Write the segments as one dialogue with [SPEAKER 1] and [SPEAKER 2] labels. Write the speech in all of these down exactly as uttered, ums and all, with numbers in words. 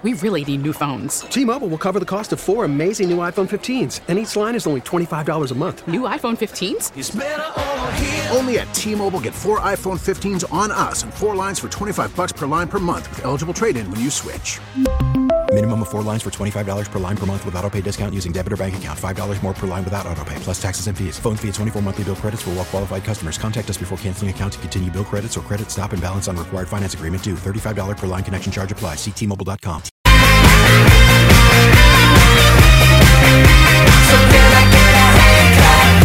[SPEAKER 1] We really need new phones.
[SPEAKER 2] T-Mobile will cover the cost of four amazing new iPhone fifteens, and each line is only twenty-five dollars a month.
[SPEAKER 1] New iPhone fifteens?
[SPEAKER 3] It's better over here.
[SPEAKER 4] Only at T-Mobile, get four iPhone fifteens on us and four lines for twenty-five dollars per line per month with eligible trade-in when you switch.
[SPEAKER 5] Minimum of four lines for twenty-five dollars per line per month with autopay discount using debit or bank account. five dollars more per line without autopay, plus taxes and fees. Phone fee at twenty-four monthly bill credits for well-qualified customers. Contact us before canceling account to continue bill credits or credit stop and balance on required finance agreement due. thirty-five dollars per line connection charge applies. See T Mobile dot com.
[SPEAKER 3] So can I get a haircut?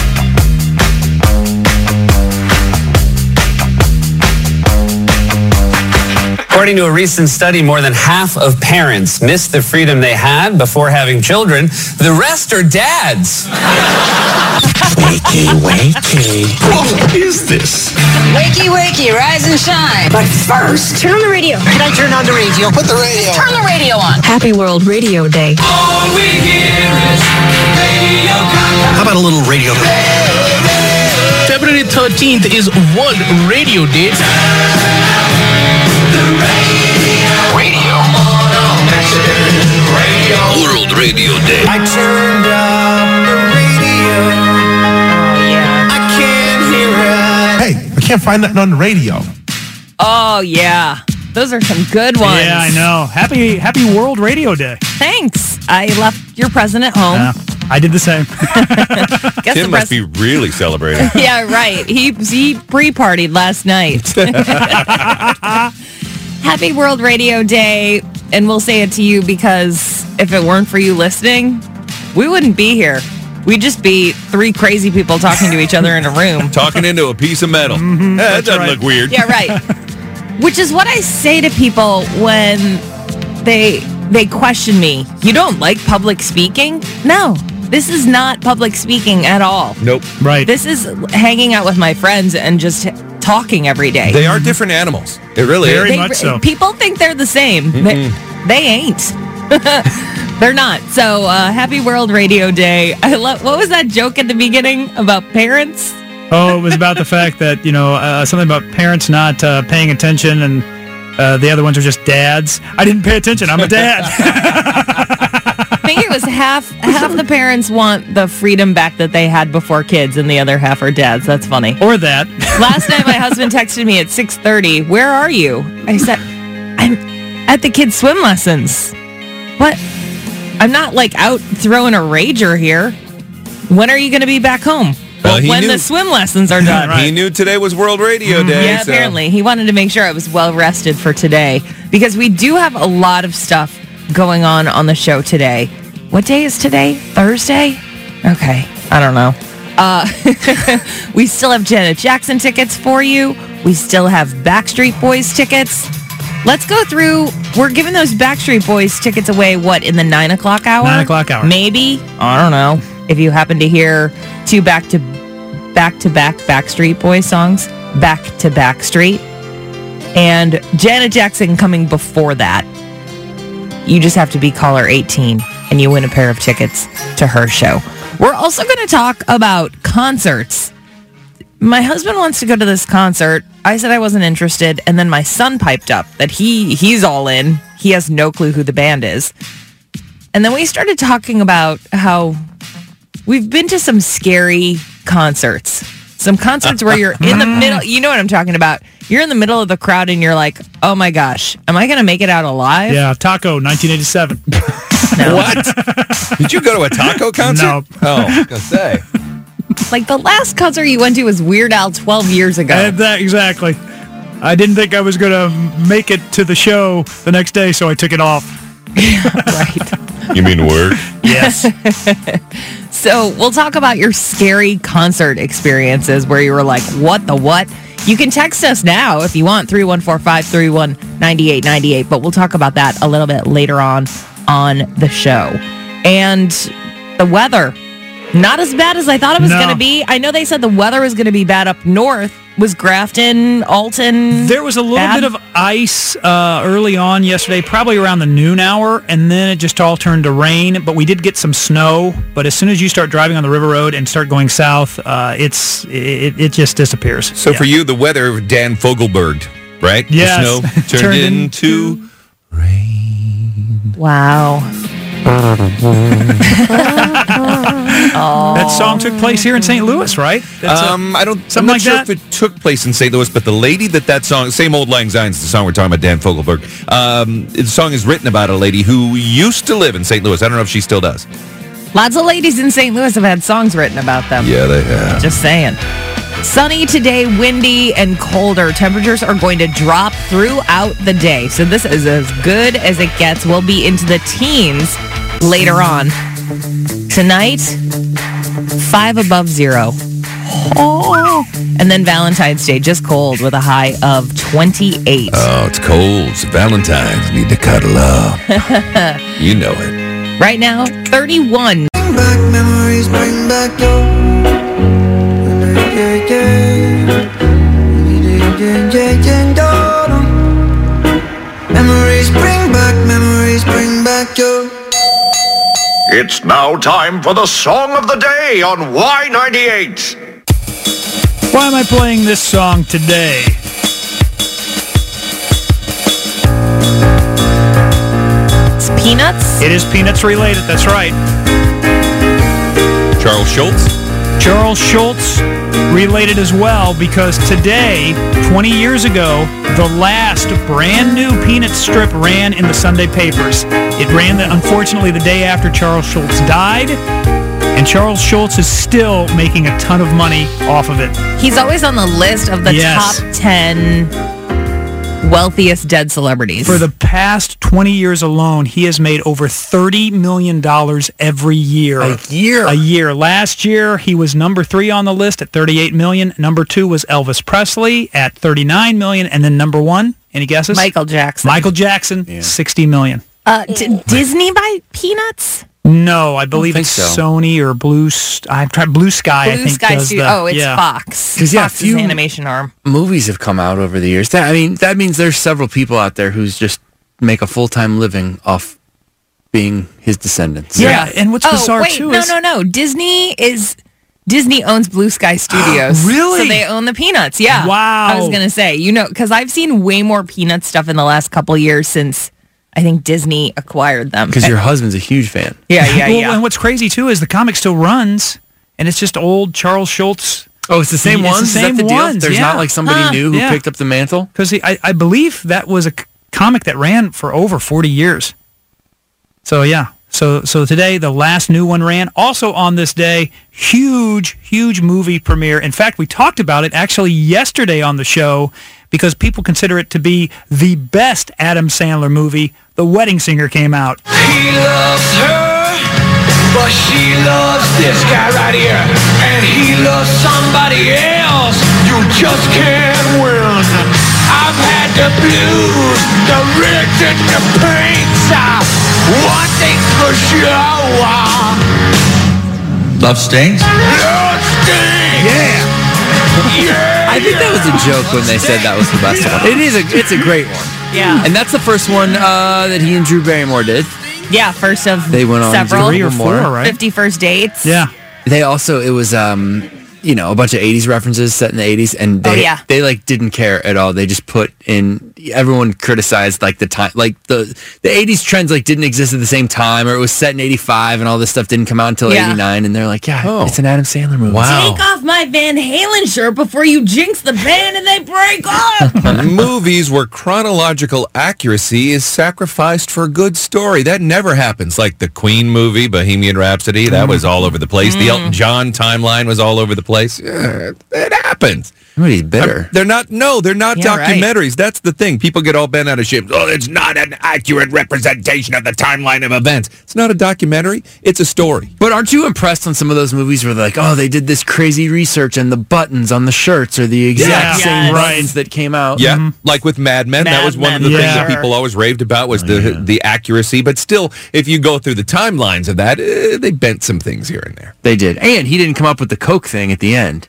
[SPEAKER 6] According to a recent study, more than half of parents miss the freedom they had before having children. The rest are dads.
[SPEAKER 3] Wakey, wakey. What is this?
[SPEAKER 7] Wakey, wakey, rise and shine.
[SPEAKER 3] But first,
[SPEAKER 7] Turn on the radio.
[SPEAKER 3] can I turn on the radio? Put the radio.
[SPEAKER 7] Turn the radio on.
[SPEAKER 8] Happy World Radio Day.
[SPEAKER 3] All we hear is Radio Gaga.
[SPEAKER 9] How about a little radio?
[SPEAKER 10] February thirteenth is World Radio Day.
[SPEAKER 3] Radio. Radio.
[SPEAKER 9] World Radio Day.
[SPEAKER 3] I turned up the radio.
[SPEAKER 7] Oh, yeah.
[SPEAKER 3] I can't hear it.
[SPEAKER 9] Hey, I can't find nothing on the radio.
[SPEAKER 8] Oh, yeah. Those are some good ones.
[SPEAKER 10] Yeah, I know. Happy Happy World Radio Day.
[SPEAKER 8] Thanks. I left your present at home.
[SPEAKER 10] Yeah, I did the same.
[SPEAKER 8] Guess
[SPEAKER 11] Tim
[SPEAKER 8] the
[SPEAKER 11] must
[SPEAKER 8] pres-
[SPEAKER 11] be really celebrating.
[SPEAKER 8] Yeah, right. He he pre-partied last night. Happy World Radio Day, and we'll say it to you because if it weren't for you listening, we wouldn't be here. We'd just be three crazy people talking to each other in a room.
[SPEAKER 11] Talking into a piece of metal.
[SPEAKER 10] Mm-hmm,
[SPEAKER 11] Eh, that
[SPEAKER 10] that's
[SPEAKER 11] doesn't
[SPEAKER 10] right.
[SPEAKER 11] look weird.
[SPEAKER 8] Yeah, right. Which is what I say to people when they they question me. You don't like public speaking? No, this is not public speaking at all.
[SPEAKER 11] Nope.
[SPEAKER 10] Right.
[SPEAKER 8] This is hanging out with my friends and just talking every day.
[SPEAKER 11] They are different animals. It really
[SPEAKER 10] Very
[SPEAKER 11] is.
[SPEAKER 8] They-
[SPEAKER 10] much so.
[SPEAKER 8] People think they're the same. They, they ain't. They're not. So, uh, happy World Radio Day. I love. What was that joke at the beginning about parents?
[SPEAKER 10] Oh, it was about the fact that, you know, uh, something about parents not uh, paying attention and uh, the other ones are just dads. I didn't pay attention. I'm a dad.
[SPEAKER 8] I think it was half half the parents want the freedom back that they had before kids, and the other half are dads. That's funny.
[SPEAKER 10] Or that.
[SPEAKER 8] Last night, my husband texted me at six thirty. Where are you? I said, I'm at the kids' swim lessons. What? I'm not like out throwing a rager here. When are you going to be back home?
[SPEAKER 11] Well, he
[SPEAKER 8] when
[SPEAKER 11] knew-
[SPEAKER 8] the swim lessons are done.
[SPEAKER 11] He knew today was World Radio Day.
[SPEAKER 8] Yeah,
[SPEAKER 11] so-
[SPEAKER 8] apparently. He wanted to make sure I was well rested for today because we do have a lot of stuff going on on the show today. What day is today? Thursday? Okay. I don't know. Uh, we still have Janet Jackson tickets for you. We still have Backstreet Boys tickets. Let's go through. We're giving those Backstreet Boys tickets away, what, in the nine o'clock hour?
[SPEAKER 10] Nine o'clock hour.
[SPEAKER 8] Maybe. I don't know. If you happen to hear two back to back to back Backstreet Boys songs, Back to Backstreet, and Janet Jackson coming before that, you just have to be caller eighteen and you win a pair of tickets to her show. We're also going to talk about concerts. My husband wants to go to this concert. I said I wasn't interested, and then my son piped up that he he's all in. He has no clue who the band is. And then we started talking about how we've been to some scary concerts. Some concerts where you're in the middle. You know what I'm talking about. You're in the middle of the crowd and you're like, oh my gosh, am I going to make it out alive?
[SPEAKER 10] Yeah, Taco, nineteen eighty-seven.
[SPEAKER 8] No.
[SPEAKER 11] What? Did you go to a taco concert?
[SPEAKER 10] No.
[SPEAKER 11] Oh, I was going to say.
[SPEAKER 8] Like the last concert you went to was Weird Al twelve years ago.
[SPEAKER 10] Uh, that, exactly. I didn't think I was going to make it to the show the next day, so I took it off.
[SPEAKER 8] Right.
[SPEAKER 11] You mean work?
[SPEAKER 10] Yes.
[SPEAKER 8] So we'll talk about your scary concert experiences where you were like, what the what? You can text us now if you want, three one four five three one nine eight nine eight, but we'll talk about that a little bit later on on the show. And the weather, not as bad as I thought it was
[SPEAKER 10] No.
[SPEAKER 8] going to be. I know they said the weather was going to be bad up north. Was Grafton, Alton?
[SPEAKER 10] There was a little
[SPEAKER 8] bad?
[SPEAKER 10] bit of ice uh, early on yesterday, probably around the noon hour, and then it just all turned to rain. But we did get some snow. But as soon as you start driving on the river road and start going south, uh, it's it, it just disappears.
[SPEAKER 11] So
[SPEAKER 10] Yeah.
[SPEAKER 11] for you, the weather, Dan Fogelberg, right?
[SPEAKER 10] Yes.
[SPEAKER 11] The snow turned,
[SPEAKER 10] Turned
[SPEAKER 11] into rain.
[SPEAKER 8] Wow. Oh.
[SPEAKER 10] That song took place here in Saint Louis, right? That's a-
[SPEAKER 11] Um, I don't.
[SPEAKER 10] something
[SPEAKER 11] I'm not
[SPEAKER 10] like
[SPEAKER 11] sure
[SPEAKER 10] that?
[SPEAKER 11] if it took place in Saint Louis, but the lady that that song, same old Lang Syne's the song we're talking about, Dan Fogelberg. Um, the song is written about a lady who used to live in Saint Louis. I don't know if she still does.
[SPEAKER 8] Lots of ladies in Saint Louis have had songs written about them.
[SPEAKER 11] Yeah, they have.
[SPEAKER 8] Just saying. Sunny today, windy and colder. Temperatures are going to drop throughout the day. So this is as good as it gets. We'll be into the teens later on. Tonight, five above zero. Oh. And then Valentine's Day, just cold with a high of twenty-eight.
[SPEAKER 11] Oh, it's cold. It's Valentine's. Need to cuddle up. You know it.
[SPEAKER 8] Right now, thirty-one.
[SPEAKER 3] Bring back memories, bring back your memories, bring back memories, bring back your.
[SPEAKER 12] It's now time for the song of the day on Y ninety-eight.
[SPEAKER 10] Why am I playing this song today?
[SPEAKER 8] It's Peanuts?
[SPEAKER 10] It is Peanuts related, that's right.
[SPEAKER 11] Charles Schultz?
[SPEAKER 10] Charles Schultz related as well, because today, twenty years ago, the last brand new Peanuts strip ran in the Sunday papers. It ran, the, unfortunately, the day after Charles Schultz died, and Charles Schultz is still making a ton of money off of it.
[SPEAKER 8] He's always on the list of the
[SPEAKER 10] Yes.
[SPEAKER 8] top ten wealthiest dead celebrities.
[SPEAKER 10] For the past twenty years alone, he has made over thirty million dollars every year.
[SPEAKER 11] A year?
[SPEAKER 10] A year. Last year, he was number three on the list at thirty-eight million dollars. Number two was Elvis Presley at thirty-nine million dollars. And then number one, any guesses?
[SPEAKER 8] Michael Jackson.
[SPEAKER 10] Michael Jackson, sixty million dollars.
[SPEAKER 8] Uh, did Disney buy Peanuts?
[SPEAKER 10] No, I believe
[SPEAKER 13] think
[SPEAKER 10] it's
[SPEAKER 13] so.
[SPEAKER 10] Sony or Blue. St- I've tried Blue Sky. I
[SPEAKER 8] Blue
[SPEAKER 10] think
[SPEAKER 8] Sky
[SPEAKER 10] does
[SPEAKER 8] Studio.
[SPEAKER 10] the,
[SPEAKER 8] Oh, it's
[SPEAKER 10] yeah.
[SPEAKER 8] Fox.
[SPEAKER 13] 'Cause, yeah,
[SPEAKER 8] Fox's
[SPEAKER 13] few-
[SPEAKER 8] animation arm.
[SPEAKER 13] Movies have come out over the years. That, I mean, that means there's several people out there who's just make a full-time living off being his descendants.
[SPEAKER 10] Yeah, and what's
[SPEAKER 8] Oh,
[SPEAKER 10] bizarre
[SPEAKER 8] wait,
[SPEAKER 10] too
[SPEAKER 8] no,
[SPEAKER 10] is
[SPEAKER 8] no, no. Disney is Disney owns Blue Sky Studios.
[SPEAKER 10] Really?
[SPEAKER 8] So they own the Peanuts. Yeah.
[SPEAKER 10] Wow.
[SPEAKER 8] I was gonna say, you know, because I've seen way more Peanuts stuff in the last couple of years since I think Disney acquired them.
[SPEAKER 13] Because your husband's a huge fan.
[SPEAKER 8] Yeah, yeah,
[SPEAKER 10] well,
[SPEAKER 8] yeah.
[SPEAKER 10] and what's crazy too is the comic still runs, and it's just old Charles Schultz.
[SPEAKER 13] Oh, it's the same
[SPEAKER 10] It's the
[SPEAKER 13] ones?
[SPEAKER 10] same
[SPEAKER 13] Is that the deal?
[SPEAKER 10] ones,
[SPEAKER 13] There's
[SPEAKER 10] yeah.
[SPEAKER 13] not like somebody
[SPEAKER 10] Huh.
[SPEAKER 13] new who
[SPEAKER 10] Yeah.
[SPEAKER 13] picked up the mantle?
[SPEAKER 10] Because I, I believe that was a c- comic that ran for over forty years. So yeah, so so today the last new one ran. Also on this day, huge huge movie premiere. In fact, we talked about it actually yesterday on the show because people consider it to be the best Adam Sandler movie. The Wedding Singer came out.
[SPEAKER 3] He loves her, but she loves this guy right here. And he loves somebody else. You just can't win. I've had the blues, the rigs, and the paints. Uh, one thing's for sure.
[SPEAKER 14] Love Stings?
[SPEAKER 3] Love Stings!
[SPEAKER 13] Yeah.
[SPEAKER 3] Yeah!
[SPEAKER 13] I think that was a joke when they said that was the best one. It is a, it's a great one.
[SPEAKER 8] Yeah.
[SPEAKER 13] And that's the first one uh, that he and Drew Barrymore did.
[SPEAKER 8] Yeah, first of
[SPEAKER 13] They went on
[SPEAKER 8] several.
[SPEAKER 10] Three or four, right?
[SPEAKER 8] fifty First Dates.
[SPEAKER 10] Yeah.
[SPEAKER 13] They also, it was, um, you know, a bunch of eighties references set in the eighties, and they,
[SPEAKER 8] Oh, yeah.
[SPEAKER 13] they like didn't care at all. They just put in, everyone criticized like the time, like the the eighties trends like didn't exist at the same time, or it was set in eighty-five and all this stuff didn't come out until
[SPEAKER 8] Yeah.
[SPEAKER 13] eighty-nine, and they're like, yeah,
[SPEAKER 11] Oh.
[SPEAKER 13] it's an Adam Sandler movie.
[SPEAKER 8] Take off my Van Halen shirt before you jinx the band and they break up.
[SPEAKER 11] Movies where chronological accuracy is sacrificed for a good story. That never happens. Like the Queen movie, Bohemian Rhapsody, that was all over the place. The Elton John timeline was all over the place. Yeah, it happens.
[SPEAKER 13] Somebody's bitter.
[SPEAKER 11] They're not, no, they're not
[SPEAKER 8] Yeah, right.
[SPEAKER 11] documentaries. That's the thing. People get all bent out of shape. Oh, it's not an accurate representation of the timeline of events. It's not a documentary. It's a story.
[SPEAKER 13] But aren't you impressed on some of those movies where they're like, oh, they did this crazy research and the buttons on the shirts are the exact
[SPEAKER 10] Yeah.
[SPEAKER 13] same
[SPEAKER 8] Yes.
[SPEAKER 13] buttons that came out?
[SPEAKER 11] Yeah, like with Mad Men, that
[SPEAKER 8] Mad
[SPEAKER 11] was one of
[SPEAKER 8] Men,
[SPEAKER 11] the
[SPEAKER 10] yeah.
[SPEAKER 11] things that people always raved about was the the accuracy. But still, if you go through the timelines of that, eh, they bent some things here and there.
[SPEAKER 13] They did. And he didn't come up with the Coke thing at the end.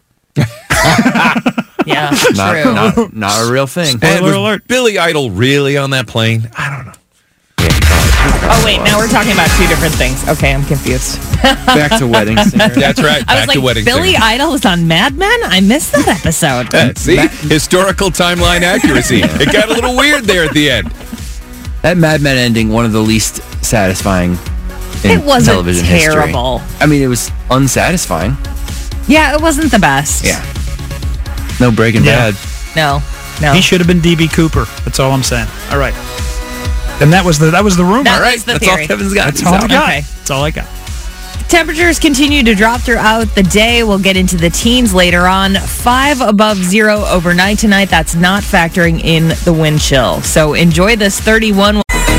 [SPEAKER 8] Yeah,
[SPEAKER 13] Not,
[SPEAKER 8] true.
[SPEAKER 13] not, not a real thing.
[SPEAKER 11] And
[SPEAKER 10] Spoiler
[SPEAKER 11] was
[SPEAKER 10] alert.
[SPEAKER 11] Billy Idol really on that plane? I don't know.
[SPEAKER 8] Oh, wait, now we're talking about two different things. Okay, I'm confused.
[SPEAKER 13] Back to Wedding Singer.
[SPEAKER 11] That's right.
[SPEAKER 8] I
[SPEAKER 11] Back
[SPEAKER 8] was
[SPEAKER 11] to
[SPEAKER 8] like,
[SPEAKER 11] Wedding
[SPEAKER 8] Billy
[SPEAKER 11] Singer.
[SPEAKER 8] Idol was on Mad Men? I missed that episode.
[SPEAKER 11] Uh, See? Historical timeline accuracy. It got a little weird there at the end.
[SPEAKER 13] That Mad Men ending, one of the least satisfying in
[SPEAKER 8] It wasn't
[SPEAKER 13] television
[SPEAKER 8] terrible.
[SPEAKER 13] history. I mean, it was unsatisfying.
[SPEAKER 8] Yeah, it wasn't the best.
[SPEAKER 13] Yeah. No Breaking
[SPEAKER 10] Yeah.
[SPEAKER 13] Bad.
[SPEAKER 8] No, no.
[SPEAKER 10] He should have been D B Cooper. That's all I'm saying. All right. And that was the that was the rumor.
[SPEAKER 8] That
[SPEAKER 10] all right?
[SPEAKER 8] was the
[SPEAKER 10] That's
[SPEAKER 8] theory.
[SPEAKER 10] all Kevin's got. That's
[SPEAKER 8] He's
[SPEAKER 10] all
[SPEAKER 8] out.
[SPEAKER 10] I got.
[SPEAKER 8] Okay.
[SPEAKER 10] That's all I got.
[SPEAKER 8] Temperatures continue to drop throughout the day. We'll get into the teens later on. Five above zero overnight tonight. That's not factoring in the wind chill. So enjoy this thirty-one.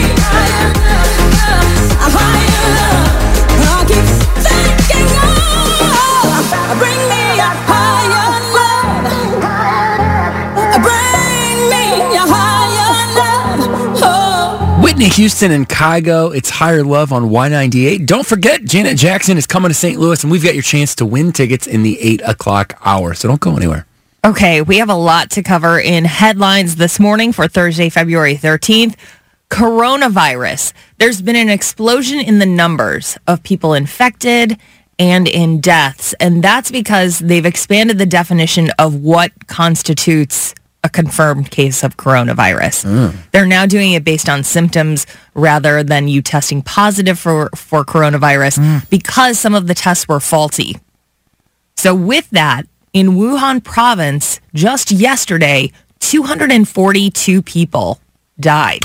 [SPEAKER 13] Whitney Houston and Kygo, it's Higher Love on Y ninety-eight. Don't forget, Janet Jackson is coming to Saint Louis, and we've got your chance to win tickets in the eight o'clock hour, so don't go anywhere.
[SPEAKER 8] Okay, we have a lot to cover in headlines this morning for Thursday, February thirteenth. Coronavirus. There's been an explosion in the numbers of people infected and in deaths, and that's because they've expanded the definition of what constitutes a confirmed case of coronavirus. Mm. They're now doing it based on symptoms rather than you testing positive for, for coronavirus mm. because some of the tests were faulty. So with that, in Wuhan province, just yesterday, two hundred forty-two people died.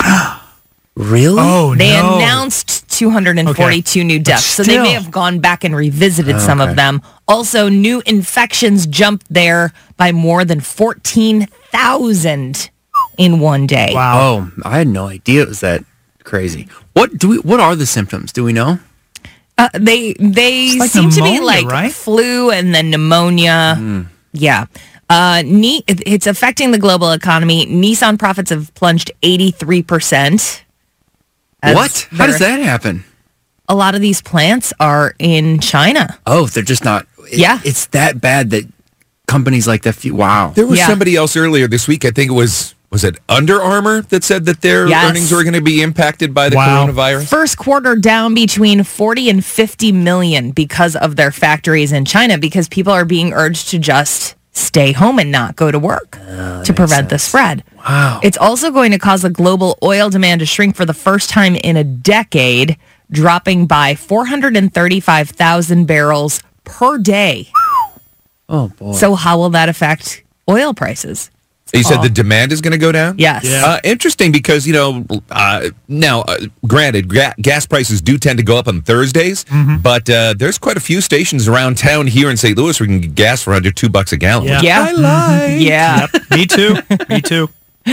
[SPEAKER 13] Really?
[SPEAKER 10] Oh,
[SPEAKER 8] they
[SPEAKER 10] no.
[SPEAKER 8] announced two hundred forty-two
[SPEAKER 10] Okay.
[SPEAKER 8] new deaths, so they may have gone back and revisited
[SPEAKER 13] Oh,
[SPEAKER 8] some
[SPEAKER 13] okay.
[SPEAKER 8] of them. Also, new infections jumped there by more than fourteen thousand in one day.
[SPEAKER 13] Wow. Oh, I had no idea it was that crazy. What do we? What are the symptoms? Do we know?
[SPEAKER 8] Uh, they they
[SPEAKER 10] It's like
[SPEAKER 8] seem to be
[SPEAKER 10] pneumonia,
[SPEAKER 8] like
[SPEAKER 10] right?
[SPEAKER 8] flu and then pneumonia.
[SPEAKER 13] Mm.
[SPEAKER 8] Yeah. Uh, Ni- it's affecting the global economy. Nissan profits have plunged eighty-three percent.
[SPEAKER 13] What? How does that happen?
[SPEAKER 8] A lot of these plants are in China.
[SPEAKER 13] Oh, they're just not. It,
[SPEAKER 8] Yeah.
[SPEAKER 13] It's that bad that companies like that. Fe- wow.
[SPEAKER 11] There was
[SPEAKER 8] Yeah.
[SPEAKER 11] somebody else earlier this week, I think it was, was it Under Armour that said that their
[SPEAKER 8] Yes.
[SPEAKER 11] earnings were going to be impacted by the
[SPEAKER 10] Wow.
[SPEAKER 11] coronavirus?
[SPEAKER 8] First quarter down between forty and fifty million because of their factories in China, because people are being urged to just stay home and not go to work to prevent the spread.
[SPEAKER 13] Wow.
[SPEAKER 8] It's also going to cause the global oil demand to shrink for the first time in a decade, dropping by four hundred thirty-five thousand barrels per day.
[SPEAKER 13] Oh, boy.
[SPEAKER 8] So how will that affect oil prices?
[SPEAKER 11] You said the demand is going to go down?
[SPEAKER 8] Yes.
[SPEAKER 10] Yeah.
[SPEAKER 11] Uh, interesting because, you know, uh, now, uh, granted, ga- gas prices do tend to go up on Thursdays,
[SPEAKER 10] Mm-hmm.
[SPEAKER 11] but uh, there's quite a few stations around town here in Saint Louis where you can get gas for under two bucks a gallon.
[SPEAKER 10] Yeah.
[SPEAKER 8] Yeah.
[SPEAKER 11] I like.
[SPEAKER 8] Yeah.
[SPEAKER 10] Yep. Me too. Me too.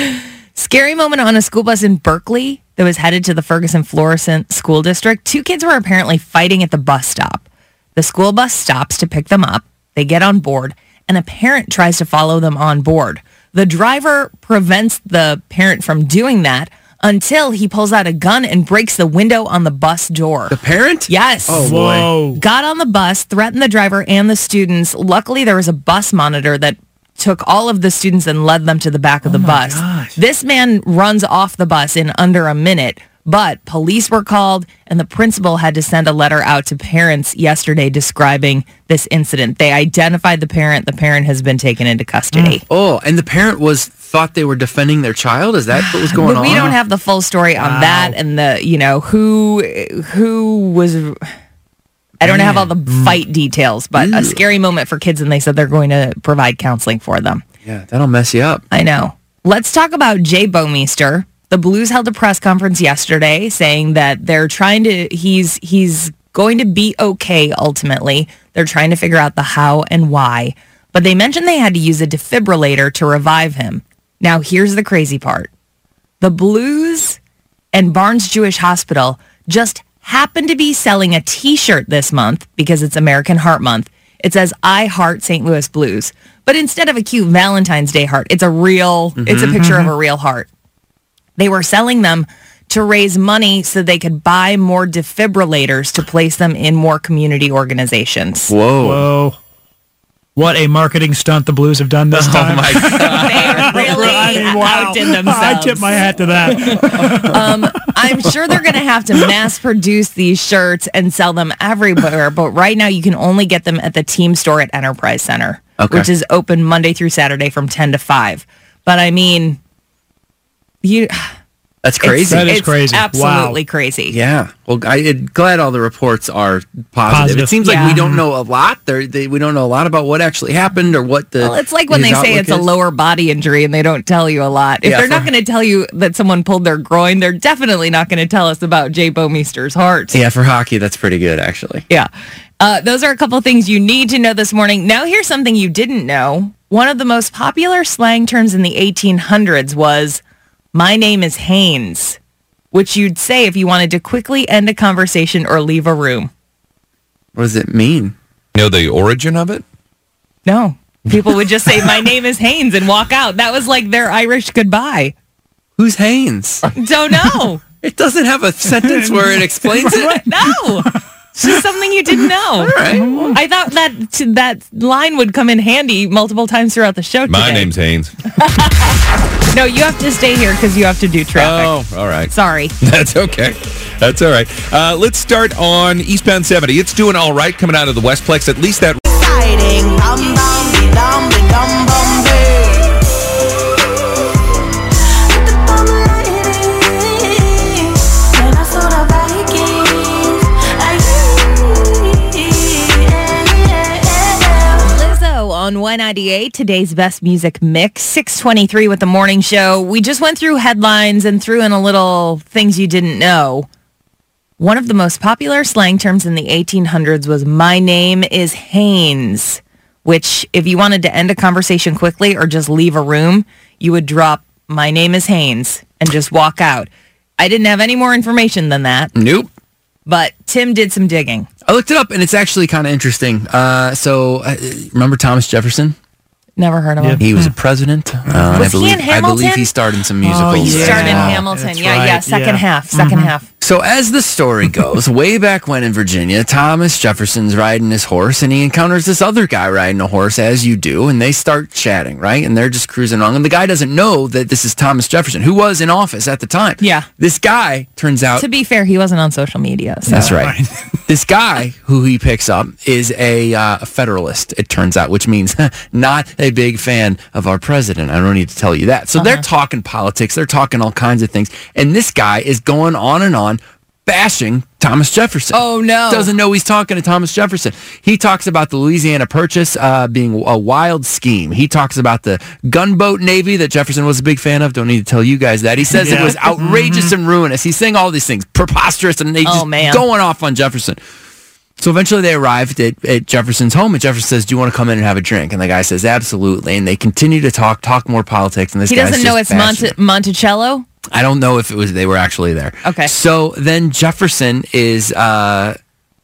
[SPEAKER 8] Scary moment on a school bus in Berkeley that was headed to the Ferguson Florissant School District. Two kids were apparently fighting at the bus stop. The school bus stops to pick them up. They get on board, and a parent tries to follow them on board. The driver prevents the parent from doing that until he pulls out a gun and breaks the window on the bus door.
[SPEAKER 13] The parent?
[SPEAKER 8] Yes.
[SPEAKER 13] Oh, boy.
[SPEAKER 10] Whoa.
[SPEAKER 8] Got on the bus, threatened the driver and the students. Luckily, there was a bus monitor that took all of the students and led them to the back of the bus.
[SPEAKER 10] gosh.
[SPEAKER 8] This man runs off the bus in under a minute, but police were called and the principal had to send a letter out to parents yesterday describing this incident. They identified the parent. The parent has been taken into custody.
[SPEAKER 13] Oh, and the parent was thought they were defending their child? Is that what was going
[SPEAKER 8] But we
[SPEAKER 13] on?
[SPEAKER 8] don't have the full story on
[SPEAKER 10] Wow.
[SPEAKER 8] that and the, you know, who who was I don't have all the fight details, but a scary moment for kids, and they said they're going to provide counseling for them.
[SPEAKER 13] Yeah, that'll mess you up.
[SPEAKER 8] I know. Let's talk about Jay Bomeister. The Blues held a press conference yesterday saying that they're trying to, he's he's going to be okay ultimately. They're trying to figure out the how and why. But they mentioned they had to use a defibrillator to revive him. Now, here's the crazy part. The Blues and Barnes Jewish Hospital just happened to be selling a T-shirt this month because it's American Heart Month. It says, I heart Saint Louis Blues. But instead of a cute Valentine's Day heart, it's a real, mm-hmm, it's a picture mm-hmm. of a real heart. They were selling them to raise money so they could buy more defibrillators to place them in more community organizations.
[SPEAKER 13] Whoa.
[SPEAKER 10] Whoa. What a marketing stunt the Blues have done this time.
[SPEAKER 13] Oh, my God.
[SPEAKER 8] They really
[SPEAKER 10] I mean, wow.
[SPEAKER 8] outdid themselves.
[SPEAKER 10] I tip my hat to that.
[SPEAKER 8] um, I'm sure they're going to have to mass produce these shirts and sell them everywhere. But right now, you can only get them at the team store at Enterprise Center,
[SPEAKER 13] okay.
[SPEAKER 8] which is open Monday through Saturday from ten to five. But I mean, you
[SPEAKER 13] That's crazy.
[SPEAKER 8] It's,
[SPEAKER 10] That is
[SPEAKER 8] it's
[SPEAKER 10] crazy.
[SPEAKER 8] absolutely
[SPEAKER 10] Wow.
[SPEAKER 8] crazy.
[SPEAKER 13] Yeah. Well, I'm glad all the reports are positive.
[SPEAKER 10] Positive.
[SPEAKER 13] It seems
[SPEAKER 8] Yeah.
[SPEAKER 13] like we don't know a lot. There, they, we don't know a lot about what actually happened or what the.
[SPEAKER 8] Well, it's like when
[SPEAKER 13] his
[SPEAKER 8] they say
[SPEAKER 13] outlook
[SPEAKER 8] it's a
[SPEAKER 13] is.
[SPEAKER 8] lower body injury and they don't tell you a lot. If
[SPEAKER 13] Yeah,
[SPEAKER 8] they're not
[SPEAKER 13] for-
[SPEAKER 8] going to tell you that someone pulled their groin, they're definitely not going to tell us about Jay Bouwmeester's heart.
[SPEAKER 13] Yeah, for hockey, that's pretty good, actually.
[SPEAKER 8] Yeah. Uh, those are a couple things you need to know this morning. Now, here's something you didn't know. One of the most popular slang terms in the eighteen hundreds was, "My name is Haynes," which you'd say if you wanted to quickly end a conversation or leave a room.
[SPEAKER 13] What does it mean?
[SPEAKER 11] You know the origin of it?
[SPEAKER 8] No. People would just say, "My name is Haynes," and walk out. That was like their Irish goodbye.
[SPEAKER 13] Who's Haynes?
[SPEAKER 8] Don't know.
[SPEAKER 13] It doesn't have a sentence where it explains it.
[SPEAKER 8] No. It's just something you didn't know.
[SPEAKER 13] All right. Well,
[SPEAKER 8] I thought that that line would come in handy multiple times throughout the show today.
[SPEAKER 11] My name's Haynes.
[SPEAKER 8] No, you have to stay here because you have to do traffic.
[SPEAKER 11] Oh, all right.
[SPEAKER 8] Sorry.
[SPEAKER 11] That's okay. That's all right. Uh, let's start on eastbound seventy. It's doing all right coming out of the Westplex. At least that.
[SPEAKER 8] Lizzo on Y ninety-eight, today's best music mix, six twenty-three with the morning show. We just went through headlines and threw in a little things you didn't know. One of the most popular slang terms in the eighteen hundreds was "My name is Haynes," which if you wanted to end a conversation quickly or just leave a room, you would drop "My name is Haynes" and just walk out. I didn't have any more information than that,
[SPEAKER 13] nope.
[SPEAKER 8] but Tim did some digging.
[SPEAKER 13] I looked it up, and it's actually kind of interesting. Uh, so, uh, remember Thomas Jefferson?
[SPEAKER 8] Never heard of him.
[SPEAKER 13] He was a president. Uh,
[SPEAKER 8] Was
[SPEAKER 13] I believe,
[SPEAKER 8] he in
[SPEAKER 13] I believe
[SPEAKER 8] Hamilton?
[SPEAKER 13] he starred in some musicals.
[SPEAKER 8] He starred in
[SPEAKER 13] Yeah.
[SPEAKER 8] Hamilton.
[SPEAKER 10] That's
[SPEAKER 8] Yeah,
[SPEAKER 10] right.
[SPEAKER 8] yeah. Second
[SPEAKER 10] Yeah.
[SPEAKER 8] half. Second half.
[SPEAKER 13] So as the story goes, way back when in Virginia, Thomas Jefferson's riding his horse, and he encounters this other guy riding a horse, as you do, and they start chatting, right? And they're just cruising along, and the guy doesn't know that this is Thomas Jefferson, who was in office at the time.
[SPEAKER 8] Yeah.
[SPEAKER 13] This guy turns out...
[SPEAKER 8] To be fair, he wasn't on social media. So.
[SPEAKER 13] That's right. This guy who he picks up is a, uh, a Federalist, it turns out, which means not a big fan of our president. I don't need to tell you that. So uh-huh. they're talking politics. They're talking all kinds of things. And this guy is going on and on bashing Thomas Jefferson.
[SPEAKER 8] Oh, no.
[SPEAKER 13] Doesn't know he's talking to Thomas Jefferson. He talks about the Louisiana Purchase uh, being a wild scheme. He talks about the gunboat navy that Jefferson was a big fan of. Don't need to tell you guys that. He says
[SPEAKER 10] Yeah.
[SPEAKER 13] it was outrageous and ruinous. He's saying all these things, preposterous, and he's
[SPEAKER 8] Oh,
[SPEAKER 13] just
[SPEAKER 8] man.
[SPEAKER 13] going off on Jefferson. So eventually they arrived at, at Jefferson's home, and Jefferson says, "Do you want to come in and have a drink?" And the guy says, "Absolutely." And they continue to talk, talk more politics. And this
[SPEAKER 8] He
[SPEAKER 13] guy's
[SPEAKER 8] doesn't know
[SPEAKER 13] just
[SPEAKER 8] it's
[SPEAKER 13] bashing
[SPEAKER 8] Monte- Monticello?
[SPEAKER 13] I don't know if it was they were actually there.
[SPEAKER 8] Okay.
[SPEAKER 13] So then Jefferson is uh,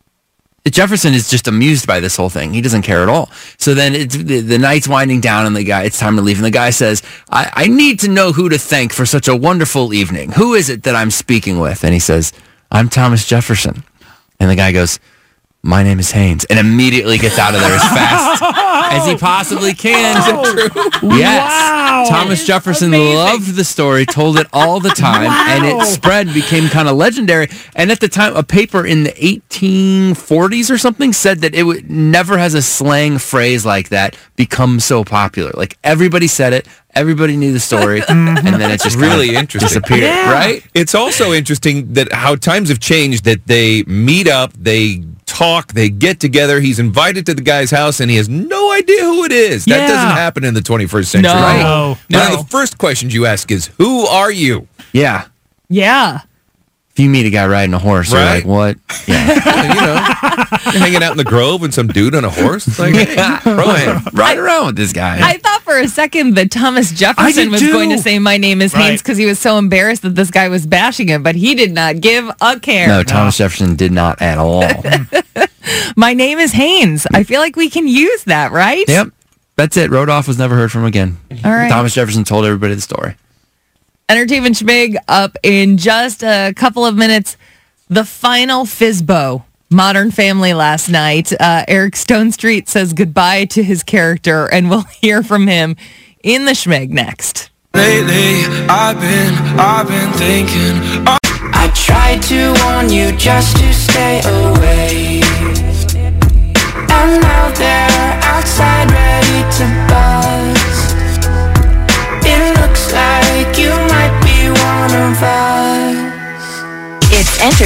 [SPEAKER 13] Jefferson is just amused by this whole thing. He doesn't care at all. So then it's, the, the night's winding down, and the guy it's time to leave. And the guy says, I, "I need to know who to thank for such a wonderful evening. Who is it that I'm speaking with?" And he says, "I'm Thomas Jefferson." And the guy goes, "My name is Haynes," and immediately gets out of there as fast as he possibly can. Yes.
[SPEAKER 10] Wow.
[SPEAKER 13] Thomas Jefferson
[SPEAKER 8] Amazing.
[SPEAKER 13] loved the story, told it all the time, and it spread, became kind of legendary. And at the time, a paper in the eighteen forties or something said that it would never has a slang phrase like that become so popular. Like everybody said it, everybody knew the story, and then it just
[SPEAKER 11] Really
[SPEAKER 13] kind of
[SPEAKER 11] interesting.
[SPEAKER 13] disappeared,
[SPEAKER 10] Yeah.
[SPEAKER 13] right?
[SPEAKER 11] It's also interesting that how times have changed, that they meet up, they talk, they get together. He's invited to the guy's house, and he has no idea who it is. That
[SPEAKER 10] Yeah.
[SPEAKER 11] doesn't happen in the twenty-first century.
[SPEAKER 8] No.
[SPEAKER 11] Right?
[SPEAKER 10] No.
[SPEAKER 11] One
[SPEAKER 8] No.
[SPEAKER 11] of the first questions you ask is, who are you?
[SPEAKER 13] Yeah.
[SPEAKER 8] Yeah.
[SPEAKER 13] If you meet a guy riding a horse,
[SPEAKER 11] Right.
[SPEAKER 13] you're like, what? Yeah.
[SPEAKER 11] You know, you're hanging out in the Grove and some dude on a horse. It's like, hey, throw him.
[SPEAKER 13] Ride around with this guy.
[SPEAKER 8] I thought for a second that Thomas Jefferson
[SPEAKER 13] did
[SPEAKER 8] was
[SPEAKER 13] too.
[SPEAKER 8] going to say, "My name is Haynes,"
[SPEAKER 10] Right.
[SPEAKER 8] because he was so embarrassed that this guy was bashing him, but he did not give a care.
[SPEAKER 13] no, Thomas Jefferson did not at all.
[SPEAKER 8] My name is Haynes. I feel like we can use that, right?
[SPEAKER 13] Yep. That's it. Rodolph was never heard from again.
[SPEAKER 8] All right.
[SPEAKER 13] Thomas Jefferson told everybody the story.
[SPEAKER 8] Entertainment Schmig up in just a couple of minutes. The final Fizbo, Modern Family last night. Uh, Eric Stone Street says goodbye to his character, and we'll hear from him in the Schmig next.
[SPEAKER 3] Lately, I've been, I've been thinking. I tried to warn you just to stay away. And now they're outside ready to buzz. It looks like you might be one of us.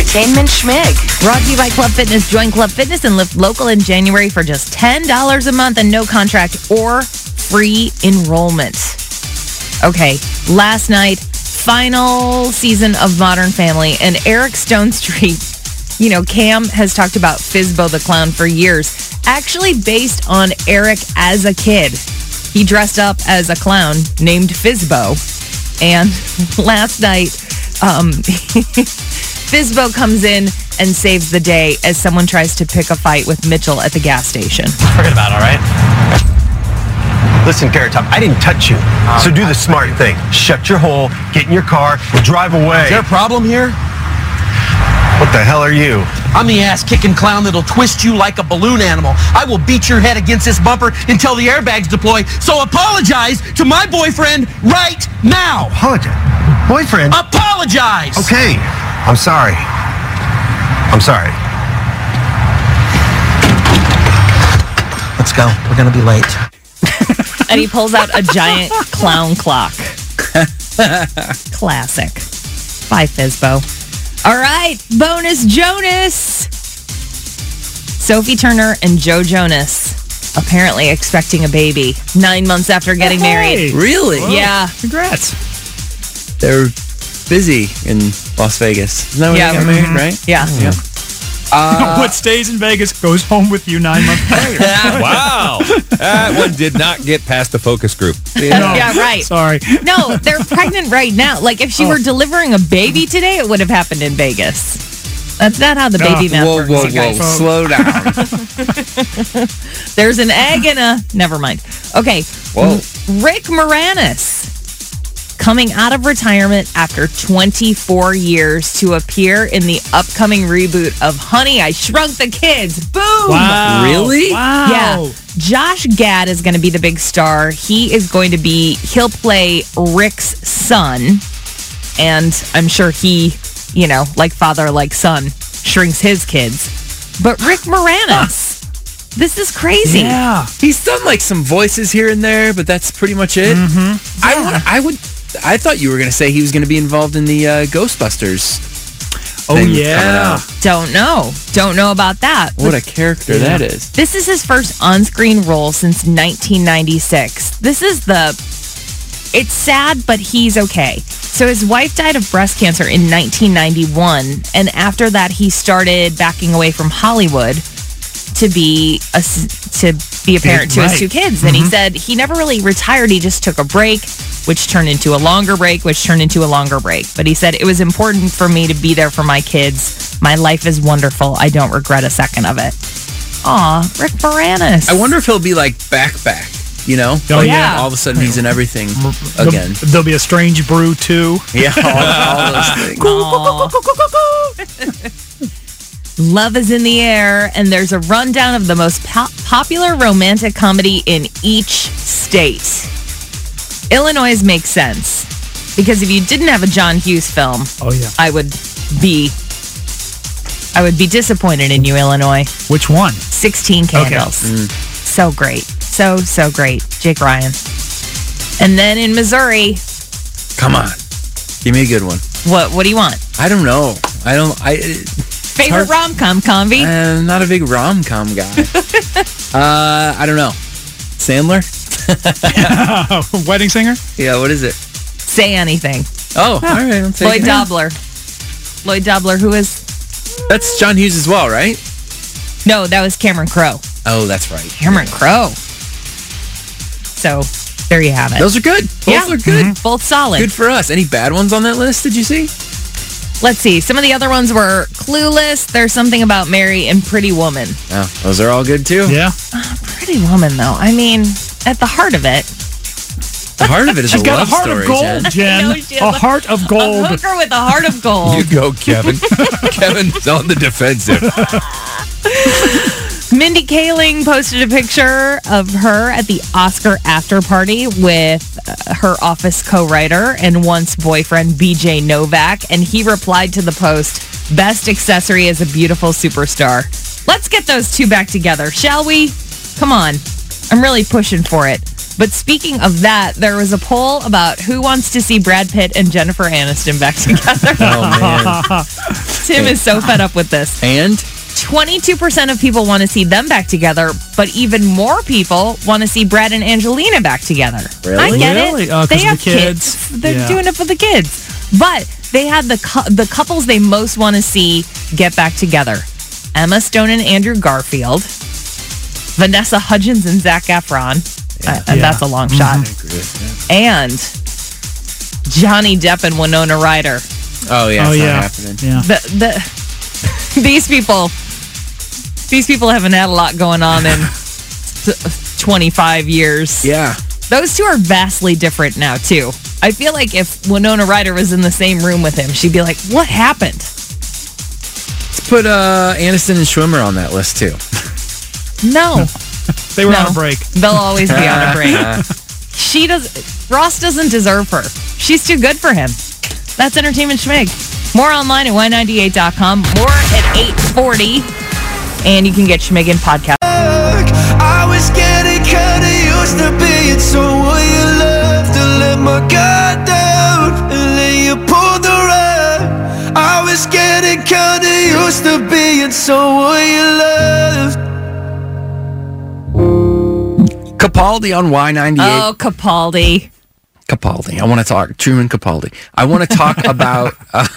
[SPEAKER 15] Entertainment Schmig.
[SPEAKER 8] Brought to you by Club Fitness. Join Club Fitness and live local in January for just ten dollars a month and no contract or free enrollment. Okay, last night, final season of Modern Family, and Eric Stone Street. You know, Cam has talked about Fizbo the Clown for years, actually based on Eric as a kid. He dressed up as a clown named Fizbo, and last night, um, Fizbo comes in and saves the day as someone tries to pick a fight with Mitchell at the gas station.
[SPEAKER 16] Forget about it, all right? Listen, Carrot Top, I didn't touch you. So do the smart thing. Shut your hole, get in your car, and drive away.
[SPEAKER 17] Is there a problem here?
[SPEAKER 16] What the hell are you?
[SPEAKER 17] I'm the ass-kicking clown that'll twist you like a balloon animal. I will beat your head against this bumper until the airbags deploy. So apologize to my boyfriend right now.
[SPEAKER 16] Apologize? Boyfriend?
[SPEAKER 17] Apologize!
[SPEAKER 16] Okay, I'm sorry. I'm sorry. Let's go. We're gonna be late.
[SPEAKER 8] And he pulls out a giant clown clock. Classic. Bye, Fizbo. All right, bonus Jonas. Sophie Turner and Joe Jonas apparently expecting a baby nine months after getting
[SPEAKER 13] Hey.
[SPEAKER 8] married.
[SPEAKER 13] Really?
[SPEAKER 8] Whoa. Yeah.
[SPEAKER 10] Congrats.
[SPEAKER 13] They're busy in Las Vegas. Isn't that where
[SPEAKER 8] Yeah.
[SPEAKER 13] they got married,
[SPEAKER 8] Mhm.
[SPEAKER 13] right?
[SPEAKER 8] Yeah.
[SPEAKER 13] Yeah. Uh,
[SPEAKER 10] what stays in Vegas goes home with you nine months later.
[SPEAKER 11] Wow. That one did not get past the focus group.
[SPEAKER 8] Yeah, yeah right.
[SPEAKER 10] Sorry.
[SPEAKER 8] No, they're pregnant right now. Like, if she
[SPEAKER 10] Oh.
[SPEAKER 8] were delivering a baby today, it would have happened in Vegas. That's not how the baby math
[SPEAKER 13] whoa,
[SPEAKER 8] works,
[SPEAKER 13] whoa,
[SPEAKER 8] you guys.
[SPEAKER 13] whoa. Slow down.
[SPEAKER 8] There's an egg and a... Never mind. Okay.
[SPEAKER 13] Whoa.
[SPEAKER 8] Rick Moranis coming out of retirement after twenty-four years to appear in the upcoming reboot of Honey, I Shrunk the Kids. Boom!
[SPEAKER 10] Wow.
[SPEAKER 13] Really?
[SPEAKER 10] Wow.
[SPEAKER 8] Yeah. Josh Gad is going to be the big star. He is going to be... He'll play Rick's son. And I'm sure he, you know, like father, like son, shrinks his kids. But Rick Moranis... This is crazy.
[SPEAKER 10] Yeah.
[SPEAKER 13] He's done like some voices here and there, but that's pretty much it.
[SPEAKER 10] Mm-hmm.
[SPEAKER 13] I would, I would, I thought you were going to say he was going to be involved in the uh, Ghostbusters.
[SPEAKER 10] Oh,
[SPEAKER 13] thing
[SPEAKER 10] yeah.
[SPEAKER 13] coming out.
[SPEAKER 8] Don't know. Don't know about that.
[SPEAKER 13] What a character that is.
[SPEAKER 8] This is his first on-screen role since nineteen ninety-six. This is the... It's sad, but he's okay. So his wife died of breast cancer in nineteen ninety-one, and after that he started backing away from Hollywood to be a, to be a parent to
[SPEAKER 10] Right.
[SPEAKER 8] his two kids. And he
[SPEAKER 10] Mhm.
[SPEAKER 8] said he never really retired. He just took a break, which turned into a longer break, which turned into a longer break. But he said, it was important for me to be there for my kids. My life is wonderful. I don't regret a second of it. Aw, Rick Moranis.
[SPEAKER 13] I wonder if he'll be like back back, you know?
[SPEAKER 10] Oh,
[SPEAKER 13] Like,
[SPEAKER 10] yeah.
[SPEAKER 13] All of a sudden he's in everything again.
[SPEAKER 10] There'll, there'll be a Strange Brew too.
[SPEAKER 13] Yeah, all, all those things.
[SPEAKER 8] Love is in the air, and there's a rundown of the most po- popular romantic comedy in each state. Illinois makes sense, because if you didn't have a John Hughes film,
[SPEAKER 10] Oh yeah.
[SPEAKER 8] I would be I would be disappointed in you, Illinois.
[SPEAKER 10] Which one?
[SPEAKER 8] sixteen Candles.
[SPEAKER 10] Mm.
[SPEAKER 8] So great. So, so great. Jake Ryan. And then in Missouri,
[SPEAKER 13] Come on. Give me a good one.
[SPEAKER 8] what what do you want?
[SPEAKER 13] I don't know. I don't, I...
[SPEAKER 8] Favorite rom-com, Convy?
[SPEAKER 13] I'm not a big rom-com guy. uh, I don't know. Sandler?
[SPEAKER 10] Wedding Singer?
[SPEAKER 13] Yeah, what is it?
[SPEAKER 8] Say anything.
[SPEAKER 13] Oh, all right. I'm taking
[SPEAKER 8] Lloyd
[SPEAKER 13] it.
[SPEAKER 8] Dobler. Lloyd Dobler, who is...
[SPEAKER 13] That's John Hughes as well, right?
[SPEAKER 8] No, that was Cameron Crowe.
[SPEAKER 13] Oh, that's right.
[SPEAKER 8] Cameron Crowe. So, there you have it.
[SPEAKER 13] Those are good. Both
[SPEAKER 8] Yeah.
[SPEAKER 13] are good.
[SPEAKER 8] Mhm. Both solid.
[SPEAKER 13] Good for us. Any bad ones on that list, did you see?
[SPEAKER 8] Let's see. Some of the other ones were Clueless, There's Something About Mary, and Pretty Woman.
[SPEAKER 13] Oh, those are all good too.
[SPEAKER 10] Yeah.
[SPEAKER 8] Pretty Woman, though. I mean, at the heart of it,
[SPEAKER 13] The heart of it is
[SPEAKER 10] She's
[SPEAKER 13] a
[SPEAKER 10] got
[SPEAKER 13] love
[SPEAKER 10] a heart
[SPEAKER 13] story,
[SPEAKER 10] of gold,
[SPEAKER 13] Jen.
[SPEAKER 10] Jen.
[SPEAKER 8] I know she
[SPEAKER 10] A
[SPEAKER 8] has a-
[SPEAKER 10] heart of
[SPEAKER 8] a
[SPEAKER 10] gold.
[SPEAKER 8] hooker with a heart of gold.
[SPEAKER 11] You go, Kevin. Kevin's on the defensive.
[SPEAKER 8] Mindy Kaling posted a picture of her at the Oscar after party with uh, her office co-writer and once boyfriend B J Novak, and he replied to the post, "Best accessory is a beautiful superstar." Let's get those two back together, shall we? Come on. I'm really pushing for it. But speaking of that, there was a poll about who wants to see Brad Pitt and Jennifer Aniston back together.
[SPEAKER 13] Oh, man.
[SPEAKER 8] Tim is so fed up with this.
[SPEAKER 13] And?
[SPEAKER 8] twenty-two percent of people want to see them back together, but even more people want to see Brad and Angelina back together.
[SPEAKER 13] Really?
[SPEAKER 8] I get
[SPEAKER 10] Really?
[SPEAKER 8] it.
[SPEAKER 10] Oh, 'cause
[SPEAKER 8] they
[SPEAKER 10] of the
[SPEAKER 8] have
[SPEAKER 10] kids.
[SPEAKER 8] They're
[SPEAKER 10] Yeah.
[SPEAKER 8] doing it for the kids. But they had the cu- the couples they most want to see get back together. Emma Stone and Andrew Garfield. Vanessa Hudgens and Zac Efron. Uh, and
[SPEAKER 10] Yeah.
[SPEAKER 8] that's a long shot. And Johnny Depp and Winona Ryder.
[SPEAKER 13] Oh, yeah.
[SPEAKER 10] Oh,
[SPEAKER 13] It's
[SPEAKER 10] yeah.
[SPEAKER 13] not happening.
[SPEAKER 10] Yeah.
[SPEAKER 8] The, the, these people, these people haven't had a lot going on in twenty-five years.
[SPEAKER 13] Yeah.
[SPEAKER 8] Those two are vastly different now, too. I feel like if Winona Ryder was in the same room with him, she'd be like, what happened?
[SPEAKER 13] Let's put uh, Aniston and Schwimmer on that list, too.
[SPEAKER 8] No.
[SPEAKER 10] They were
[SPEAKER 8] No.
[SPEAKER 10] on a break.
[SPEAKER 8] They'll always be on a break. She does. Ross doesn't deserve her. She's too good for him. That's Entertainment Schmig. More online at Y ninety-eight dot com. More at eight forty. And you can get Schmig in podcast.
[SPEAKER 3] I was getting kinda used to being someone you love, to let my guard down and then you pulled the rug. I was getting kinda used to being someone you loved.
[SPEAKER 13] Capaldi on Y ninety-eight.
[SPEAKER 8] Oh, Capaldi.
[SPEAKER 13] Capaldi. I want to talk. Truman Capaldi. I want to talk about. Uh,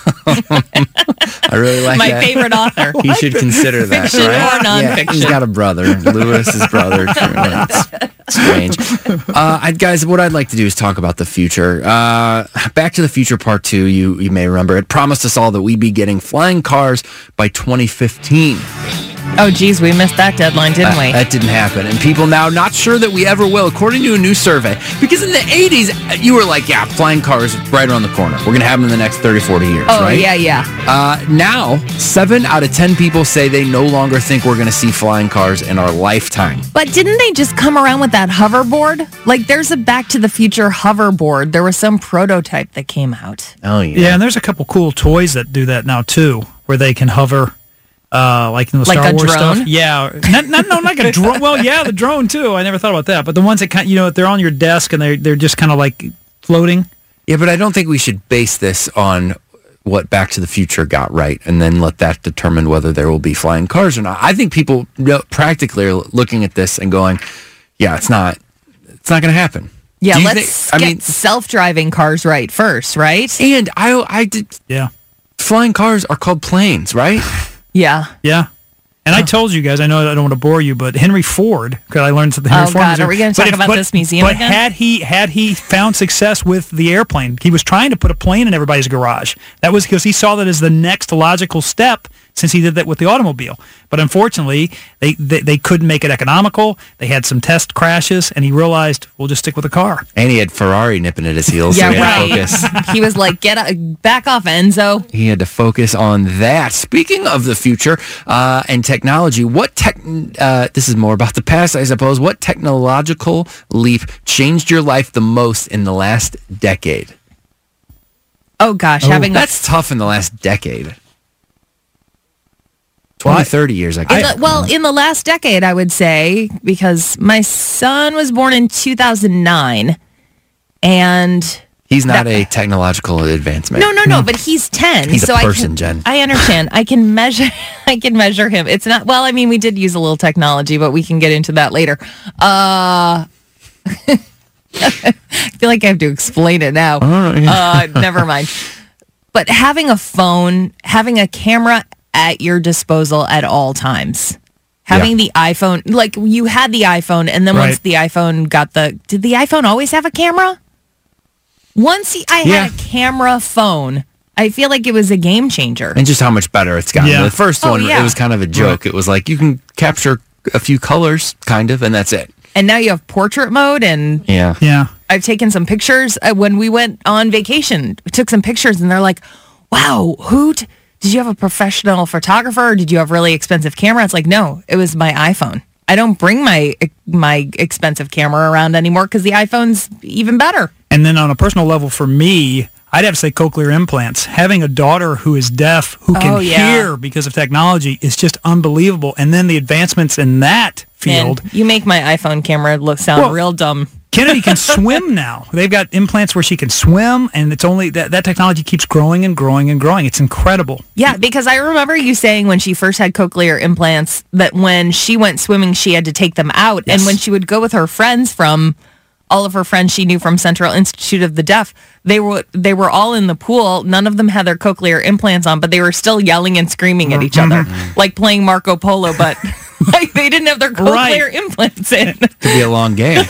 [SPEAKER 13] I really like
[SPEAKER 8] My
[SPEAKER 13] that.
[SPEAKER 8] favorite author.
[SPEAKER 13] He should consider that.
[SPEAKER 8] Fiction
[SPEAKER 13] right?
[SPEAKER 8] or nonfiction?
[SPEAKER 13] Yeah, he's got a brother. Lewis's brother. Truman. It's strange. Uh, I, guys, what I'd like to do is talk about the future. Uh, Back to the Future Part Two. You you may remember it promised us all that we'd be getting flying cars by twenty fifteen.
[SPEAKER 8] Oh, geez, we missed that deadline, didn't
[SPEAKER 13] Uh,
[SPEAKER 8] we?
[SPEAKER 13] that didn't happen. And people now not sure that we ever will, according to a new survey. Because in the eighties, you were like, yeah, flying cars right around the corner. We're going to have them in the next thirty, forty years,
[SPEAKER 8] oh,
[SPEAKER 13] right?
[SPEAKER 8] yeah, yeah.
[SPEAKER 13] Uh, now, seven out of ten people say they no longer think we're going to see flying cars in our lifetime.
[SPEAKER 8] But didn't they just come around with that hoverboard? Like, there's a Back to the Future hoverboard. There was some prototype that came out.
[SPEAKER 13] Oh, yeah.
[SPEAKER 10] Yeah, and there's a couple cool toys that do that now, too, where they can hover. Uh, like in the
[SPEAKER 8] Like
[SPEAKER 10] Star
[SPEAKER 8] a
[SPEAKER 10] Wars
[SPEAKER 8] drone?
[SPEAKER 10] stuff, yeah. Not, not, no, not like a drone. Well, yeah, the drone too. I never thought about that. But the ones that kind, you know, they're on your desk and they're they're just kind of like floating.
[SPEAKER 13] Yeah, but I don't think we should base this on what Back to the Future got right and then let that determine whether there will be flying cars or not. I think people know, practically are looking at this and going, yeah, it's not, it's not going to happen.
[SPEAKER 8] Yeah,
[SPEAKER 13] Do you
[SPEAKER 8] let's
[SPEAKER 13] think-
[SPEAKER 8] get
[SPEAKER 13] I mean,
[SPEAKER 8] self-driving cars right first, right?
[SPEAKER 13] and I, I did.
[SPEAKER 10] Yeah,
[SPEAKER 13] flying cars are called planes, right?
[SPEAKER 8] Yeah.
[SPEAKER 10] Yeah. And I told you guys, I know I don't want to bore you, but Henry Ford, because I learned something. Henry
[SPEAKER 8] Oh,
[SPEAKER 10] Ford
[SPEAKER 8] God,
[SPEAKER 10] was-
[SPEAKER 8] are we gonna
[SPEAKER 10] but
[SPEAKER 8] talk about this museum
[SPEAKER 10] But
[SPEAKER 8] again?
[SPEAKER 10] had he had he found success with the airplane, he was trying to put a plane in everybody's garage. That was because he saw that as the next logical step, since he did that with the automobile. But unfortunately, they, they they couldn't make it economical. They had some test crashes, and he realized, we'll just stick with the car.
[SPEAKER 13] And he had Ferrari nipping at his heels.
[SPEAKER 8] Yeah,
[SPEAKER 13] so he had to
[SPEAKER 8] right.
[SPEAKER 13] focus.
[SPEAKER 8] He was like, "Get a, back off, Enzo."
[SPEAKER 13] He had to focus on that. Speaking of the future uh, and technology, what tech? Uh, this is more about the past, I suppose. What technological leap changed your life the most in the last decade?
[SPEAKER 8] Oh gosh, having
[SPEAKER 13] that's tough in the last decade. twenty, thirty years, I
[SPEAKER 8] In
[SPEAKER 13] guess.
[SPEAKER 8] the, well, in the last decade, I would say, because my son was born in two thousand nine, and
[SPEAKER 13] He's not
[SPEAKER 8] that-
[SPEAKER 13] a technological advancement.
[SPEAKER 8] no, no, no, but he's ten.
[SPEAKER 13] He's a
[SPEAKER 8] so
[SPEAKER 13] person,
[SPEAKER 8] I can,
[SPEAKER 13] Jen.
[SPEAKER 8] I understand. I can measure. I can measure him. It's not. Well, I mean, we did use a little technology, but we can get into that later. Uh, I feel like I have to explain it now. Uh, never mind. But having a phone, having a camera at your disposal at all times. Having the iPhone, like you had the iPhone, and then once
[SPEAKER 10] Right.
[SPEAKER 8] the iPhone got the, did the iPhone always have a camera? Once he, I
[SPEAKER 13] Yeah.
[SPEAKER 8] had a camera phone, I feel like it was a game changer.
[SPEAKER 13] And just how much better it's gotten.
[SPEAKER 10] Yeah.
[SPEAKER 13] The first
[SPEAKER 8] Oh,
[SPEAKER 13] one,
[SPEAKER 8] yeah.
[SPEAKER 13] it was kind of a joke. It was like you can capture a few colors, kind of, and that's it.
[SPEAKER 8] And now you have portrait mode, and
[SPEAKER 13] Yeah.
[SPEAKER 10] Yeah.
[SPEAKER 8] I've taken some pictures uh, when we went on vacation. We took some pictures, and they're like, "Wow, who t- did you have a professional photographer, or did you have really expensive camera?" It's like, no, it was my iPhone. I don't bring my my expensive camera around anymore because the iPhone's even better.
[SPEAKER 10] And then on a personal level, for me, I'd have to say cochlear implants. Having a daughter who is deaf, who can
[SPEAKER 8] Oh, yeah.
[SPEAKER 10] hear because of technology, is just unbelievable. And then the advancements in that field.
[SPEAKER 8] Man, you make my iPhone camera look sound
[SPEAKER 10] Well,
[SPEAKER 8] real dumb.
[SPEAKER 10] Kennedy can swim now. They've got implants where she can swim, and it's only that that technology keeps growing and growing and growing. It's incredible.
[SPEAKER 8] Yeah, because I remember you saying when she first had cochlear implants that when she went swimming, she had to take them out.
[SPEAKER 10] Yes.
[SPEAKER 8] And when she would go with her friends from, all of her friends she knew from Central Institute of the Deaf, they were they were all in the pool. None of them had their cochlear implants on, but they were still yelling and screaming at each other, like playing Marco Polo, but like they didn't have their cochlear
[SPEAKER 10] Right.
[SPEAKER 8] implants in.
[SPEAKER 13] Could be a long game.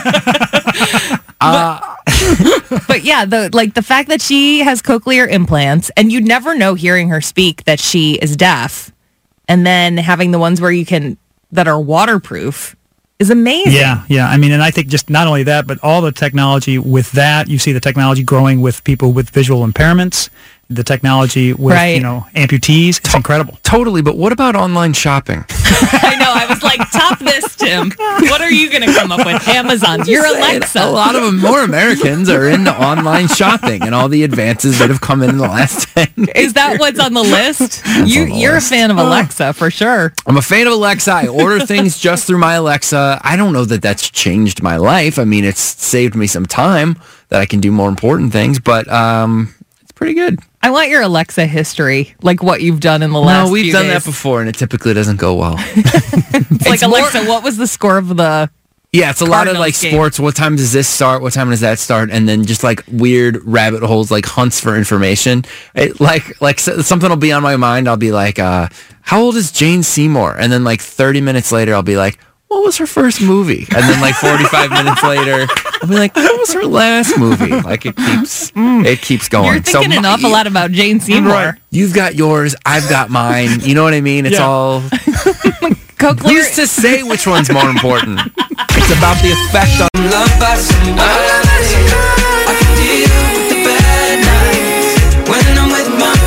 [SPEAKER 13] uh,
[SPEAKER 8] But yeah, the like the fact that she has cochlear implants, and you'd never know hearing her speak that she is deaf, and then having the ones where you can that are waterproof is amazing.
[SPEAKER 10] Yeah, yeah. I mean, and I think just not only that, but all the technology with that, you see the technology growing with people with visual impairments, the technology with,
[SPEAKER 8] Right.
[SPEAKER 10] you know, amputees. It's incredible.
[SPEAKER 13] Totally, but what about online shopping?
[SPEAKER 8] I know. I was like, top this, Tim. What are you going to come up with? Amazon. You're Alexa.
[SPEAKER 13] A lot of them, more Americans are into online shopping and all the advances that have come in, in the last ten years.
[SPEAKER 8] Is that what's on the list? You,
[SPEAKER 13] on the
[SPEAKER 8] you're
[SPEAKER 13] list.
[SPEAKER 8] a fan of Alexa for sure.
[SPEAKER 13] I'm a fan of Alexa. I order things just through my Alexa. I don't know that that's changed my life. I mean, it's saved me some time that I can do more important things, but um, it's pretty good.
[SPEAKER 8] I want your Alexa history, like what you've done in the last
[SPEAKER 13] No, we've
[SPEAKER 8] few
[SPEAKER 13] done
[SPEAKER 8] days.
[SPEAKER 13] that before, and it typically doesn't go well.
[SPEAKER 8] It's like, Alexa, what was the score of the...
[SPEAKER 13] Yeah, it's a lot of
[SPEAKER 8] Cardinals
[SPEAKER 13] like
[SPEAKER 8] game?
[SPEAKER 13] sports. What time does this start? What time does that start? And then just like weird rabbit holes, like hunts for information. It, like like s- something will be on my mind. I'll be like, uh, "How old is Jane Seymour?" And then like thirty minutes later, I'll be like, "What was her first movie?" And then like forty-five minutes later, I'll be like, "What was her last movie?" Like it keeps it keeps going.
[SPEAKER 8] You're thinking
[SPEAKER 13] So
[SPEAKER 8] an
[SPEAKER 13] my-
[SPEAKER 8] awful lot about Jane Seymour.
[SPEAKER 13] Right. You've got yours. I've got mine. You know what I mean? It's
[SPEAKER 10] Yeah.
[SPEAKER 13] all.
[SPEAKER 8] Cochlear...
[SPEAKER 13] Who's to say which one's more important? It's about the effect on.
[SPEAKER 3] Love us, I can deal with the bad nights when I'm with my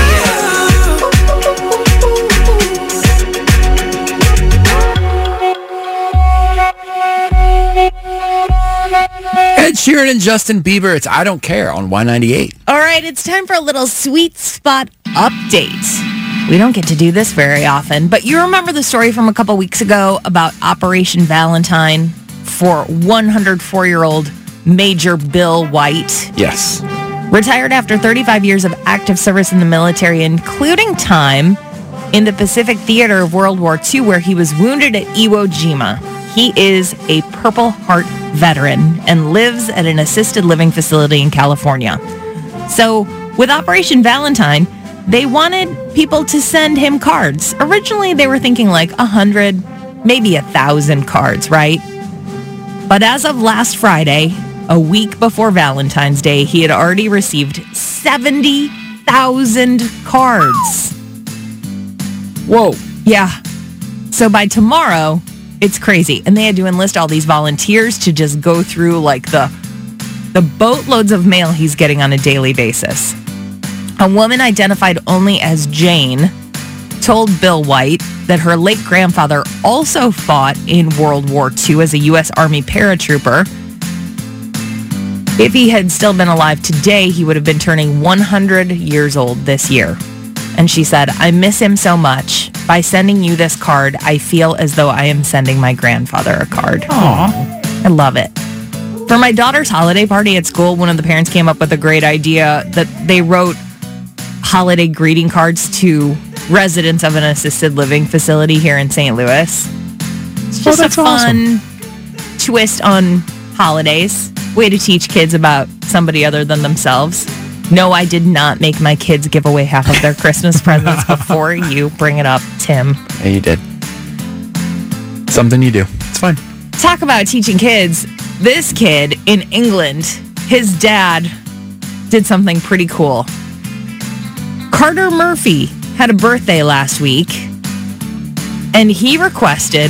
[SPEAKER 13] Ed Sheeran and Justin Bieber. It's I Don't Care on Y ninety-eight.
[SPEAKER 8] All right, it's time for a little sweet spot update. We don't get to do this very often, but you remember the story from a couple weeks ago about Operation Valentine for one hundred four-year-old Major Bill White?
[SPEAKER 13] Yes.
[SPEAKER 8] Retired after thirty-five years of active service in the military, including time in the Pacific Theater of World War Two, where he was wounded at Iwo Jima. He is a Purple Heart veteran and lives at an assisted living facility in California. So with Operation Valentine, they wanted people to send him cards. Originally, they were thinking like a hundred, maybe a thousand cards, right? But as of last Friday, a week before Valentine's Day, he had already received seventy thousand cards.
[SPEAKER 13] Whoa.
[SPEAKER 8] Yeah. So by tomorrow, it's crazy. And they had to enlist all these volunteers to just go through like the the boatloads of mail he's getting on a daily basis. A woman identified only as Jane told Bill White that her late grandfather also fought in World War Two as a U S Army paratrooper. If he had still been alive today, he would have been turning one hundred years old this year. And she said, I miss him so much. By sending you this card, I feel as though I am sending my grandfather a card.
[SPEAKER 10] Aww.
[SPEAKER 8] I love it. For my daughter's holiday party at school, one of the parents came up with a great idea that they wrote holiday greeting cards to residents of an assisted living facility here in Saint Louis. It's just
[SPEAKER 10] Oh, that's
[SPEAKER 8] a fun
[SPEAKER 10] awesome.
[SPEAKER 8] twist on holidays. Way to teach kids about somebody other than themselves. No, I did not make my kids give away half of their Christmas presents before you bring it up, Tim.
[SPEAKER 13] Yeah, you did. Something you do. It's fine.
[SPEAKER 8] Talk about teaching kids. This kid in England, his dad did something pretty cool. Carter Murphy had a birthday last week, and he requested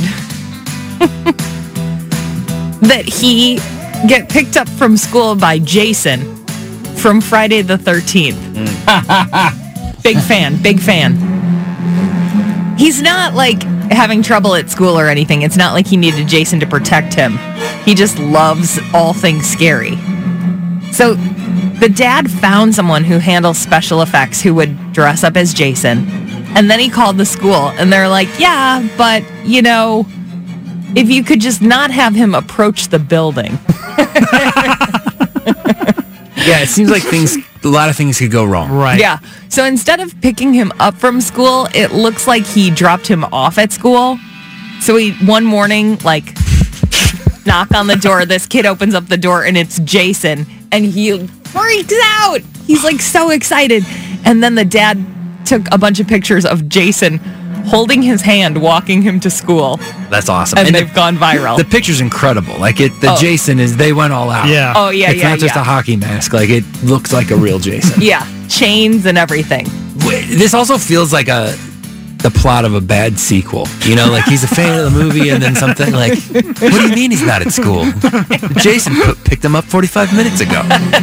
[SPEAKER 8] that he get picked up from school by Jason from Friday the thirteenth. Mm. Big fan, big fan. He's not like having trouble at school or anything. It's not like he needed Jason to protect him. He just loves all things scary. So the dad found someone who handles special effects who would dress up as Jason. And then he called the school and they're like, yeah, but, you know, if you could just not have him approach the building.
[SPEAKER 13] Yeah, it seems like things, a lot of things could go wrong.
[SPEAKER 10] Right.
[SPEAKER 8] Yeah. So instead of picking him up from school, it looks like he dropped him off at school. So he, one morning, like, knock on the door. This kid opens up the door, and it's Jason. And he freaks out. He's, like, so excited. And then the dad took a bunch of pictures of Jason holding his hand, walking him to school.
[SPEAKER 13] That's awesome.
[SPEAKER 8] And,
[SPEAKER 13] And
[SPEAKER 8] they've
[SPEAKER 13] the-
[SPEAKER 8] gone viral.
[SPEAKER 13] The picture's incredible. Like, it, the
[SPEAKER 8] Oh.
[SPEAKER 13] Jason is, they went all out.
[SPEAKER 10] Yeah.
[SPEAKER 8] Oh, yeah,
[SPEAKER 13] It's
[SPEAKER 8] yeah,
[SPEAKER 13] not just
[SPEAKER 8] yeah.
[SPEAKER 13] a hockey mask. Like, it looks like a real Jason.
[SPEAKER 8] Yeah. Chains and everything.
[SPEAKER 13] Wait, This also feels like a the plot of a bad sequel. You know, like he's a fan of the movie and then something like, what do you mean he's not at school? Jason p- picked him up forty-five minutes ago.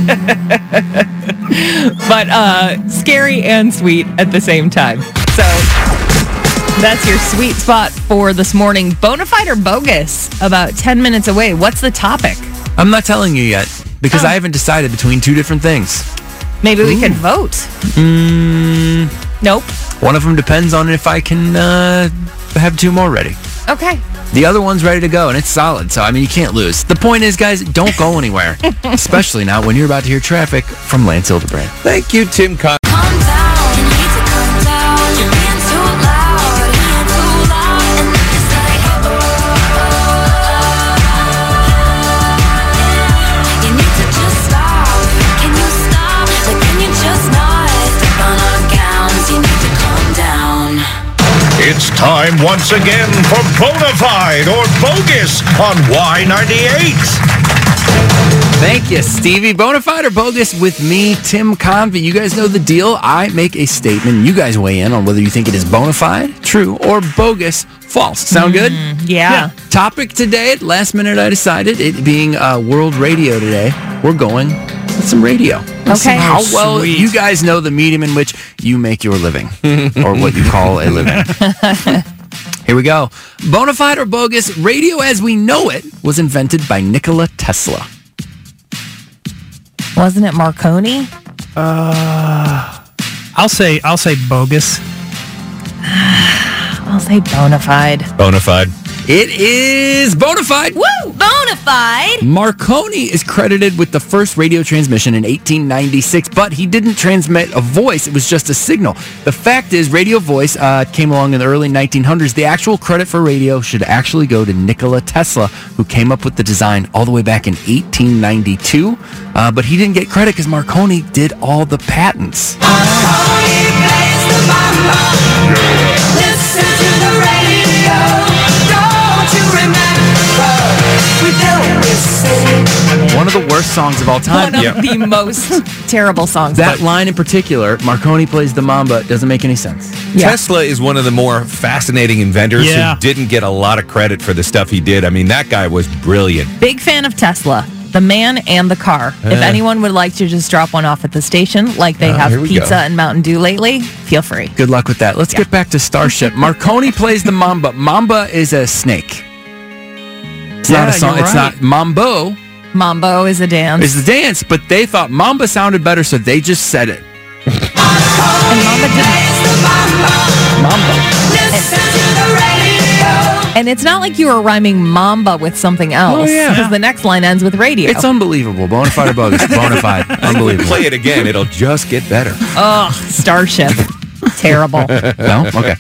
[SPEAKER 8] But uh, scary and sweet at the same time. So that's your sweet spot for this morning. Bonafide or bogus? About ten minutes away. What's the topic?
[SPEAKER 13] I'm not telling you yet because
[SPEAKER 8] Oh.
[SPEAKER 13] I haven't decided between two different things.
[SPEAKER 8] Maybe we
[SPEAKER 13] Ooh.
[SPEAKER 8] can vote.
[SPEAKER 13] Mm,
[SPEAKER 8] Nope.
[SPEAKER 13] one of them depends on if I can uh, have two more ready.
[SPEAKER 8] Okay.
[SPEAKER 13] The other one's ready to go, and it's solid. So, I mean, you can't lose. The point is, guys, don't go anywhere. Especially not when you're about to hear traffic from Lance Hildebrand.
[SPEAKER 11] Thank you, Tim Con.
[SPEAKER 12] It's time once again for Bonafide or Bogus on Y ninety-eight.
[SPEAKER 13] Thank you, Stevie. Bonafide or bogus with me, Tim Convey. You guys know the deal. I make a statement. You guys weigh in on whether you think it is bonafide, true, or bogus, false. Sound good?
[SPEAKER 8] Yeah.
[SPEAKER 13] Topic today, at last minute I decided, it being uh, World Radio Today, we're going with some radio. Let's see
[SPEAKER 8] Okay.
[SPEAKER 13] how
[SPEAKER 10] Oh,
[SPEAKER 13] well
[SPEAKER 10] sweet.
[SPEAKER 13] you guys know the medium in which you make your living, or what you call a living. Here we go. Bonafide or bogus, radio as we know it was invented by Nikola Tesla.
[SPEAKER 8] Wasn't it Marconi?
[SPEAKER 10] Uh, I'll say I'll say bogus.
[SPEAKER 8] I'll say bonafide.
[SPEAKER 11] Bonafide.
[SPEAKER 13] It is bonafide.
[SPEAKER 8] Woo! Bonafide!
[SPEAKER 13] Marconi is credited with the first radio transmission in eighteen ninety-six, but he didn't transmit a voice. It was just a signal. The fact is, radio voice uh, came along in the early nineteen hundreds. The actual credit for radio should actually go to Nikola Tesla, who came up with the design all the way back in eighteen ninety-two. Uh, but he didn't get credit because Marconi did all the patents.
[SPEAKER 3] Listen to the radio. Don't you remember? We always sing.
[SPEAKER 13] One of the worst songs of all time.
[SPEAKER 8] One of the most terrible songs.
[SPEAKER 13] That line in particular, Marconi plays the Mamba, doesn't make any sense.
[SPEAKER 8] Yeah.
[SPEAKER 11] Tesla is one of the more fascinating inventors
[SPEAKER 10] Yeah.
[SPEAKER 11] who didn't get a lot of credit for the stuff he did. I mean, that guy was brilliant.
[SPEAKER 8] Big fan of Tesla. The man and the car. If
[SPEAKER 11] Uh.
[SPEAKER 8] anyone would like to just drop one off at the station, like they
[SPEAKER 11] Uh,
[SPEAKER 8] have
[SPEAKER 11] here we
[SPEAKER 8] pizza
[SPEAKER 11] go.
[SPEAKER 8] and Mountain Dew lately, feel free.
[SPEAKER 13] Good luck with that. Let's get back to Starship. Marconi plays the Mamba. Mamba is a snake. It's not a
[SPEAKER 8] Yeah,
[SPEAKER 13] song.
[SPEAKER 8] you're
[SPEAKER 13] It's
[SPEAKER 8] right.
[SPEAKER 13] not Mambo.
[SPEAKER 8] Mambo is a dance.
[SPEAKER 13] It's the dance, but they thought Mamba sounded better, so they just said it.
[SPEAKER 8] And Mamba didn't.
[SPEAKER 13] Mamba.
[SPEAKER 3] Listen to the radio.
[SPEAKER 8] And it's not like you were rhyming Mamba with something else.
[SPEAKER 13] Oh, yeah.
[SPEAKER 8] Because the next line ends with radio.
[SPEAKER 13] It's unbelievable. Bonafide or bogus? Bonafide. Unbelievable.
[SPEAKER 11] Play it again. It'll just get better.
[SPEAKER 8] Ugh, Starship. Terrible.
[SPEAKER 13] No? Okay.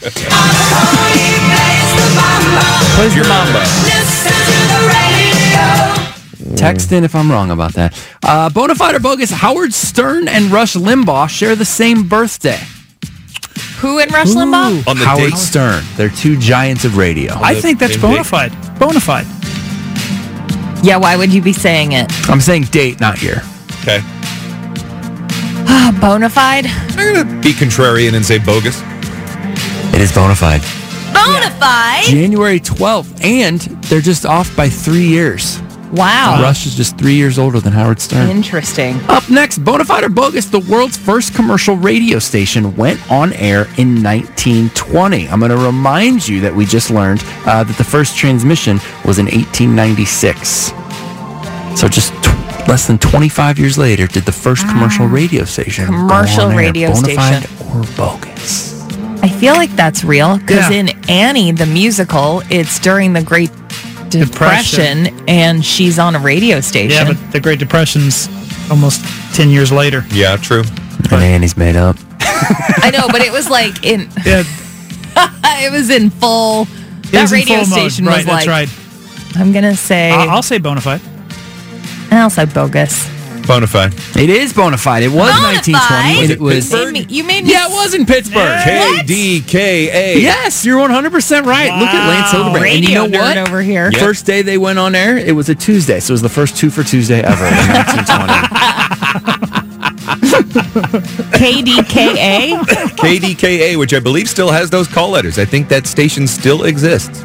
[SPEAKER 11] Plays your Mamba.
[SPEAKER 3] Listen to the radio.
[SPEAKER 13] Text in if I'm wrong about that. Uh, Bonafide or bogus? Howard Stern and Rush Limbaugh share the same birthday.
[SPEAKER 8] Who in Rush Limbaugh?
[SPEAKER 11] On the
[SPEAKER 13] Howard
[SPEAKER 11] date.
[SPEAKER 13] Stern. They're two giants of radio.
[SPEAKER 10] I think that's
[SPEAKER 11] same date.
[SPEAKER 10] bonafide. Bonafide.
[SPEAKER 8] Yeah, why would you be saying it?
[SPEAKER 13] I'm saying date, not year.
[SPEAKER 11] Okay.
[SPEAKER 8] Ah, bonafide?
[SPEAKER 11] I'm going to be contrarian and say bogus.
[SPEAKER 13] It is Bonafide.
[SPEAKER 8] Bonafide?
[SPEAKER 13] January twelfth, and they're just off by three years.
[SPEAKER 8] Wow.
[SPEAKER 13] Rush is just three years older than Howard Stern.
[SPEAKER 8] Interesting.
[SPEAKER 13] Up next, Bonafide or bogus? The world's first commercial radio station went on air in nineteen twenty. I'm going to remind you that we just learned uh, that the first transmission was in eighteen ninety-six. So just tw- less than twenty-five years later, did the first commercial radio station go
[SPEAKER 8] Commercial
[SPEAKER 13] on air.
[SPEAKER 8] radio
[SPEAKER 13] Bonafide
[SPEAKER 8] station.
[SPEAKER 13] or bogus?
[SPEAKER 8] I feel like that's real because
[SPEAKER 10] Yeah.
[SPEAKER 8] in Annie, the musical, it's during the Great Depression, and she's on a radio station.
[SPEAKER 10] Yeah, but the Great Depression's almost ten years later.
[SPEAKER 11] Yeah, true.
[SPEAKER 13] And Annie's made up.
[SPEAKER 8] I know, but it was like in.
[SPEAKER 10] Yeah.
[SPEAKER 8] It was in full.
[SPEAKER 10] It
[SPEAKER 8] That
[SPEAKER 10] was in
[SPEAKER 8] radio
[SPEAKER 10] full mode.
[SPEAKER 8] station
[SPEAKER 10] Right,
[SPEAKER 8] was
[SPEAKER 10] that's
[SPEAKER 8] like.
[SPEAKER 10] right.
[SPEAKER 8] I'm gonna say.
[SPEAKER 10] I'll, I'll say bona fide.
[SPEAKER 8] And I'll say bogus.
[SPEAKER 11] Bona fide.
[SPEAKER 13] It is bona fide. It was
[SPEAKER 8] Bona
[SPEAKER 13] nineteen twenty.
[SPEAKER 8] fide?
[SPEAKER 13] It was.
[SPEAKER 8] You made me- you made me.
[SPEAKER 13] Yeah, it was in Pittsburgh.
[SPEAKER 11] K D K A.
[SPEAKER 13] Yes, you're one hundred percent right. Look at Lance Hildebrand. And you
[SPEAKER 8] Radio
[SPEAKER 13] know what?
[SPEAKER 8] nerd over here.
[SPEAKER 11] Yep.
[SPEAKER 13] First day they went on air, it was a Tuesday. So it was the first two for Tuesday ever in nineteen twenty.
[SPEAKER 8] K D K A.
[SPEAKER 11] K D K A, which I believe still has those call letters. I think that station still exists.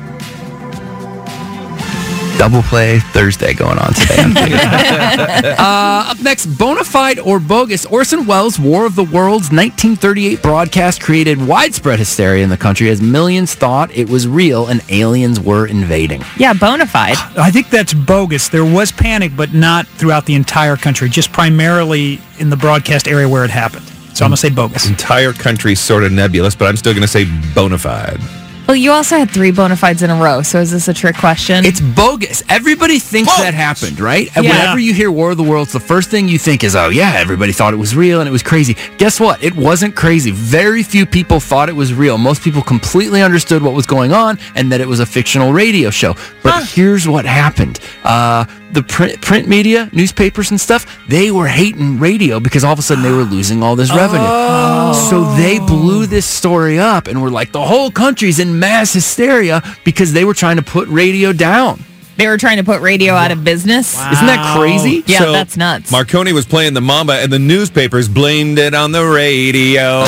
[SPEAKER 13] Double play Thursday going on today. uh, up next, bona fide or bogus. Orson Welles' War of the Worlds nineteen thirty-eight broadcast created widespread hysteria in the country as millions thought it was real and aliens were invading.
[SPEAKER 8] Yeah, bona fide.
[SPEAKER 10] I think that's bogus. There was panic, but not throughout the entire country, just primarily in the broadcast area where it happened. So I'm going to say bogus.
[SPEAKER 11] Entire country's sort of nebulous, but I'm still going to say bona fide.
[SPEAKER 8] Well, you also had three bona fides in a row, so is this a trick question?
[SPEAKER 13] It's bogus. Everybody thinks that happened, right? And
[SPEAKER 8] Yeah.
[SPEAKER 13] whenever you hear War of the Worlds, the first thing you think is, oh, yeah, everybody thought it was real and it was crazy. Guess what? It wasn't crazy. Very few people thought it was real. Most people completely understood what was going on and that it was a fictional radio show. But here's what happened. Uh, the print, print media, newspapers and stuff, they were hating radio because all of a sudden they were losing all this revenue. So they blew this story up and were like, the whole country's in mass hysteria because they were trying to put radio down.
[SPEAKER 8] They were trying to put radio out of business.
[SPEAKER 13] Isn't that crazy?
[SPEAKER 8] Yeah,
[SPEAKER 11] So,
[SPEAKER 8] that's nuts.
[SPEAKER 11] Marconi was playing the Mamba, and the newspapers blamed it on the radio.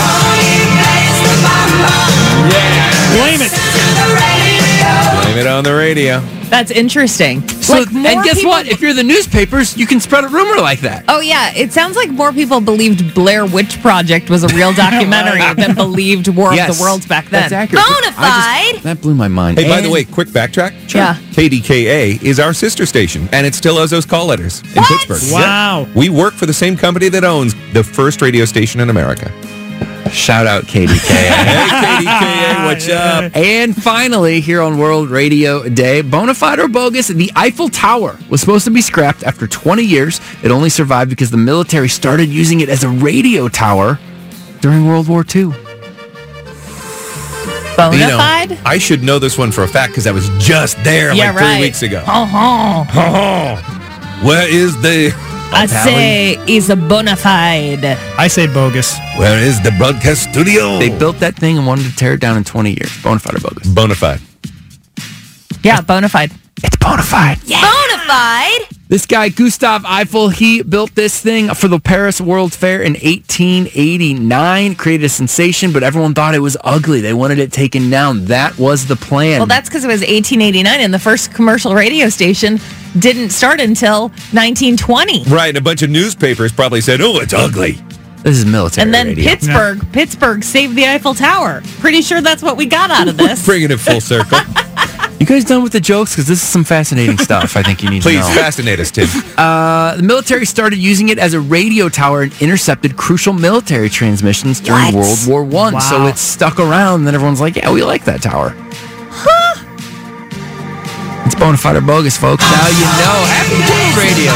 [SPEAKER 10] Blame it.
[SPEAKER 11] Blame it on the radio.
[SPEAKER 8] That's interesting.
[SPEAKER 13] So,
[SPEAKER 8] Like, more
[SPEAKER 13] and guess
[SPEAKER 8] people-
[SPEAKER 13] what? If you're the newspapers, you can spread a rumor like that.
[SPEAKER 8] Oh, yeah. It sounds like more people believed Blair Witch Project was a real documentary than believed War of
[SPEAKER 13] Yes,
[SPEAKER 8] the Worlds back then.
[SPEAKER 13] that's accurate.
[SPEAKER 8] Bona
[SPEAKER 13] I
[SPEAKER 8] fide.
[SPEAKER 13] just- That blew my mind.
[SPEAKER 11] Hey, by the
[SPEAKER 13] And-
[SPEAKER 11] way, quick backtrack.
[SPEAKER 8] Yeah.
[SPEAKER 11] K D K A is our sister station, and it still has those call letters in Pittsburgh.
[SPEAKER 10] Wow.
[SPEAKER 11] Yeah. We work for the same company that owns the first radio station in America.
[SPEAKER 13] Shout out K D K A.
[SPEAKER 11] Hey, K D K A, what's up?
[SPEAKER 13] And finally, here on World Radio Day, bona fide or bogus, the Eiffel Tower was supposed to be scrapped after twenty years. It only survived because the military started using it as a radio tower during World War Two.
[SPEAKER 8] Bona
[SPEAKER 11] You know,
[SPEAKER 8] fide?
[SPEAKER 11] I should know this one for a fact because I was just there
[SPEAKER 8] Yeah,
[SPEAKER 11] like three
[SPEAKER 8] right.
[SPEAKER 11] weeks ago.
[SPEAKER 8] Uh-huh.
[SPEAKER 11] Where is the...
[SPEAKER 8] I say is a bona fide.
[SPEAKER 10] I say bogus.
[SPEAKER 11] Where is the broadcast studio?
[SPEAKER 13] They built that thing and wanted to tear it down in twenty years. Bona fide or bogus?
[SPEAKER 11] Bona fide.
[SPEAKER 8] Yeah, bona fide.
[SPEAKER 13] It's bona fide.
[SPEAKER 8] Bona fide?
[SPEAKER 13] This guy, Gustav Eiffel, he built this thing for the Paris World's Fair in eighteen eighty-nine, created a sensation, but everyone thought it was ugly. They wanted it taken down. That was the plan.
[SPEAKER 8] Well, that's because it was eighteen eighty-nine, and the first commercial radio station didn't start until nineteen twenty.
[SPEAKER 11] Right, and a bunch of newspapers probably said, oh, it's ugly.
[SPEAKER 13] This is military
[SPEAKER 8] And then
[SPEAKER 13] radio.
[SPEAKER 8] Pittsburgh, Pittsburgh saved the Eiffel Tower. Pretty sure that's what we got out of this.
[SPEAKER 11] Bringing it full circle.
[SPEAKER 13] You guys done with the jokes? Because this is some fascinating stuff I think you need
[SPEAKER 11] Please,
[SPEAKER 13] to know.
[SPEAKER 11] fascinate us, Tim.
[SPEAKER 13] Uh, the military started using it as a radio tower and intercepted crucial military transmissions during
[SPEAKER 8] What?
[SPEAKER 13] World War One.
[SPEAKER 10] Wow.
[SPEAKER 13] So it stuck around, and then everyone's like, yeah, we like that tower.
[SPEAKER 8] Huh?
[SPEAKER 13] It's bona fide or bogus, folks. Now you know. Happy World Radio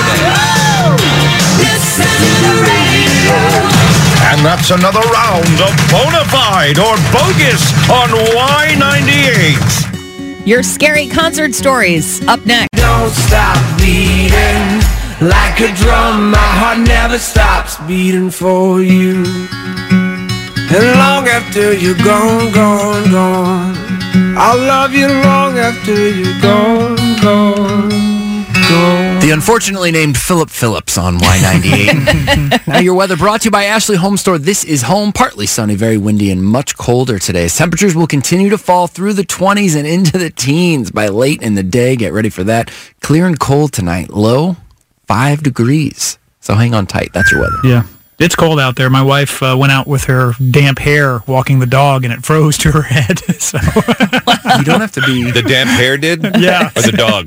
[SPEAKER 13] Day.
[SPEAKER 12] And that's another round of bona fide or bogus on Y ninety-eight.
[SPEAKER 8] Your scary concert stories up next.
[SPEAKER 3] Don't stop beating like a drum. My heart never stops beating for you. And long after you're gone, gone, gone, I'll love you long after you're gone, gone, gone.
[SPEAKER 13] The unfortunately named Philip Phillips on Y ninety-eight. Now your weather brought to you by Ashley Home Store. This is home. Partly sunny, very windy, and much colder today. Temperatures will continue to fall through the twenties and into the teens by late in the day. Get ready for that. Clear and cold tonight. Low, five degrees. So hang on tight. That's your weather.
[SPEAKER 10] Yeah. It's cold out there. My wife uh, went out with her damp hair walking the dog, and it froze to her head. So
[SPEAKER 13] you don't have to be...
[SPEAKER 11] The damp hair did?
[SPEAKER 10] Yeah.
[SPEAKER 11] Or the dog?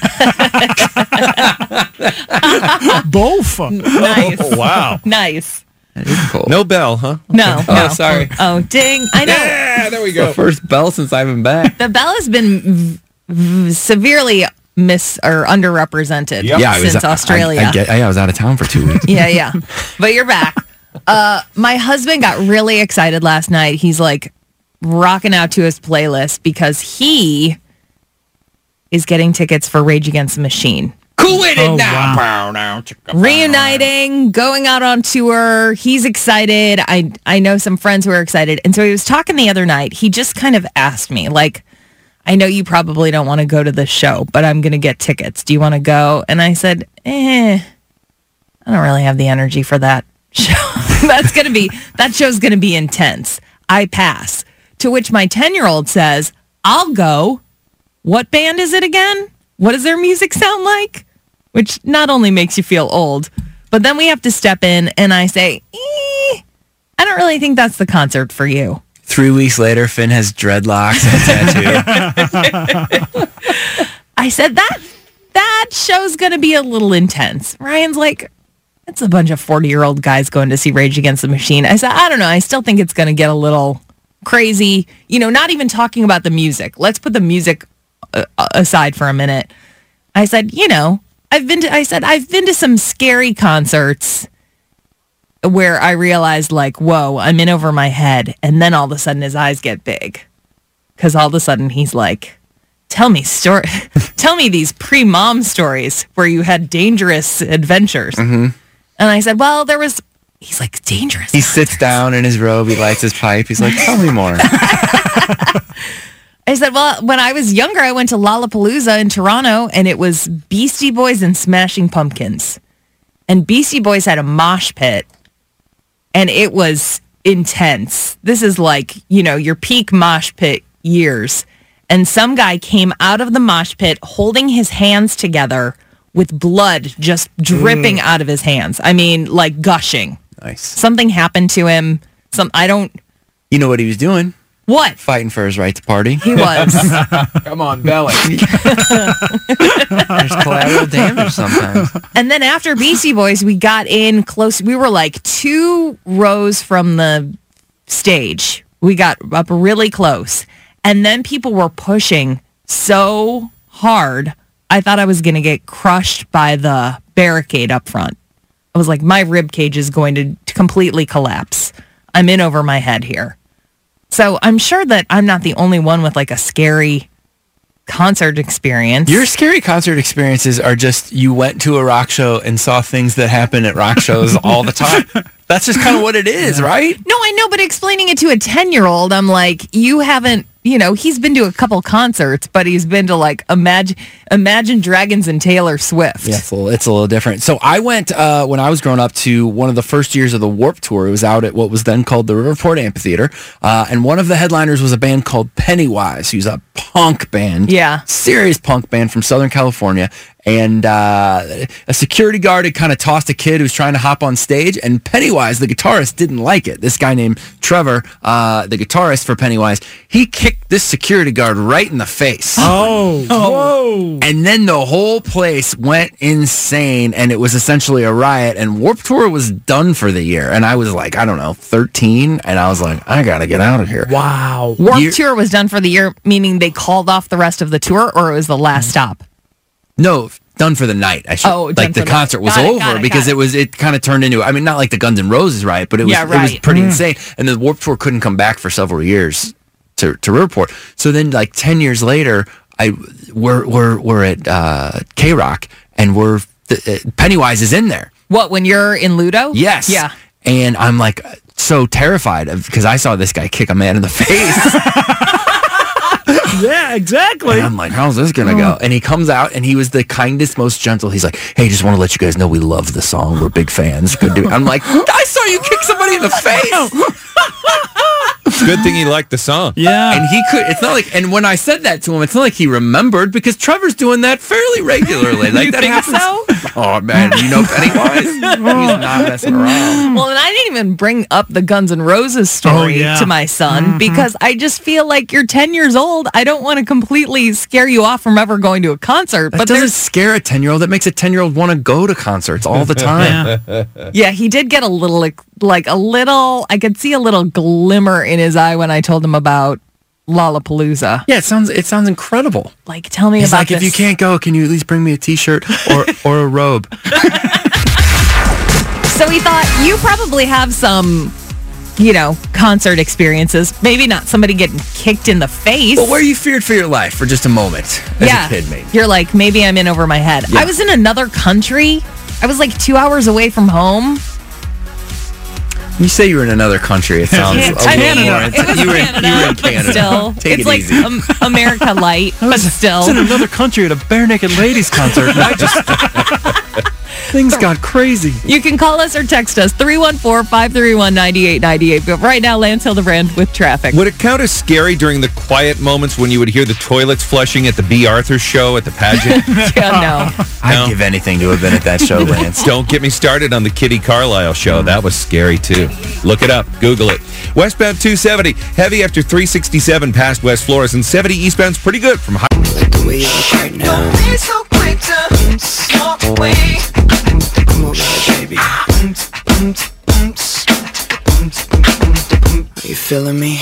[SPEAKER 10] Both.
[SPEAKER 8] Nice.
[SPEAKER 11] Oh, wow.
[SPEAKER 8] Nice.
[SPEAKER 13] That is cold.
[SPEAKER 11] No bell, huh?
[SPEAKER 8] No.
[SPEAKER 13] Oh,
[SPEAKER 8] no.
[SPEAKER 13] sorry.
[SPEAKER 8] Oh, ding. I know.
[SPEAKER 11] Yeah, there we
[SPEAKER 13] It's the
[SPEAKER 11] go.
[SPEAKER 13] first bell since I've been back.
[SPEAKER 8] The bell has been v- v- severely mis or underrepresented
[SPEAKER 13] Yeah, I was,
[SPEAKER 8] since
[SPEAKER 13] I-
[SPEAKER 8] Australia.
[SPEAKER 13] I, I, get, I was out of town for two weeks.
[SPEAKER 8] Yeah, yeah. But you're back. Uh, my husband got really excited last night. He's like rocking out to his playlist because he is getting tickets for Rage Against the Machine.
[SPEAKER 13] Cool with it
[SPEAKER 10] Oh,
[SPEAKER 13] now.
[SPEAKER 10] wow.
[SPEAKER 13] Bow, now.
[SPEAKER 8] Reuniting, going out on tour. He's excited. I I know some friends who are excited. And so he was talking the other night. He just kind of asked me, like, I know you probably don't want to go to this show, but I'm going to get tickets. Do you want to go? And I said, eh, I don't really have the energy for that show. That's going to be, that show's going to be intense. I pass. To which my ten-year-old says, I'll go. What band is it again? What does their music sound like? Which not only makes you feel old, but then we have to step in and I say, eh, I don't really think that's the concert for you.
[SPEAKER 13] Three weeks later, Finn has dreadlocks and a tattoo.
[SPEAKER 8] I said, that that show's going to be a little intense. Ryan's like, it's a bunch of forty-year-old guys going to see Rage Against the Machine. I said, I don't know. I still think it's going to get a little crazy. You know, not even talking about the music. Let's put the music uh, aside for a minute. I said, you know, I've been to, I said, I've been to some scary concerts where I realized, like, whoa, I'm in over my head. And then all of a sudden his eyes get big. Because all of a sudden he's like, tell me story, tell me these pre-mom stories where you had dangerous adventures.
[SPEAKER 13] Mm-hmm.
[SPEAKER 8] And I said, well, there was, he's like, dangerous.
[SPEAKER 13] He sits down in his robe. He lights his pipe. He's like, tell me more.
[SPEAKER 8] I said, well, when I was younger, I went to Lollapalooza in Toronto, and it was Beastie Boys and Smashing Pumpkins. And Beastie Boys had a mosh pit, and it was intense. This is like, you know, your peak mosh pit years. And some guy came out of the mosh pit holding his hands together with blood just dripping
[SPEAKER 13] Mm.
[SPEAKER 8] out of his hands. I mean, like gushing.
[SPEAKER 13] Nice.
[SPEAKER 8] Something happened to him. Some I don't...
[SPEAKER 13] You know what he was doing?
[SPEAKER 8] What?
[SPEAKER 13] Fighting for his right to party.
[SPEAKER 8] He was.
[SPEAKER 13] Come on, Belly. There's collateral damage sometimes.
[SPEAKER 8] And then after Beastie Boys, we got in close. We were like two rows from the stage. We got up really close. And then people were pushing so hard, I thought I was going to get crushed by the barricade up front. I was like, my rib cage is going to completely collapse. I'm in over my head here. So I'm sure that I'm not the only one with like a scary concert experience.
[SPEAKER 13] Your scary concert experiences are just you went to a rock show and saw things that happen at rock shows all the time. That's just kind of what it is, right?
[SPEAKER 8] No, I know, but explaining it to a ten-year-old, I'm like, you haven't, you know, he's been to a couple concerts, but he's been to like Imagine, Imagine Dragons and Taylor Swift.
[SPEAKER 13] Yeah, it's a little, it's a little different. So I went, uh, when I was growing up, to one of the first years of the Warped Tour. It was out at what was then called the Riverport Amphitheater. Uh, and one of the headliners was a band called Pennywise, who's a punk band.
[SPEAKER 8] Yeah.
[SPEAKER 13] Serious punk band from Southern California. And uh, a security guard had kind of tossed a kid who was trying to hop on stage, and Pennywise, the guitarist, didn't like it. This guy named Trevor, uh, the guitarist for Pennywise, he kicked this security guard right in the face.
[SPEAKER 10] Oh, whoa.
[SPEAKER 13] And then the whole place went insane, and it was essentially a riot, and Warped Tour was done for the year. And I was like, I don't know, thirteen, and I was like, I got to get out of here.
[SPEAKER 10] Wow.
[SPEAKER 8] Warped
[SPEAKER 13] Year-
[SPEAKER 8] Tour was done for the year, meaning they called off the rest of the tour, or it was the last stop?
[SPEAKER 13] No, done for the night. I should,
[SPEAKER 8] Oh, done
[SPEAKER 13] like the
[SPEAKER 8] for the-
[SPEAKER 13] concert was
[SPEAKER 8] got it,
[SPEAKER 13] over
[SPEAKER 8] got it,
[SPEAKER 13] because
[SPEAKER 8] got
[SPEAKER 13] it was it kind of turned into. I mean, not like the Guns N' Roses riot, but it was
[SPEAKER 8] Yeah,
[SPEAKER 13] it was
[SPEAKER 8] right.
[SPEAKER 13] pretty
[SPEAKER 8] Mm.
[SPEAKER 13] insane. And the Warped Tour couldn't come back for several years to to Riverport. So then, like ten years later, I we're we're we're at uh, K Rock, and we're the, uh, Pennywise is in there.
[SPEAKER 8] What, when you're in Ludo?
[SPEAKER 13] Yes.
[SPEAKER 8] Yeah.
[SPEAKER 13] And I'm like so terrified of because I saw this guy kick a man in the face.
[SPEAKER 10] Yeah, exactly.
[SPEAKER 13] And I'm like, how's this gonna go? And he comes out, and he was the kindest, most gentle. He's like, hey, just want to let you guys know we love the song. We're big fans. Good dude. I'm like, I saw you kick somebody in the face.
[SPEAKER 11] It's a good thing he liked the song.
[SPEAKER 10] Yeah.
[SPEAKER 13] And he could, it's not like, and when I said that to him, it's not like he remembered because Trevor's doing that fairly regularly. Like
[SPEAKER 8] You
[SPEAKER 13] that
[SPEAKER 8] think
[SPEAKER 13] happens.
[SPEAKER 8] so?
[SPEAKER 13] Oh, man, you know Pennywise? He's not messing around.
[SPEAKER 8] Well, and I didn't even bring up the Guns N' Roses story
[SPEAKER 10] Oh, yeah.
[SPEAKER 8] to my son
[SPEAKER 10] Mhm.
[SPEAKER 8] because I just feel like you're ten years old. I don't want to completely scare you off from ever going to a concert.
[SPEAKER 13] That
[SPEAKER 8] But
[SPEAKER 13] doesn't
[SPEAKER 8] there's,
[SPEAKER 13] scare a ten-year-old. That makes a ten-year-old want to go to concerts all the time.
[SPEAKER 8] yeah, he did get a little, like, like a little, I could see a little glimmer in his eye when I told him about Lollapalooza.
[SPEAKER 13] Yeah, it sounds it sounds incredible.
[SPEAKER 8] Like, tell me
[SPEAKER 13] He's
[SPEAKER 8] about
[SPEAKER 13] like,
[SPEAKER 8] this.
[SPEAKER 13] if you can't go, can you at least bring me a T-shirt or or a robe?
[SPEAKER 8] So we thought you probably have some, you know, concert experiences. Maybe not somebody getting kicked in the face.
[SPEAKER 13] But where you feared for your life for just a moment as
[SPEAKER 8] yeah.
[SPEAKER 13] a kid, maybe.
[SPEAKER 8] You're like, maybe I'm in over my head.
[SPEAKER 13] Yeah.
[SPEAKER 8] I was in another country. I was like two hours away from home.
[SPEAKER 13] You say you were in another country. It sounds a little
[SPEAKER 8] I mean,
[SPEAKER 13] more.
[SPEAKER 8] it was
[SPEAKER 13] you, were in,
[SPEAKER 8] Canada,
[SPEAKER 13] you were in
[SPEAKER 8] but
[SPEAKER 13] Canada.
[SPEAKER 8] still,
[SPEAKER 13] Take
[SPEAKER 8] it's
[SPEAKER 13] it
[SPEAKER 8] like
[SPEAKER 13] easy.
[SPEAKER 8] um, America Light, but still.
[SPEAKER 9] I was in another country at a Bare Naked Ladies concert, and I just... Things got crazy.
[SPEAKER 8] You can call us or text us, three one four, five three one, nine eight nine eight. But right now, Lance Hildebrand with traffic.
[SPEAKER 11] Would it count as scary during the quiet moments when you would hear the toilets flushing at the B. Arthur show at the pageant?
[SPEAKER 8] Yeah, no.
[SPEAKER 13] I'd give anything to have been at that show, Lance.
[SPEAKER 11] Don't get me started on the Kitty Carlisle show. That was scary, too. Look it up. Google it. Westbound two seventy. Heavy after three sixty-seven past West Flores. And seventy eastbound's pretty good from high.
[SPEAKER 3] Like the way you look right now. Don't be so quick to walk away. Come over here, baby. Are you feeling me?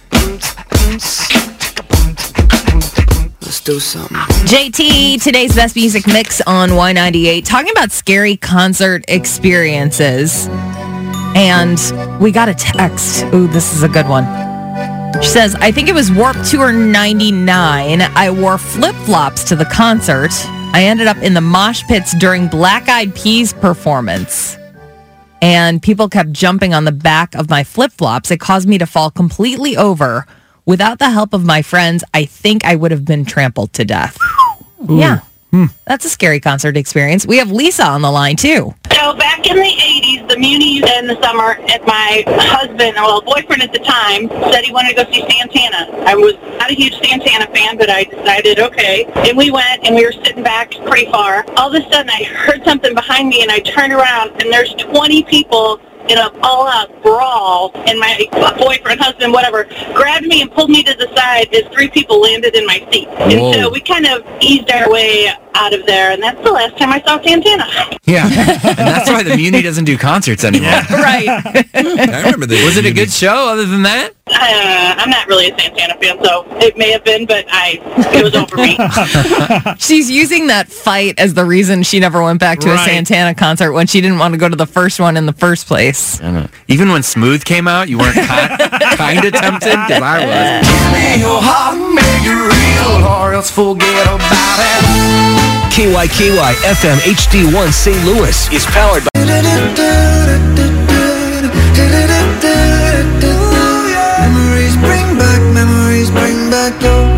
[SPEAKER 3] Let's do something.
[SPEAKER 8] J T, today's best music mix on Y ninety-eight, talking about scary concert experiences. And we got a text. Ooh, this is a good one. She says, I think it was Warped Tour ninety-nine. I wore flip-flops to the concert. I ended up in the mosh pits during Black Eyed Peas performance. And people kept jumping on the back of my flip-flops. It caused me to fall completely over. Without the help of my friends, I think I would have been trampled to death. Ooh. Yeah. Hmm. That's a scary concert experience. We have Lisa on the line, too.
[SPEAKER 15] So back in the eighties, the Munis in the summer, and my husband, well, boyfriend at the time, said he wanted to go see Santana. I was not a huge Santana fan, but I decided, okay. And we went, and we were sitting back pretty far. All of a sudden, I heard something behind me, and I turned around, and there's twenty people in a all-out brawl, and my boyfriend, husband, whatever, grabbed me and pulled me to the side as three people landed in my seat.
[SPEAKER 13] Whoa.
[SPEAKER 15] And so we kind of eased our way out of there, and that's the last time I saw Santana.
[SPEAKER 13] Yeah, and that's why the Muni doesn't do concerts anymore.
[SPEAKER 8] Right.
[SPEAKER 11] I remember the
[SPEAKER 13] Was it a good show other than that?
[SPEAKER 15] Uh, I'm not really a Santana fan, so it may have been, but I it was over me.
[SPEAKER 8] She's using that fight as the reason she never went back to
[SPEAKER 10] Right.
[SPEAKER 8] a Santana concert when she didn't want to go to the first one in the first place.
[SPEAKER 13] I don't know. Even when Smooth came out, you weren't kind of tempted? Because I was.
[SPEAKER 3] Give me your heart and make it real, or else forget about it.
[SPEAKER 16] K Y K Y F M H D one Saint Louis is powered by...
[SPEAKER 3] Memories bring back, memories bring back your...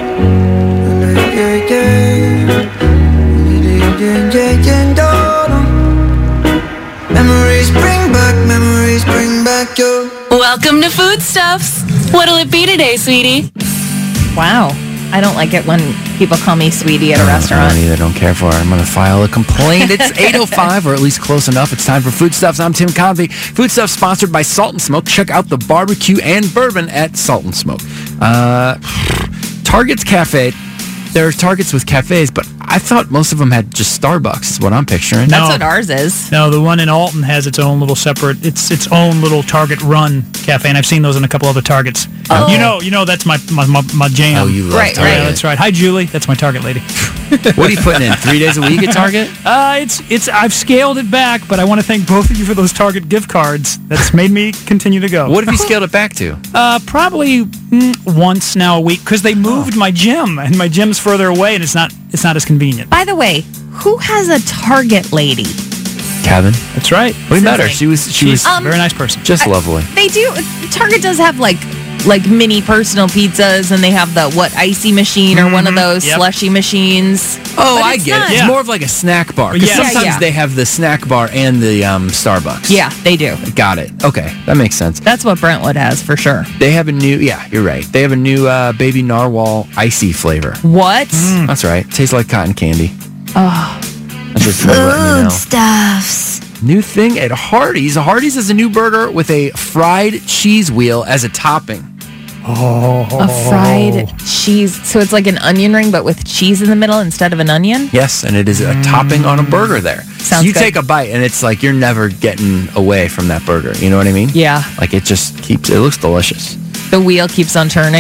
[SPEAKER 3] Memories bring back, memories bring back your...
[SPEAKER 18] Welcome to Foodstuffs. What'll it be today, sweetie?
[SPEAKER 8] Wow. I don't like it when people call me sweetie at a
[SPEAKER 13] I
[SPEAKER 8] restaurant.
[SPEAKER 13] don't either. Don't care for it. I'm going to file a complaint. It's eight oh five, or at least close enough. It's time for Foodstuffs. I'm Tim Convey. Foodstuffs sponsored by Salt and Smoke. Check out the barbecue and bourbon at Salt and Smoke. Uh, Target's Cafe. There's Targets with cafes, but I thought most of them had just Starbucks, is what I'm picturing.
[SPEAKER 8] That's what ours is.
[SPEAKER 10] No, the one in Alton has its own little separate, it's its own little Target run cafe, and I've seen those in a couple other Targets.
[SPEAKER 8] Oh.
[SPEAKER 10] You know, you know that's my my, my, my jam.
[SPEAKER 13] Oh, you love
[SPEAKER 8] Right,
[SPEAKER 13] Target.
[SPEAKER 8] right.
[SPEAKER 10] Yeah, that's right. Hi, Julie. That's my Target lady.
[SPEAKER 13] What are you putting in? Three days a week at Target?
[SPEAKER 10] Uh, it's it's. I've scaled it back, but I want to thank both of you for those Target gift cards. That's made me continue to go.
[SPEAKER 13] What have you scaled it back to?
[SPEAKER 10] Uh, probably mm, once now a week because they moved my gym, and my gym's further away, and it's not it's not as convenient.
[SPEAKER 8] By the way, who has a Target lady?
[SPEAKER 13] Kevin.
[SPEAKER 10] That's right.
[SPEAKER 13] We met her. She was she
[SPEAKER 10] She's
[SPEAKER 13] was
[SPEAKER 10] a very nice person.
[SPEAKER 13] just
[SPEAKER 8] I-
[SPEAKER 13] lovely.
[SPEAKER 8] They do. Target does have like like mini personal pizzas, and they have the what icy machine or one of those
[SPEAKER 10] Yep.
[SPEAKER 8] slushy machines.
[SPEAKER 13] Oh,
[SPEAKER 8] But
[SPEAKER 13] I
[SPEAKER 8] it's
[SPEAKER 13] get
[SPEAKER 8] not-
[SPEAKER 13] it. It's
[SPEAKER 10] Yeah.
[SPEAKER 13] more of like a snack bar. Because
[SPEAKER 10] Yeah.
[SPEAKER 13] sometimes
[SPEAKER 8] Yeah, yeah.
[SPEAKER 13] they have the snack bar and the um, Starbucks.
[SPEAKER 8] Yeah, they do.
[SPEAKER 13] Got it. Okay, that makes sense.
[SPEAKER 8] That's what Brentwood has for sure.
[SPEAKER 13] They have a new, yeah, you're right. They have a new uh, baby narwhal icy flavor.
[SPEAKER 8] What?
[SPEAKER 13] That's right. Tastes like cotton candy.
[SPEAKER 8] Oh,
[SPEAKER 13] That's just letting you know.
[SPEAKER 18] Stuffs.
[SPEAKER 13] New thing at Hardee's. Hardee's has a new burger with a fried cheese wheel as a topping.
[SPEAKER 8] a fried cheese. So it's like an onion ring, but with cheese in the middle instead of an onion.
[SPEAKER 13] Yes, and it is a topping on a burger there. So
[SPEAKER 8] Sounds
[SPEAKER 13] you
[SPEAKER 8] good.
[SPEAKER 13] take a bite, and it's like you're never getting away from that burger. You know what I mean?
[SPEAKER 8] Yeah.
[SPEAKER 13] Like it just keeps. It looks delicious.
[SPEAKER 8] The wheel keeps on turning.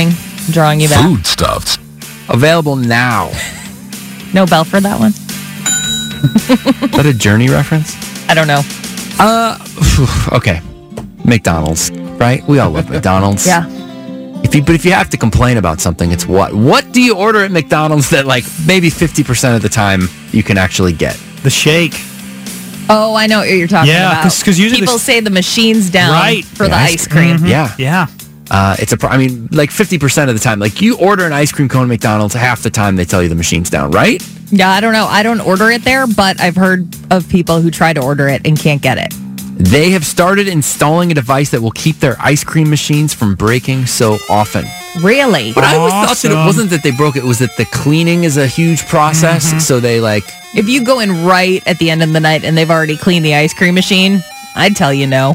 [SPEAKER 8] drawing you back.
[SPEAKER 12] Foodstuffs.
[SPEAKER 13] Available now.
[SPEAKER 8] No bell for that one?
[SPEAKER 13] Is that a Journey reference?
[SPEAKER 8] I don't know.
[SPEAKER 13] Uh, okay. McDonald's, right? We all love McDonald's.
[SPEAKER 8] Yeah.
[SPEAKER 13] If you, but if you have to complain about something, it's what? What do you order at McDonald's that like maybe fifty percent of the time you can actually get?
[SPEAKER 10] The shake.
[SPEAKER 8] Oh, I know what you're talking
[SPEAKER 10] Yeah,
[SPEAKER 8] about.
[SPEAKER 10] 'cause- 'cause usually
[SPEAKER 8] people
[SPEAKER 10] the-
[SPEAKER 8] say the machine's down
[SPEAKER 10] Right.
[SPEAKER 8] for
[SPEAKER 13] The
[SPEAKER 8] the
[SPEAKER 13] ice-
[SPEAKER 8] ice cream.
[SPEAKER 10] Mhm.
[SPEAKER 13] Yeah.
[SPEAKER 10] Yeah.
[SPEAKER 13] Uh, it's a, pro- I mean, like fifty percent of the time, like you order an ice cream cone at McDonald's, half the time they tell you the machine's down, right?
[SPEAKER 8] Yeah, I don't know. I don't order it there, but I've heard of people who try to order it and can't get it.
[SPEAKER 13] They have started installing a device that will keep their ice cream machines from breaking so often.
[SPEAKER 8] Really?
[SPEAKER 13] But I always thought that it wasn't that they broke it, it was that the cleaning is a huge process.
[SPEAKER 8] Mhm.
[SPEAKER 13] So they like,
[SPEAKER 8] If you go in right at the end of the night and they've already cleaned the ice cream machine, I'd tell you no.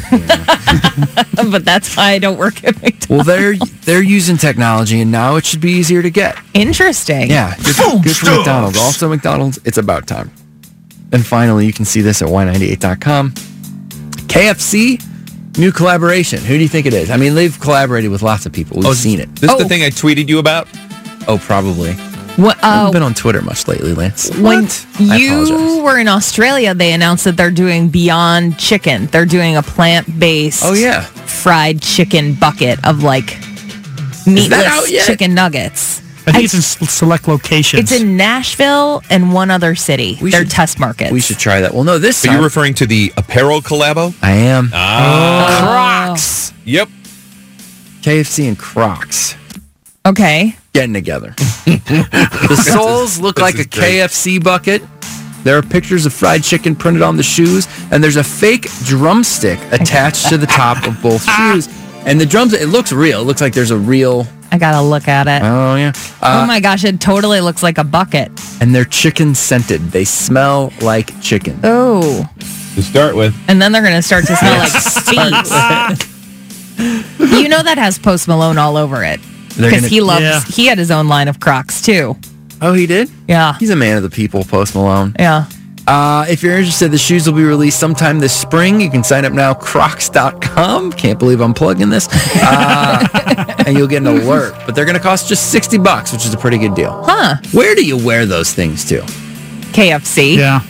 [SPEAKER 8] But that's why I don't work at McDonald's.
[SPEAKER 13] well, they're they're using technology, and now it should be easier to get.
[SPEAKER 8] Interesting.
[SPEAKER 13] Yeah, good, good for McDonald's. Also, McDonald's, it's about time. And finally, you can see this at Y ninety-eight dot com. K F C, new collaboration. Who do you think it is? I mean, they've collaborated with lots of people. We've
[SPEAKER 11] Oh,
[SPEAKER 13] seen it.
[SPEAKER 11] This is the thing I tweeted you about?
[SPEAKER 13] Oh, probably.
[SPEAKER 8] What,
[SPEAKER 13] I haven't
[SPEAKER 8] uh,
[SPEAKER 13] been on Twitter much lately, Lance.
[SPEAKER 8] When
[SPEAKER 13] I
[SPEAKER 8] you
[SPEAKER 13] apologize.
[SPEAKER 8] were in Australia, they announced that they're doing Beyond Chicken. They're doing a plant-based
[SPEAKER 13] Oh, yeah.
[SPEAKER 8] fried chicken bucket of like
[SPEAKER 13] out
[SPEAKER 8] meatless
[SPEAKER 13] yet?
[SPEAKER 8] chicken nuggets.
[SPEAKER 10] I think it's in s- select locations.
[SPEAKER 8] It's in Nashville and one other city. They're test markets.
[SPEAKER 13] We should try that. Well, no, this
[SPEAKER 11] Are
[SPEAKER 13] time.
[SPEAKER 11] you referring to the apparel collabo?
[SPEAKER 13] I am.
[SPEAKER 11] Ah.
[SPEAKER 8] Crocs.
[SPEAKER 11] Yep.
[SPEAKER 13] K F C and Crocs
[SPEAKER 8] Okay.
[SPEAKER 13] getting together. The soles look
[SPEAKER 11] this
[SPEAKER 13] like
[SPEAKER 11] is
[SPEAKER 13] a K F C bucket. There are pictures of fried chicken printed on the shoes, and there's a fake drumstick attached to the top of both shoes. And the drums, it looks real. It looks like there's a real.
[SPEAKER 8] I gotta look at it.
[SPEAKER 13] Oh, yeah.
[SPEAKER 8] oh
[SPEAKER 13] Uh,
[SPEAKER 8] my gosh, it totally looks like a bucket.
[SPEAKER 13] And they're chicken scented. They smell like chicken.
[SPEAKER 8] Oh.
[SPEAKER 11] To start with.
[SPEAKER 8] And then they're gonna start to smell like feet. You know that has Post Malone all over it.
[SPEAKER 13] They're
[SPEAKER 8] Because
[SPEAKER 13] gonna-
[SPEAKER 8] he loves,
[SPEAKER 13] Yeah.
[SPEAKER 8] he had his own line of Crocs too.
[SPEAKER 13] Oh, he did?
[SPEAKER 8] Yeah.
[SPEAKER 13] He's a man of the people, Post Malone.
[SPEAKER 8] Yeah.
[SPEAKER 13] Uh, if you're interested, the shoes will be released sometime this spring. You can sign up now, crocs dot com. Can't believe I'm plugging this. Uh, and you'll get an alert. But they're going to cost just sixty bucks, which is a pretty good deal.
[SPEAKER 8] Huh.
[SPEAKER 13] Where do you wear those things to?
[SPEAKER 8] K F C.
[SPEAKER 10] Yeah.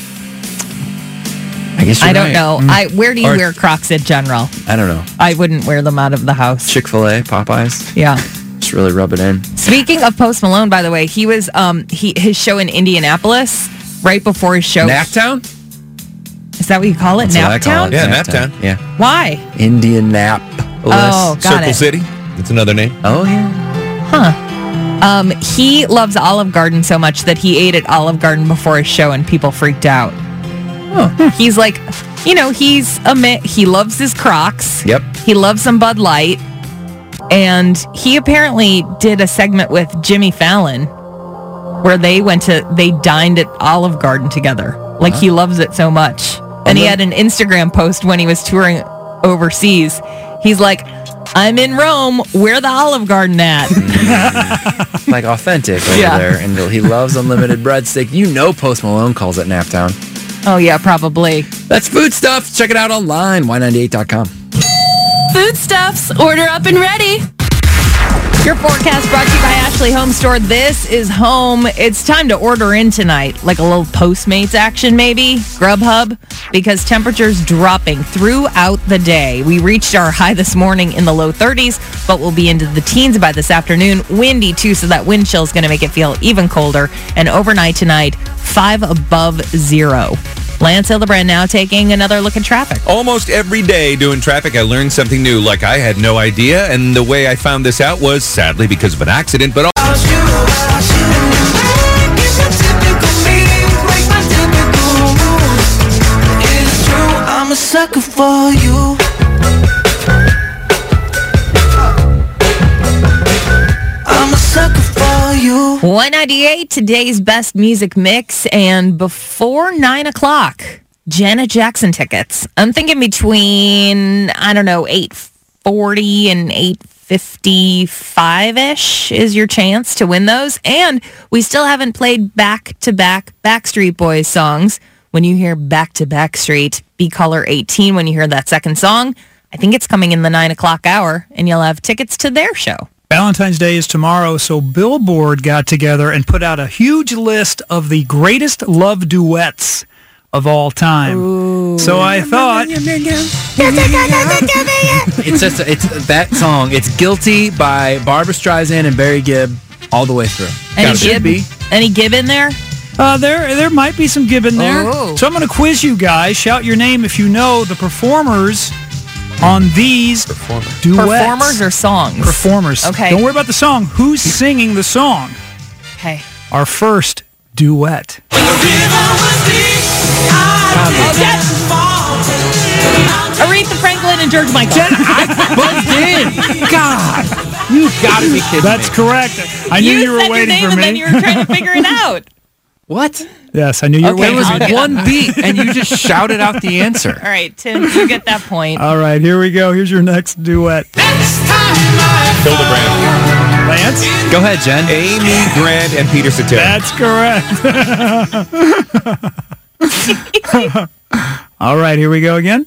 [SPEAKER 13] I guess you're
[SPEAKER 8] I don't
[SPEAKER 13] right.
[SPEAKER 8] know.
[SPEAKER 13] Mm.
[SPEAKER 8] I where do you
[SPEAKER 13] Or-
[SPEAKER 8] wear Crocs in general?
[SPEAKER 13] I don't know.
[SPEAKER 8] I wouldn't wear them out of the house.
[SPEAKER 13] Chick-fil-A, Popeyes.
[SPEAKER 8] Yeah.
[SPEAKER 13] Just really rub it in.
[SPEAKER 8] Speaking of Post Malone, by the way, he was um he his show in Indianapolis right before his show.
[SPEAKER 13] Naptown?
[SPEAKER 8] Is that what you call it?
[SPEAKER 13] That's what I call
[SPEAKER 8] Naptown?
[SPEAKER 13] it.
[SPEAKER 11] Yeah, Naptown.
[SPEAKER 13] Yeah.
[SPEAKER 8] Why?
[SPEAKER 13] Indian Nap.
[SPEAKER 8] Oh, got
[SPEAKER 11] Circle
[SPEAKER 8] it.
[SPEAKER 11] City. That's another name.
[SPEAKER 13] Oh, yeah.
[SPEAKER 8] Huh. Um, he loves Olive Garden so much that he ate at Olive Garden before his show, and people freaked out.
[SPEAKER 13] Oh.
[SPEAKER 8] He's like, you know, he's a mi- he loves his Crocs.
[SPEAKER 13] Yep.
[SPEAKER 8] He loves some Bud Light, and he apparently did a segment with Jimmy Fallon where they went to they dined at Olive Garden together. Like he loves it so much, and he had an Instagram post when he was touring overseas. He's like, I'm in Rome. Where the Olive Garden at?
[SPEAKER 13] Like authentic over
[SPEAKER 8] Yeah.
[SPEAKER 13] there. And he loves unlimited breadstick. You know Post Malone calls it Naptown.
[SPEAKER 8] Oh, yeah, probably.
[SPEAKER 13] That's food stuff. Check it out online, Y ninety-eight dot com.
[SPEAKER 18] Foodstuffs. Order up and ready.
[SPEAKER 8] Your forecast brought to you by Ashley Home Store. This is home. It's time to order in tonight, like a little Postmates action maybe, Grubhub, because temperatures dropping throughout the day. We reached our high this morning in the low thirties, but we'll be into the teens by this afternoon. Windy too, so that wind chill is going to make it feel even colder. And overnight tonight, five above zero. Lance Hildebrand now taking another look at traffic.
[SPEAKER 11] Almost every day doing traffic, I learned something new. Like I had no idea, and the way I found this out was sadly because of an accident. But
[SPEAKER 3] I'm a sucker for you. I'm a sucker for you.
[SPEAKER 8] one ninety-eight, today's best music mix, and before nine o'clock, Janet Jackson tickets. I'm thinking between, I don't know, eight forty and eight fifty-five-ish is your chance to win those. And we still haven't played back-to-back Backstreet Boys songs. When you hear Back-to-Back Street, be caller eighteen when you hear that second song. I think it's coming in the nine o'clock hour, and you'll have tickets to their show.
[SPEAKER 10] Valentine's Day is tomorrow, so Billboard got together and put out a huge list of the greatest love duets of all time. Ooh. So I thought...
[SPEAKER 13] It's just, it's that song. It's Guilty by Barbra Streisand and Barry Gibb all the way through.
[SPEAKER 8] Any Gibb? Any Gibb in there?
[SPEAKER 10] Uh, there there might be some Gibb in there.
[SPEAKER 8] Oh.
[SPEAKER 10] So I'm going to quiz you guys. Shout your name if you know the performers on these
[SPEAKER 11] Performer.
[SPEAKER 10] duets.
[SPEAKER 8] Performers or songs?
[SPEAKER 10] Performers.
[SPEAKER 8] Okay.
[SPEAKER 10] Don't worry about the song. Who's singing the song?
[SPEAKER 8] Okay.
[SPEAKER 10] Our first duet.
[SPEAKER 8] Aretha Franklin and George Michael.
[SPEAKER 13] I buzzed in. God. You gotta be kidding
[SPEAKER 10] That's
[SPEAKER 13] me.
[SPEAKER 10] correct. I knew you,
[SPEAKER 8] you
[SPEAKER 10] were
[SPEAKER 8] said
[SPEAKER 10] waiting
[SPEAKER 8] your name
[SPEAKER 10] for me.
[SPEAKER 8] and then you were trying to figure it out.
[SPEAKER 13] What?
[SPEAKER 10] Yes, I knew you were
[SPEAKER 13] Okay,
[SPEAKER 10] waiting
[SPEAKER 13] it was
[SPEAKER 10] for me.
[SPEAKER 13] one beat, and you just shouted out the answer.
[SPEAKER 8] All right, Tim, you get that point.
[SPEAKER 10] All right, here we go. Here's your next duet.
[SPEAKER 11] Hildebrand.
[SPEAKER 10] Lance?
[SPEAKER 13] Go ahead, Jen.
[SPEAKER 11] Amy Grant and Peter Cetera.
[SPEAKER 10] That's correct. All right, here we go again.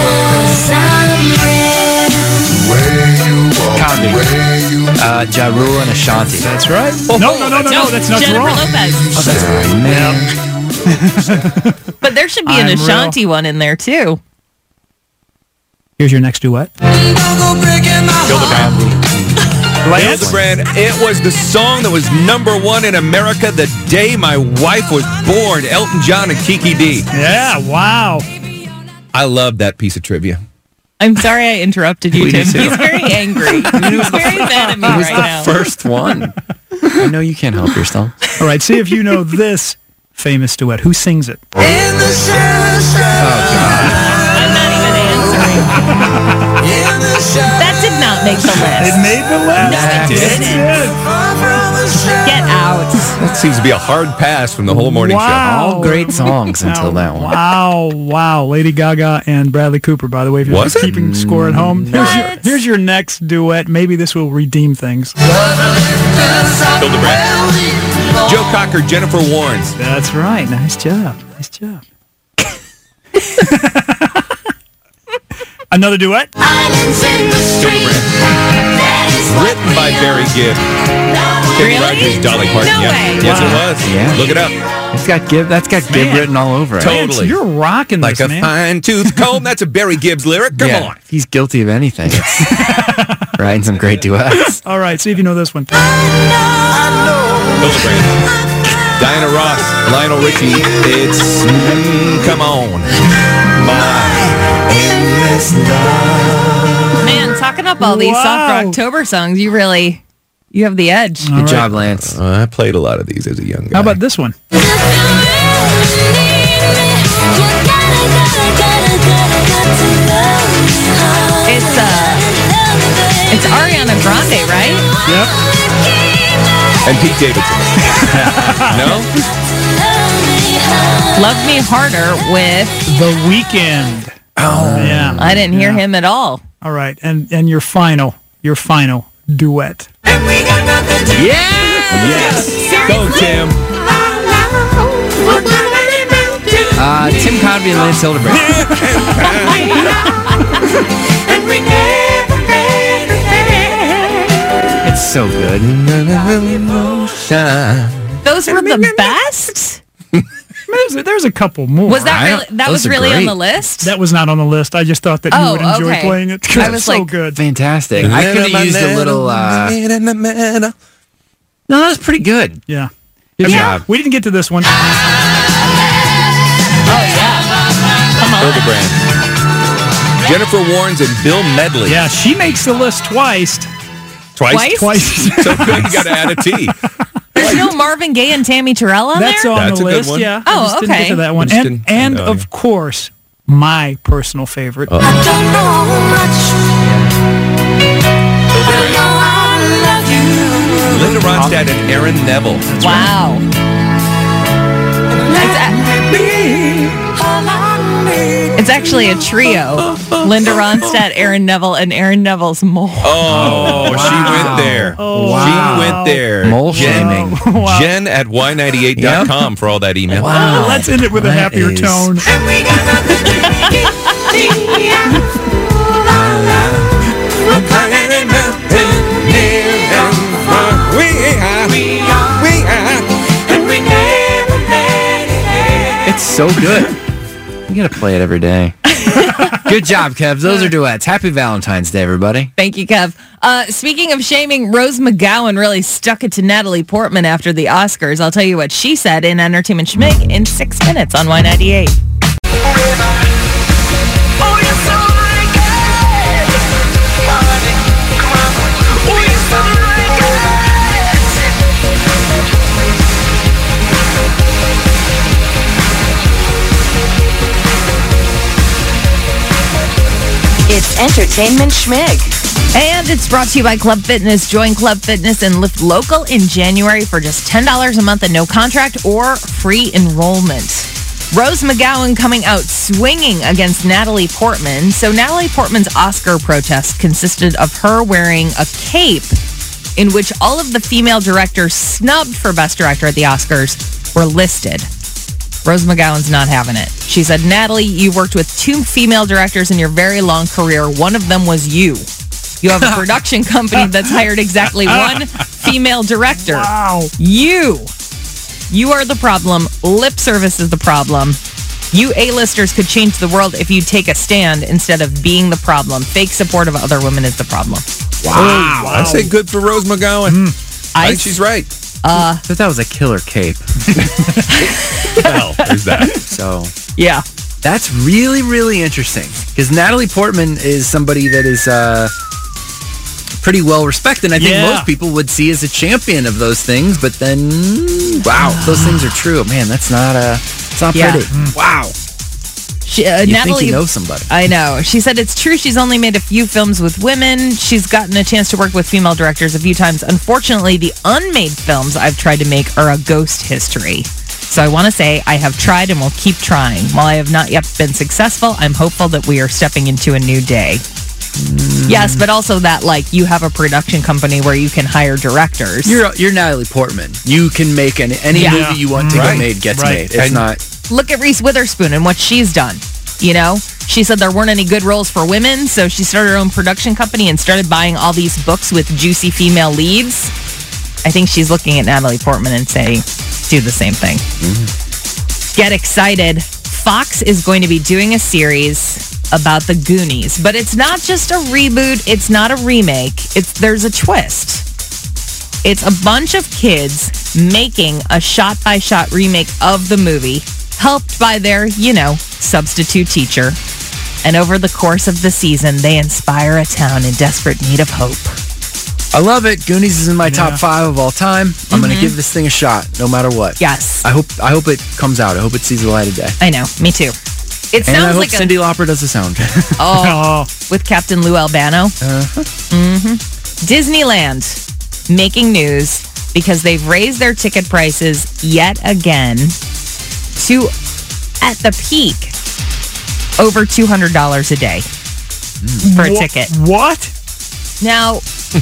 [SPEAKER 13] Comedy. Uh, Ja Rule and Ashanti.
[SPEAKER 10] That's right.
[SPEAKER 13] Oh,
[SPEAKER 10] no, no, no, no, no, that's not
[SPEAKER 8] Jennifer
[SPEAKER 10] wrong.
[SPEAKER 8] Lopez.
[SPEAKER 13] Oh, that's right. Man.
[SPEAKER 8] But there should be an
[SPEAKER 10] I'm
[SPEAKER 8] Ashanti one in there, too.
[SPEAKER 10] Here's your next duet.
[SPEAKER 11] Hildebrand.
[SPEAKER 10] Lance?
[SPEAKER 11] Hildebrand. It was the song that was number one in America the day my wife was born. Elton John and Kiki D.
[SPEAKER 10] Yeah, wow.
[SPEAKER 11] I love that piece of trivia.
[SPEAKER 8] I'm sorry I interrupted you,
[SPEAKER 13] We
[SPEAKER 8] Tim.
[SPEAKER 13] do too.
[SPEAKER 8] He's very angry. He's very mad at me
[SPEAKER 13] It was
[SPEAKER 8] right
[SPEAKER 13] the
[SPEAKER 8] now.
[SPEAKER 13] first one. I know you can't help yourself.
[SPEAKER 10] All right, see if you know this famous duet. Who sings it?
[SPEAKER 8] I'm not even answering. That did not make the list.
[SPEAKER 10] It made the list.
[SPEAKER 8] No, it
[SPEAKER 10] Yes,
[SPEAKER 8] didn't.
[SPEAKER 10] it did.
[SPEAKER 8] Get out.
[SPEAKER 11] That seems to be a hard pass from the whole morning
[SPEAKER 10] Wow.
[SPEAKER 13] All great songs until that one.
[SPEAKER 10] Wow, wow. Lady Gaga and Bradley Cooper, by the way, if you're
[SPEAKER 11] Was it?
[SPEAKER 10] keeping score at home. Here's your, here's your next duet. Maybe this will redeem things.
[SPEAKER 11] Hildebrand. Joe Cocker, Jennifer Warnes.
[SPEAKER 10] That's right. Nice job. Nice job. Another duet?
[SPEAKER 11] Hildebrand. Written by Barry Gibb. Kenny
[SPEAKER 8] Really?
[SPEAKER 11] Rogers, Dolly Parton.
[SPEAKER 8] No
[SPEAKER 11] yeah.
[SPEAKER 8] way.
[SPEAKER 11] Yes,
[SPEAKER 13] Wow.
[SPEAKER 11] it was.
[SPEAKER 13] Yeah.
[SPEAKER 11] Look it up.
[SPEAKER 13] It's got Gibb. That's got Gibb
[SPEAKER 10] Man.
[SPEAKER 13] written all over it.
[SPEAKER 11] Totally.
[SPEAKER 10] Lance, you're rocking
[SPEAKER 11] Like
[SPEAKER 10] this,
[SPEAKER 11] a
[SPEAKER 10] man.
[SPEAKER 11] fine-tooth comb. That's a Barry Gibbs lyric. Come
[SPEAKER 13] Yeah,
[SPEAKER 11] on.
[SPEAKER 13] if he's guilty of anything. It's writing some great duets.
[SPEAKER 10] All right, see if you know this one.
[SPEAKER 11] Hildebrand. Diana Ross, Lionel Richie. It's mm, Come On. My endless love.
[SPEAKER 8] Man, talking up all these
[SPEAKER 10] Wow.
[SPEAKER 8] soft October songs, you really, you have the edge.
[SPEAKER 10] All
[SPEAKER 13] Good
[SPEAKER 10] right.
[SPEAKER 13] job, Lance.
[SPEAKER 11] Uh, I played a lot of these as a young guy.
[SPEAKER 10] How about this one?
[SPEAKER 8] It's uh, it's Ariana Grande, right?
[SPEAKER 10] Yep.
[SPEAKER 11] And Pete Davidson. No?
[SPEAKER 8] Love Me Harder with.
[SPEAKER 10] The Weeknd. Oh, yeah.
[SPEAKER 8] I didn't hear
[SPEAKER 10] Yeah.
[SPEAKER 8] him at all.
[SPEAKER 10] All right, and and your final, your final duet.
[SPEAKER 11] Yes. Go, Tim.
[SPEAKER 13] Uh, Tim Cosby and Lance Hildebrand. It's so good.
[SPEAKER 8] Those were the best?
[SPEAKER 10] There's, there's a couple more.
[SPEAKER 8] Was that
[SPEAKER 13] I
[SPEAKER 8] really,
[SPEAKER 13] don't-
[SPEAKER 8] that
[SPEAKER 13] those
[SPEAKER 8] was
[SPEAKER 13] are
[SPEAKER 8] really on
[SPEAKER 13] great.
[SPEAKER 8] the list?
[SPEAKER 10] That was not on the list. I just thought that you
[SPEAKER 8] Oh,
[SPEAKER 10] would enjoy
[SPEAKER 8] okay.
[SPEAKER 10] playing it because
[SPEAKER 8] I
[SPEAKER 10] it's
[SPEAKER 8] was
[SPEAKER 10] so
[SPEAKER 8] like-
[SPEAKER 10] good.
[SPEAKER 13] Fantastic. I could have used a little. Uh, no, that was pretty good.
[SPEAKER 10] Yeah.
[SPEAKER 13] Good
[SPEAKER 10] Yeah.
[SPEAKER 13] job.
[SPEAKER 10] We didn't get to this one.
[SPEAKER 8] Oh, yeah. Come on.
[SPEAKER 11] Hildebrand. Jennifer Warnes and Bill Medley.
[SPEAKER 10] Yeah, she makes the list twice.
[SPEAKER 11] Twice?
[SPEAKER 8] Twice?
[SPEAKER 10] Twice.
[SPEAKER 11] So good, you got to add a T.
[SPEAKER 8] There's no Marvin Gaye and Tammy Terrell on
[SPEAKER 10] That's
[SPEAKER 8] there?
[SPEAKER 10] on
[SPEAKER 11] That's
[SPEAKER 10] the
[SPEAKER 11] a good
[SPEAKER 10] list,
[SPEAKER 11] one.
[SPEAKER 10] yeah.
[SPEAKER 8] Oh,
[SPEAKER 10] I just didn't get
[SPEAKER 8] okay.
[SPEAKER 10] to that one.
[SPEAKER 11] We just
[SPEAKER 10] And,
[SPEAKER 11] didn't-
[SPEAKER 10] and
[SPEAKER 11] oh,
[SPEAKER 10] of
[SPEAKER 11] yeah.
[SPEAKER 10] course, my personal favorite.
[SPEAKER 11] Uh-oh. Hildebrand. Linda Ronstadt and Aaron Neville.
[SPEAKER 8] Wow. It's, a- it's actually a trio. Linda Ronstadt, Aaron Neville, and Aaron Neville's mole.
[SPEAKER 11] Oh,
[SPEAKER 13] Wow.
[SPEAKER 11] she went there.
[SPEAKER 10] Oh,
[SPEAKER 11] She
[SPEAKER 10] wow.
[SPEAKER 11] went there.
[SPEAKER 13] Mole
[SPEAKER 11] Jen,
[SPEAKER 13] shaming.
[SPEAKER 10] Wow.
[SPEAKER 11] Jen at y ninety-eight dot com for all that email.
[SPEAKER 13] Wow.
[SPEAKER 10] Let's end it with a
[SPEAKER 13] That
[SPEAKER 10] happier
[SPEAKER 13] is-
[SPEAKER 10] tone.
[SPEAKER 13] so good. You gotta play it every day. Good job, Kev. Those are duets. Happy Valentine's Day, everybody.
[SPEAKER 8] Thank you, Kev. Uh, speaking of shaming, Rose McGowan really stuck it to Natalie Portman after the Oscars. I'll tell you what she said in Entertainment Schmig in six minutes on Y ninety-eight.
[SPEAKER 19] It's Entertainment Schmig.
[SPEAKER 8] And it's brought to you by Club Fitness. Join Club Fitness and Lift Local in January for just ten dollars a month and no contract or free enrollment. Rose McGowan coming out swinging against Natalie Portman. So Natalie Portman's Oscar protest consisted of her wearing a cape in which all of the female directors snubbed for Best Director at the Oscars were listed. Rose McGowan's not having it. She said, Natalie, you worked with two female directors in your very long career. One of them was you. You have a production company that's hired exactly one female director.
[SPEAKER 10] Wow.
[SPEAKER 8] You. You are the problem. Lip service is the problem. You A-listers could change the world if you take a stand instead of being the problem. Fake support of other women is the problem.
[SPEAKER 11] Wow. wow. I say good for Rose McGowan. Mm. I, I think she's right.
[SPEAKER 8] Uh,
[SPEAKER 13] I thought that was a killer cape.
[SPEAKER 11] Well, there's that.
[SPEAKER 13] So,
[SPEAKER 8] yeah.
[SPEAKER 13] That's really, really interesting. Because Natalie Portman is somebody that is uh, pretty well respected. I think
[SPEAKER 10] yeah.
[SPEAKER 13] most people would see as a champion of those things. But then, wow, those things are true. Man, that's not, uh, it's not
[SPEAKER 8] yeah.
[SPEAKER 13] pretty.
[SPEAKER 8] Mm.
[SPEAKER 13] Wow.
[SPEAKER 8] She, uh,
[SPEAKER 13] you
[SPEAKER 8] Natalie,
[SPEAKER 13] think you know somebody.
[SPEAKER 8] I know. She said it's true she's only made a few films with women. She's gotten a chance to work with female directors a few times. Unfortunately, the unmade films I've tried to make are a ghost history. So I want to say I have tried and will keep trying. While I have not yet been successful, I'm hopeful that we are stepping into a new day. Mm. Yes, but also that, like, you have a production company where you can hire directors.
[SPEAKER 13] You're you're Natalie Portman. You can make any, any
[SPEAKER 8] Yeah.
[SPEAKER 13] movie you want to
[SPEAKER 11] Right.
[SPEAKER 13] get made gets
[SPEAKER 11] Right.
[SPEAKER 13] made. It's
[SPEAKER 11] And-
[SPEAKER 13] not...
[SPEAKER 8] Look at Reese Witherspoon and what she's done. You know, she said there weren't any good roles for women, so she started her own production company and started buying all these books with juicy female leads. I think she's looking at Natalie Portman and saying, do the same thing. Mm-hmm. Get excited. Fox is going to be doing a series about the Goonies, but it's not just a reboot. It's not a remake. It's there's a twist. It's a bunch of kids making a shot-by-shot remake of the movie, helped by their, you know, substitute teacher. And over the course of the season, they inspire a town in desperate need of hope.
[SPEAKER 13] I love it. Goonies is in my top
[SPEAKER 10] Yeah.
[SPEAKER 13] five of all time. Mm-hmm. I'm going to give this thing a shot, no matter what.
[SPEAKER 8] Yes.
[SPEAKER 13] I hope I hope it comes out. I hope it sees the light of day.
[SPEAKER 8] I know. Me too. It
[SPEAKER 13] and I
[SPEAKER 8] sounds
[SPEAKER 13] hope
[SPEAKER 8] like a...
[SPEAKER 13] Cyndi Lauper does the soundtrack.
[SPEAKER 8] Oh, with Captain Lou Albano.
[SPEAKER 13] Uh-huh.
[SPEAKER 8] Mm-hmm. Disneyland making news because they've raised their ticket prices yet again to, at the peak, over two hundred dollars a day for a
[SPEAKER 10] Wha-
[SPEAKER 8] ticket.
[SPEAKER 10] What?
[SPEAKER 8] Now,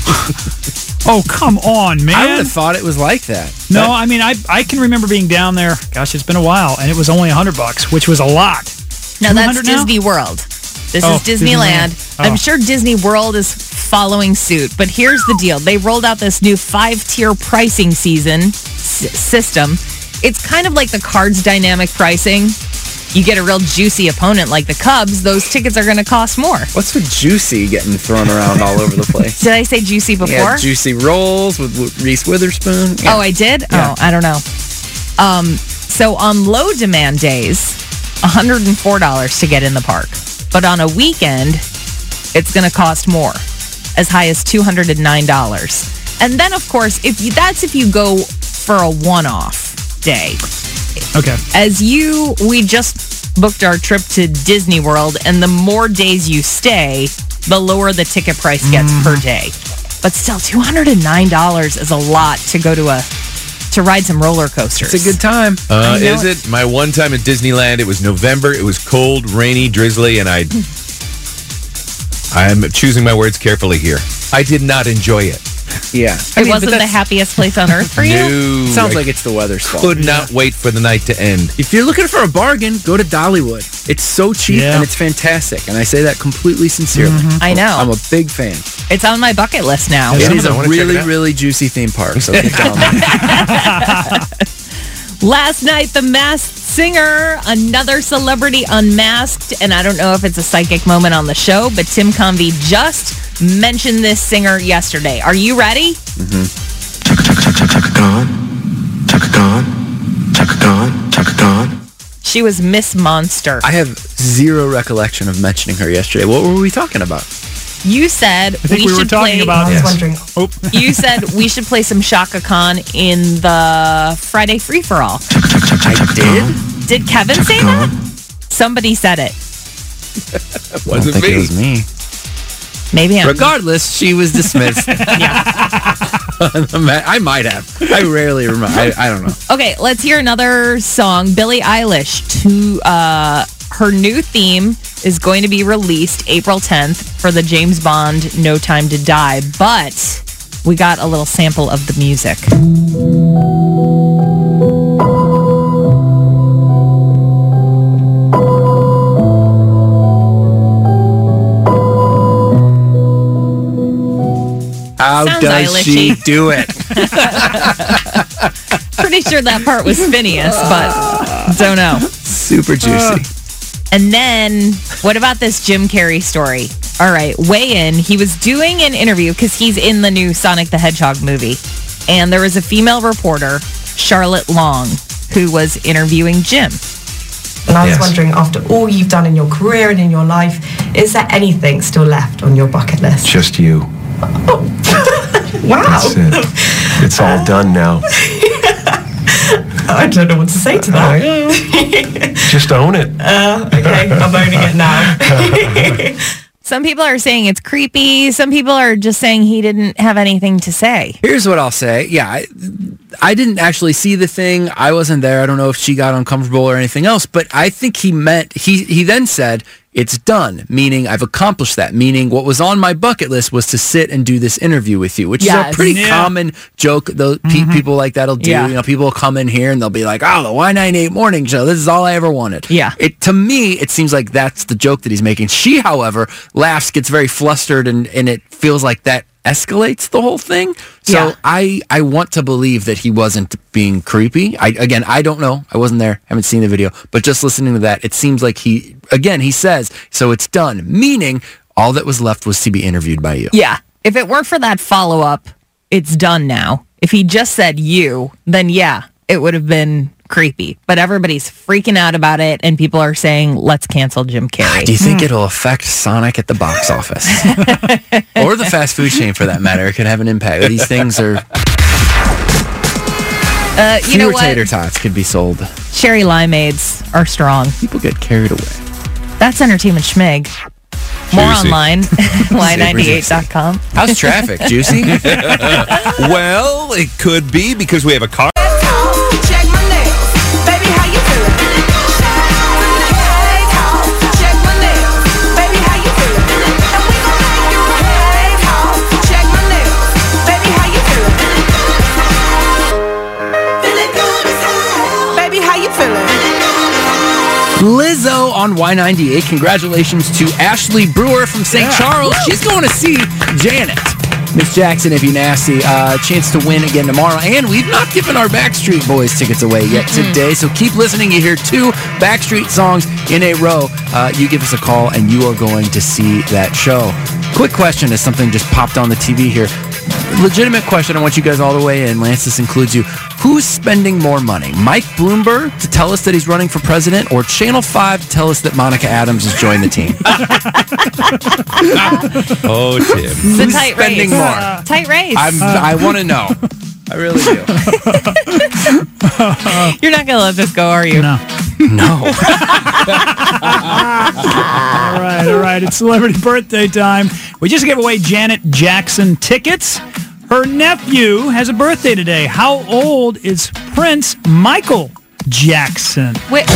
[SPEAKER 10] Oh, come on, man.
[SPEAKER 13] I would have thought it was like that.
[SPEAKER 10] No,
[SPEAKER 13] That-
[SPEAKER 10] I mean, I I can remember being down there. Gosh, it's been a while, and it was only a hundred bucks, which was a lot.
[SPEAKER 8] now that's
[SPEAKER 10] two hundred now?
[SPEAKER 8] Disney World. This
[SPEAKER 10] Oh,
[SPEAKER 8] is Disneyland.
[SPEAKER 10] Disneyland. Oh.
[SPEAKER 8] I'm sure Disney World is following suit, but here's the deal. They rolled out this new five-tier pricing season s- system. It's kind of like the Cards dynamic pricing. You get a real juicy opponent like the Cubs, those tickets are going to cost more.
[SPEAKER 13] What's with Juicy getting thrown around all over the place?
[SPEAKER 8] Did I say juicy before?
[SPEAKER 13] Yeah, Juicy Rolls with, with Reese Witherspoon. Yeah.
[SPEAKER 8] Oh, I did?
[SPEAKER 13] Yeah.
[SPEAKER 8] Oh, I don't know. Um, so on low demand days, one hundred four dollars to get in the park. But on a weekend, it's going to cost more, as high as two hundred nine dollars. And then, of course, if you, that's if you go for a one-off day.
[SPEAKER 10] Okay.
[SPEAKER 8] As you, we just booked our trip to Disney World, and the more days you stay, the lower the ticket price gets
[SPEAKER 10] Mm-hmm.
[SPEAKER 8] per day. But still, two hundred nine dollars is a lot to go to a to ride some roller coasters.
[SPEAKER 13] It's a good time.
[SPEAKER 11] Uh,
[SPEAKER 8] I know
[SPEAKER 11] is it? My one time at Disneyland, it was November. It was cold, rainy, drizzly, and I... I'm choosing my words carefully here. I did not enjoy it.
[SPEAKER 13] Yeah.
[SPEAKER 8] It wasn't the happiest place on earth for you?
[SPEAKER 11] No.
[SPEAKER 13] Sounds
[SPEAKER 11] I
[SPEAKER 13] like it's the weather's fault.
[SPEAKER 11] could not wait for the night to end.
[SPEAKER 13] If you're looking for a bargain, go to Dollywood. It's so cheap
[SPEAKER 10] Yeah.
[SPEAKER 13] and it's fantastic. And I say that completely sincerely.
[SPEAKER 8] I know.
[SPEAKER 13] I'm a big fan.
[SPEAKER 8] It's on my bucket list now.
[SPEAKER 13] It
[SPEAKER 11] I'm
[SPEAKER 13] is
[SPEAKER 11] gonna
[SPEAKER 13] a
[SPEAKER 11] wanna check
[SPEAKER 13] really,
[SPEAKER 11] it out.
[SPEAKER 13] really juicy theme park. So keep down there.
[SPEAKER 8] Last night, The Masked Singer, another celebrity unmasked, and I don't know if it's a psychic moment on the show, but Tim Convey just mentioned this singer yesterday. Are you ready?
[SPEAKER 20] Mm-hmm. Chaka, chaka, chaka, chaka, Khan. Chaka Khan. Chaka Khan. Chaka Khan.
[SPEAKER 8] She was Miss Monster.
[SPEAKER 13] I have zero recollection of mentioning her yesterday. What were we talking about?
[SPEAKER 8] You said
[SPEAKER 10] I think
[SPEAKER 8] we,
[SPEAKER 10] we were
[SPEAKER 8] should
[SPEAKER 10] talking
[SPEAKER 8] play,
[SPEAKER 10] about.
[SPEAKER 8] I was
[SPEAKER 10] Yes.
[SPEAKER 8] wondering.
[SPEAKER 10] Oh.
[SPEAKER 8] You said we should play some Shaka Khan in the Friday Free for All.
[SPEAKER 13] I did.
[SPEAKER 8] Did Kevin say that? Somebody said it.
[SPEAKER 13] I don't think it was me.
[SPEAKER 8] Maybe I'm.
[SPEAKER 13] Regardless, she was dismissed. I might have. I rarely remember. I, I don't know.
[SPEAKER 8] Okay, let's hear another song. Billie Eilish. To uh, her new theme is going to be released April tenth for the James Bond No Time to Die, but we got a little sample of the music.
[SPEAKER 13] How
[SPEAKER 8] Sounds
[SPEAKER 13] does she
[SPEAKER 8] Eilishy.
[SPEAKER 13] do it?
[SPEAKER 8] Pretty sure that part was Phineas, but don't know.
[SPEAKER 13] Super juicy.
[SPEAKER 8] And then, what about this Jim Carrey story? All right, weigh in. He was doing an interview because he's in the new Sonic the Hedgehog movie. And there was a female reporter, Charlotte Long, who was interviewing Jim.
[SPEAKER 21] And I was
[SPEAKER 20] Yes.
[SPEAKER 21] wondering, after all you've done in your career and in your life, is there anything still left on your bucket list?
[SPEAKER 16] Just you.
[SPEAKER 21] Wow.
[SPEAKER 16] That's it. It's all done now.
[SPEAKER 21] I don't know what to say to that.
[SPEAKER 16] Just own it.
[SPEAKER 21] Uh, okay, I'm owning it now.
[SPEAKER 8] Some people are saying it's creepy. Some people are just saying he didn't have anything to say.
[SPEAKER 13] Here's what I'll say. Yeah, I, I didn't actually see the thing. I wasn't there. I don't know if she got uncomfortable or anything else, but I think he meant, he, he then said, it's done, meaning I've accomplished that, meaning what was on my bucket list was to sit and do this interview with you, which
[SPEAKER 8] Yes.
[SPEAKER 13] is a pretty
[SPEAKER 8] Yeah.
[SPEAKER 13] common joke those pe- people like that'll do.
[SPEAKER 8] Yeah.
[SPEAKER 13] You know, people will come in here and they'll be like, oh, the Y ninety-eight morning show, this is all I ever wanted.
[SPEAKER 8] Yeah.
[SPEAKER 13] It, to me, it seems like that's the joke that he's making. She, however, laughs, gets very flustered, and, and it feels like that escalates the whole thing. So
[SPEAKER 8] Yeah.
[SPEAKER 13] I, I want to believe that he wasn't being creepy. I again, I don't know. I wasn't there. Haven't seen the video. But just listening to that, it seems like he, again, he says, so it's done. Meaning all that was left was to be interviewed by you.
[SPEAKER 8] Yeah. If it weren't for that follow-up, it's done now. If he just said you, then yeah, it would have been creepy. But everybody's freaking out about it, and people are saying, let's cancel Jim Carrey.
[SPEAKER 13] Do you think it'll affect Sonic at the box office? Or the fast food chain, for that matter? It could have an impact. These things are...
[SPEAKER 8] Uh, you know
[SPEAKER 13] Fewer
[SPEAKER 8] what?
[SPEAKER 13] tater tots could be sold.
[SPEAKER 8] Cherry limeades are strong.
[SPEAKER 13] People get carried away.
[SPEAKER 8] That's Entertainment Schmig. More
[SPEAKER 11] Juicy.
[SPEAKER 8] online, Y ninety-eight dot com.
[SPEAKER 13] How's traffic, Juicy?
[SPEAKER 11] Well, it could be because we have a car.
[SPEAKER 3] Check my nails. Baby, how you feeling? Check my nails. Baby, how you feeling? And we gon' make you hey ho. Check my nails. Baby, how you feeling? Feeling good as hell. Baby, how you feeling?
[SPEAKER 13] Lizzo on Y ninety-eight. Congratulations to Ashley Brewer from Saint Charles. She's going to see Janet. Miss Jackson, if you nasty, uh, chance to win again tomorrow. And we've not given our Backstreet Boys tickets away yet today, so keep listening. You hear two Backstreet songs in a row. Uh, you give us a call, and you are going to see that show. Quick question, as something just popped on the T V here. Legitimate question. I want you guys all the way in. Lance, this includes you. Who's spending more money? Mike Bloomberg to tell us that he's running for president, or Channel five to tell us that Monica Adams has joined the team?
[SPEAKER 11] Oh, Tim.
[SPEAKER 8] It's a
[SPEAKER 13] Who's
[SPEAKER 8] tight
[SPEAKER 13] spending
[SPEAKER 8] race.
[SPEAKER 13] more?
[SPEAKER 8] Tight race.
[SPEAKER 13] I'm, I want to know. I really do.
[SPEAKER 8] You're not going to let this go, are you?
[SPEAKER 10] No.
[SPEAKER 13] No.
[SPEAKER 10] All right, all right. It's celebrity birthday time. We just gave away Janet Jackson tickets. Her nephew has a birthday today. How old is Prince Michael Jackson?
[SPEAKER 8] Wait.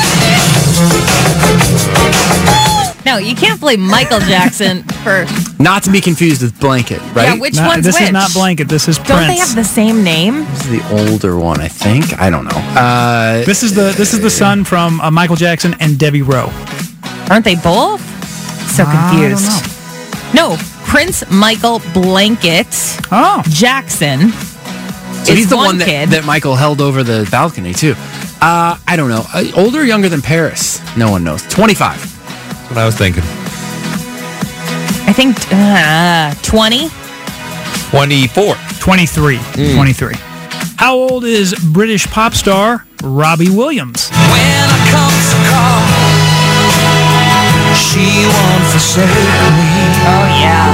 [SPEAKER 8] No, you can't play Michael Jackson for...
[SPEAKER 13] Not to be confused with Blanket, right?
[SPEAKER 8] Yeah, which
[SPEAKER 10] No,
[SPEAKER 8] one's
[SPEAKER 10] this
[SPEAKER 8] which?
[SPEAKER 10] is not Blanket. This is
[SPEAKER 8] Don't
[SPEAKER 10] Prince.
[SPEAKER 8] they have the same name?
[SPEAKER 13] This is the older one, I think. I don't know. Uh,
[SPEAKER 10] This is the this is the son from uh, Michael Jackson and Debbie Rowe.
[SPEAKER 8] Aren't they both? So
[SPEAKER 10] I don't
[SPEAKER 8] confused. No, Prince Michael Blanket
[SPEAKER 10] Oh.
[SPEAKER 8] Jackson
[SPEAKER 13] so
[SPEAKER 8] is
[SPEAKER 13] he's the
[SPEAKER 8] one
[SPEAKER 13] one that,
[SPEAKER 8] kid.
[SPEAKER 13] that Michael held over the balcony, too. Uh, I don't know. Uh, older or younger than Paris? No one knows. twenty-five.
[SPEAKER 11] That's what I was thinking.
[SPEAKER 8] I think uh, twenty.
[SPEAKER 11] twenty-four.
[SPEAKER 10] twenty-three.
[SPEAKER 11] Mm.
[SPEAKER 10] twenty-three. How old is British pop star Robbie Williams?
[SPEAKER 3] When I come to call, she won't forsake me.
[SPEAKER 8] Oh, yeah.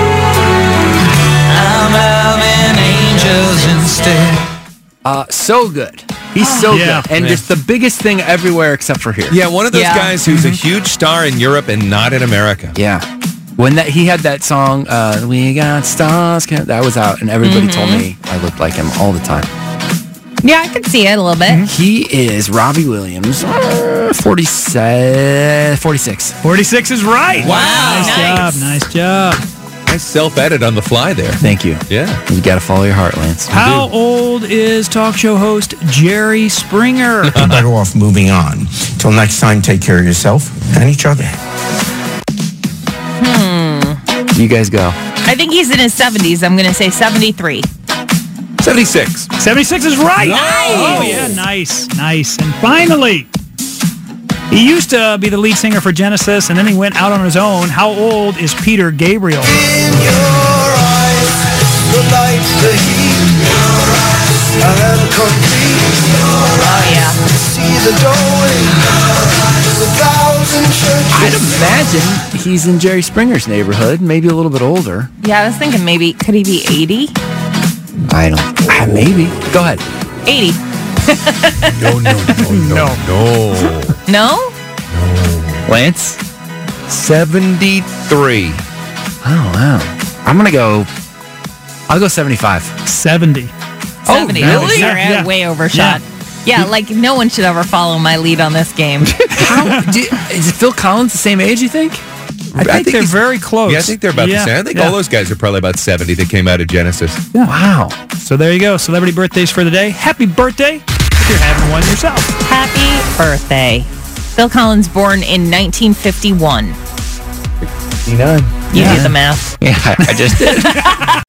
[SPEAKER 3] I'm having angels instead.
[SPEAKER 13] Uh, so good. He's so
[SPEAKER 11] Yeah.
[SPEAKER 13] good. And
[SPEAKER 11] Yeah.
[SPEAKER 13] just the biggest thing everywhere except for here.
[SPEAKER 11] Yeah, one of those
[SPEAKER 13] Yeah.
[SPEAKER 11] guys who's a huge star in Europe and not in America.
[SPEAKER 13] Yeah. When that he had that song, uh, We Got Stars, that was out, and everybody
[SPEAKER 8] Mhm.
[SPEAKER 13] told me I looked like him all the time.
[SPEAKER 8] Yeah, I could see it a little bit.
[SPEAKER 13] He is Robbie Williams, uh, forty-six. forty-six.
[SPEAKER 10] forty-six is right.
[SPEAKER 13] Wow.
[SPEAKER 10] Nice,
[SPEAKER 13] Nice.
[SPEAKER 10] job. Nice job.
[SPEAKER 11] Nice self-edit on the fly there.
[SPEAKER 13] Thank you.
[SPEAKER 11] Yeah.
[SPEAKER 13] You got to follow your heart, Lance.
[SPEAKER 10] How old is talk show host Jerry Springer?
[SPEAKER 2] You're better off moving on. Till next time, take care of yourself and each other.
[SPEAKER 8] Hmm.
[SPEAKER 13] You guys go.
[SPEAKER 8] I think he's in his seventies. I'm going to say seventy-three.
[SPEAKER 11] seventy-six.
[SPEAKER 10] seventy-six is right.
[SPEAKER 8] Nice.
[SPEAKER 10] Oh, yeah, nice, nice. And finally, he used to be the lead singer for Genesis, and then he went out on his own. How old is Peter Gabriel?
[SPEAKER 3] The light, the heat, and complete.
[SPEAKER 8] Oh, yeah.
[SPEAKER 3] See the doorway, the thousand churches.
[SPEAKER 13] I'd imagine he's in Jerry Springer's neighborhood, maybe a little bit older.
[SPEAKER 8] Yeah, I was thinking maybe, could he be eighty?
[SPEAKER 13] I don't. Uh, maybe. Go ahead.
[SPEAKER 8] eighty.
[SPEAKER 11] No, no, no, no, no.
[SPEAKER 8] No?
[SPEAKER 13] Lance?
[SPEAKER 11] seventy-three.
[SPEAKER 13] Oh, wow. I'm going to go, I'll go seventy-five.
[SPEAKER 10] seventy.
[SPEAKER 8] seventy.
[SPEAKER 13] Oh, really?
[SPEAKER 8] Sorry, I
[SPEAKER 10] Yeah.
[SPEAKER 8] way overshot. Yeah. like no one should ever follow my lead on this game.
[SPEAKER 13] How, do, is Phil Collins the same age, you think?
[SPEAKER 10] I think, they're
[SPEAKER 11] he's-
[SPEAKER 10] very close.
[SPEAKER 11] Yeah, I think they're about
[SPEAKER 10] Yeah,
[SPEAKER 11] the same. I think
[SPEAKER 10] yeah.
[SPEAKER 11] all those guys are probably about seventy that came out of Genesis.
[SPEAKER 10] Yeah.
[SPEAKER 13] Wow.
[SPEAKER 10] So there you go. Celebrity birthdays for the day. Happy birthday if you're having one yourself.
[SPEAKER 8] Happy birthday. Phil Collins born in nineteen fifty-one.
[SPEAKER 11] fifty-nine.
[SPEAKER 8] You
[SPEAKER 10] Yeah.
[SPEAKER 8] do the math.
[SPEAKER 13] Yeah, I, I just did.
[SPEAKER 3] I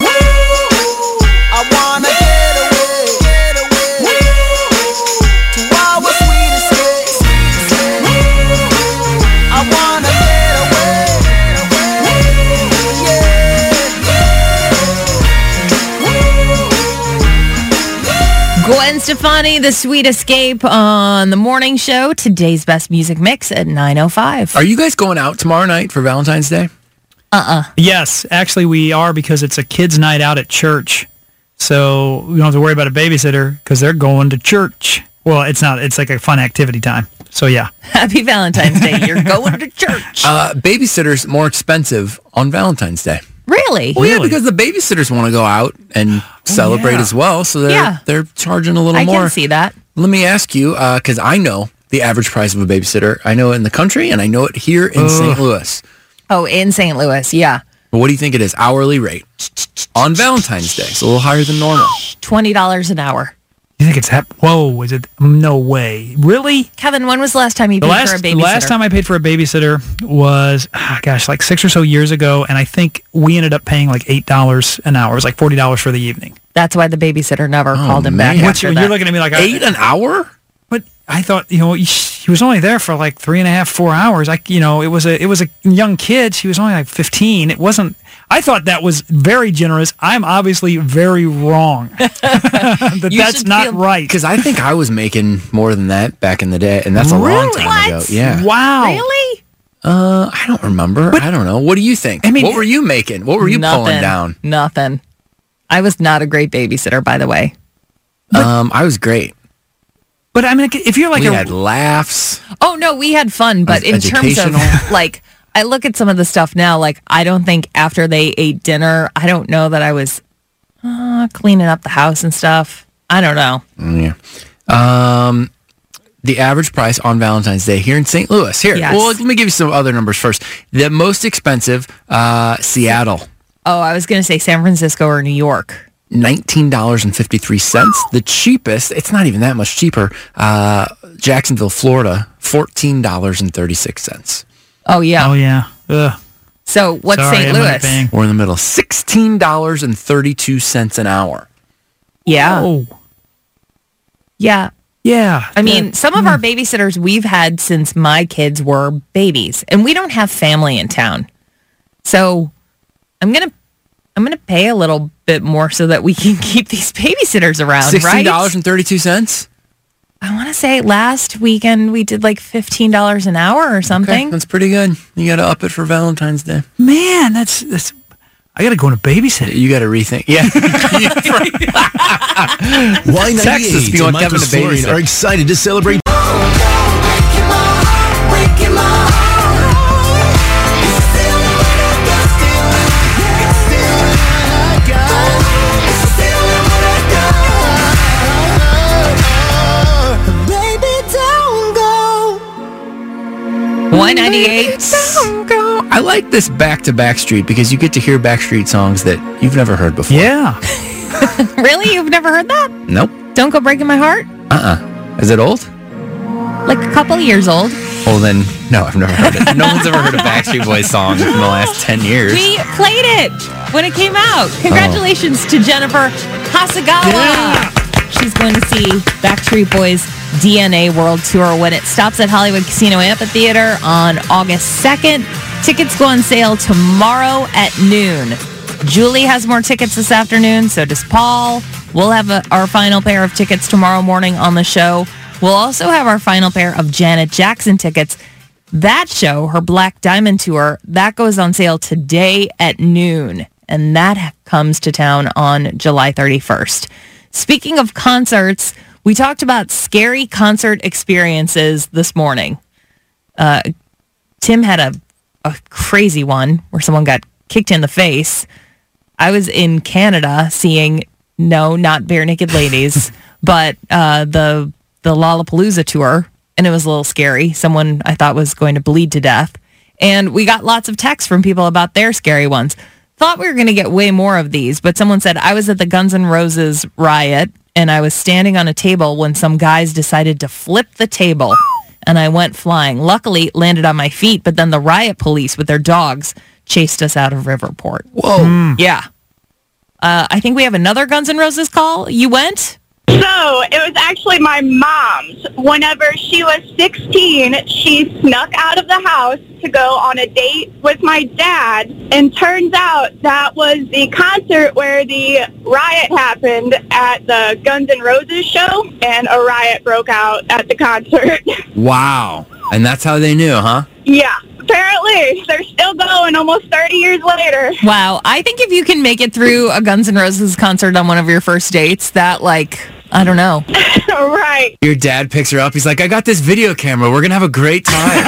[SPEAKER 3] wanna get away, get away to our sweet escape. I wanna get away, yeah.
[SPEAKER 8] Gwen Stefani, The Sweet Escape on the morning show. Today's best music mix at nine oh five.
[SPEAKER 13] Are you guys going out tomorrow night for Valentine's Day?
[SPEAKER 8] Uh-uh.
[SPEAKER 10] Yes, actually we are because it's a kids' night out at church. So we don't have to worry about a babysitter because they're going to church. Well, it's not. It's like a fun activity time. So yeah.
[SPEAKER 8] Happy Valentine's Day. You're going to church.
[SPEAKER 13] Uh, babysitters more expensive on Valentine's Day.
[SPEAKER 8] Really?
[SPEAKER 13] Well, yeah, because the babysitters want to go out and celebrate
[SPEAKER 8] yeah.
[SPEAKER 13] as well, so they're
[SPEAKER 8] Yeah.
[SPEAKER 13] they're charging a little
[SPEAKER 8] I
[SPEAKER 13] more.
[SPEAKER 8] can see that.
[SPEAKER 13] Let me ask you, because I know the average price of a babysitter. I know it in the country, and I know it here in
[SPEAKER 10] Ugh.
[SPEAKER 13] Saint Louis.
[SPEAKER 8] Oh, in Saint Louis, yeah.
[SPEAKER 13] But what do you think it is? Hourly rate on Valentine's Day. It's a little higher than normal.
[SPEAKER 8] twenty dollars an hour.
[SPEAKER 10] You think it's that? Whoa! Is it? No way. Really?
[SPEAKER 8] Kevin, when was the last time you
[SPEAKER 10] The
[SPEAKER 8] paid
[SPEAKER 10] last,
[SPEAKER 8] for a
[SPEAKER 10] the
[SPEAKER 8] babysitter?
[SPEAKER 10] last time I paid for a babysitter was, ah, gosh, like six or so years ago, and I think we ended up paying like eight dollars an hour. It was like forty dollars for the evening.
[SPEAKER 8] That's why the babysitter never called him back
[SPEAKER 10] What's
[SPEAKER 8] after
[SPEAKER 10] your,
[SPEAKER 8] that.
[SPEAKER 10] you're looking at me like
[SPEAKER 13] Eight an hour?
[SPEAKER 10] But I thought, you know, he was only there for like three and a half, four hours. I, you know, it was a, it was a young kid. She was only like fifteen. It wasn't. I thought that was very generous. I'm obviously very wrong. that
[SPEAKER 13] You
[SPEAKER 10] that's
[SPEAKER 13] should
[SPEAKER 10] not
[SPEAKER 13] feel-
[SPEAKER 10] right.
[SPEAKER 13] Because I think I was making more than that back in the day, and that's a long
[SPEAKER 10] Really?
[SPEAKER 13] time ago. Yeah.
[SPEAKER 10] Wow.
[SPEAKER 8] Really?
[SPEAKER 13] Uh, I don't remember. I don't know. What do you think?
[SPEAKER 10] I mean,
[SPEAKER 13] what were you making? What were you
[SPEAKER 8] Nothing.
[SPEAKER 13] pulling down?
[SPEAKER 8] Nothing. I was not a great babysitter, by the way.
[SPEAKER 13] um, I was great.
[SPEAKER 10] But I mean, if you're like
[SPEAKER 13] we
[SPEAKER 10] a,
[SPEAKER 13] had laughs.
[SPEAKER 8] Oh no, we had fun, but in
[SPEAKER 13] Was
[SPEAKER 8] terms of
[SPEAKER 13] educational.
[SPEAKER 8] like, I look at some of the stuff now. Like, I don't think after they ate dinner, I don't know that I was uh, cleaning up the house and stuff. I don't know.
[SPEAKER 13] Yeah. Um, the average price on Valentine's Day here in Saint Louis. Here,
[SPEAKER 8] Yes.
[SPEAKER 13] well, let me give you some other numbers first. The most expensive, uh, Seattle,
[SPEAKER 8] Oh, I was going to say San Francisco or New York.
[SPEAKER 13] nineteen dollars and fifty three cents. The cheapest, it's not even that much cheaper. Uh, Jacksonville, Florida, fourteen dollars and thirty six cents.
[SPEAKER 8] Oh yeah.
[SPEAKER 10] oh yeah. Ugh.
[SPEAKER 8] So what's
[SPEAKER 10] Sorry,
[SPEAKER 8] Saint
[SPEAKER 10] I'm not
[SPEAKER 8] Louis?
[SPEAKER 10] paying.
[SPEAKER 13] We're in the middle. Sixteen dollars and thirty two cents an hour.
[SPEAKER 8] Yeah.
[SPEAKER 10] Oh.
[SPEAKER 8] Yeah.
[SPEAKER 10] Yeah. Yeah.
[SPEAKER 8] I mean, some of our babysitters we've had since my kids were babies, and we don't have family in town. So I'm gonna I'm gonna pay a little bit more so that we can keep these babysitters around.
[SPEAKER 13] Sixteen dollars and thirty two cents.
[SPEAKER 8] I want to say last weekend we did like fifteen dollars an hour or something.
[SPEAKER 13] Okay, that's pretty good. You got to up it for Valentine's Day.
[SPEAKER 10] Man, that's that's. I got to go on a babysitter.
[SPEAKER 13] You got to rethink. Yeah.
[SPEAKER 1] Y ninety-eight and Michael Florian are excited to celebrate.
[SPEAKER 8] Y ninety-eight.
[SPEAKER 13] I like this Back to Backstreet because you get to hear Backstreet songs that you've never heard before.
[SPEAKER 10] Yeah.
[SPEAKER 8] Really? You've never heard that?
[SPEAKER 13] Nope.
[SPEAKER 8] Don't Go Breaking My Heart?
[SPEAKER 13] Uh-uh. Is it old?
[SPEAKER 8] Like a couple of years old.
[SPEAKER 13] Well, then, no, I've never heard it. No one's ever heard a Backstreet Boys song in the last ten years.
[SPEAKER 8] We played it when it came out. Congratulations oh. to Jennifer Hasagawa. Yeah. She's going to see Backstreet Boys D N A World Tour when it stops at Hollywood Casino Amphitheater on August second. Tickets go on sale tomorrow at noon. Julie has more tickets this afternoon, so does Paul. We'll have a, our final pair of tickets tomorrow morning on the show. We'll also have our final pair of Janet Jackson tickets. That show, her Black Diamond Tour, that goes on sale today at noon, and that comes to town on July thirty-first. Speaking of concerts, we talked about scary concert experiences this morning. Uh, Tim had a, a crazy one where someone got kicked in the face. I was in Canada seeing, no, not Bare Naked Ladies, but uh, the the Lollapalooza tour, and it was a little scary. Someone I thought was going to bleed to death. And we got lots of texts from people about their scary ones. Thought we were going to get way more of these, but someone said, I was at the Guns N' Roses riot, and I was standing on a table when some guys decided to flip the table, and I went flying. Luckily, it landed on my feet, but then the riot police with their dogs chased us out of Riverport.
[SPEAKER 13] Whoa. Mm.
[SPEAKER 8] Yeah. Uh, I think we have another Guns N' Roses call. You went?
[SPEAKER 15] So, it was actually my mom's. Whenever she was sixteen, she snuck out of the house to go on a date with my dad, and turns out that was the concert where the riot happened at the Guns N' Roses show, and a riot broke out at the concert.
[SPEAKER 13] Wow. And that's how they knew, huh?
[SPEAKER 15] Yeah. Apparently, they're still going almost thirty years later.
[SPEAKER 8] Wow. I think if you can make it through a Guns N' Roses concert on one of your first dates, that, like, I don't know.
[SPEAKER 15] Right.
[SPEAKER 13] Your dad picks her up. He's like, I got this video camera. We're going to have a great time.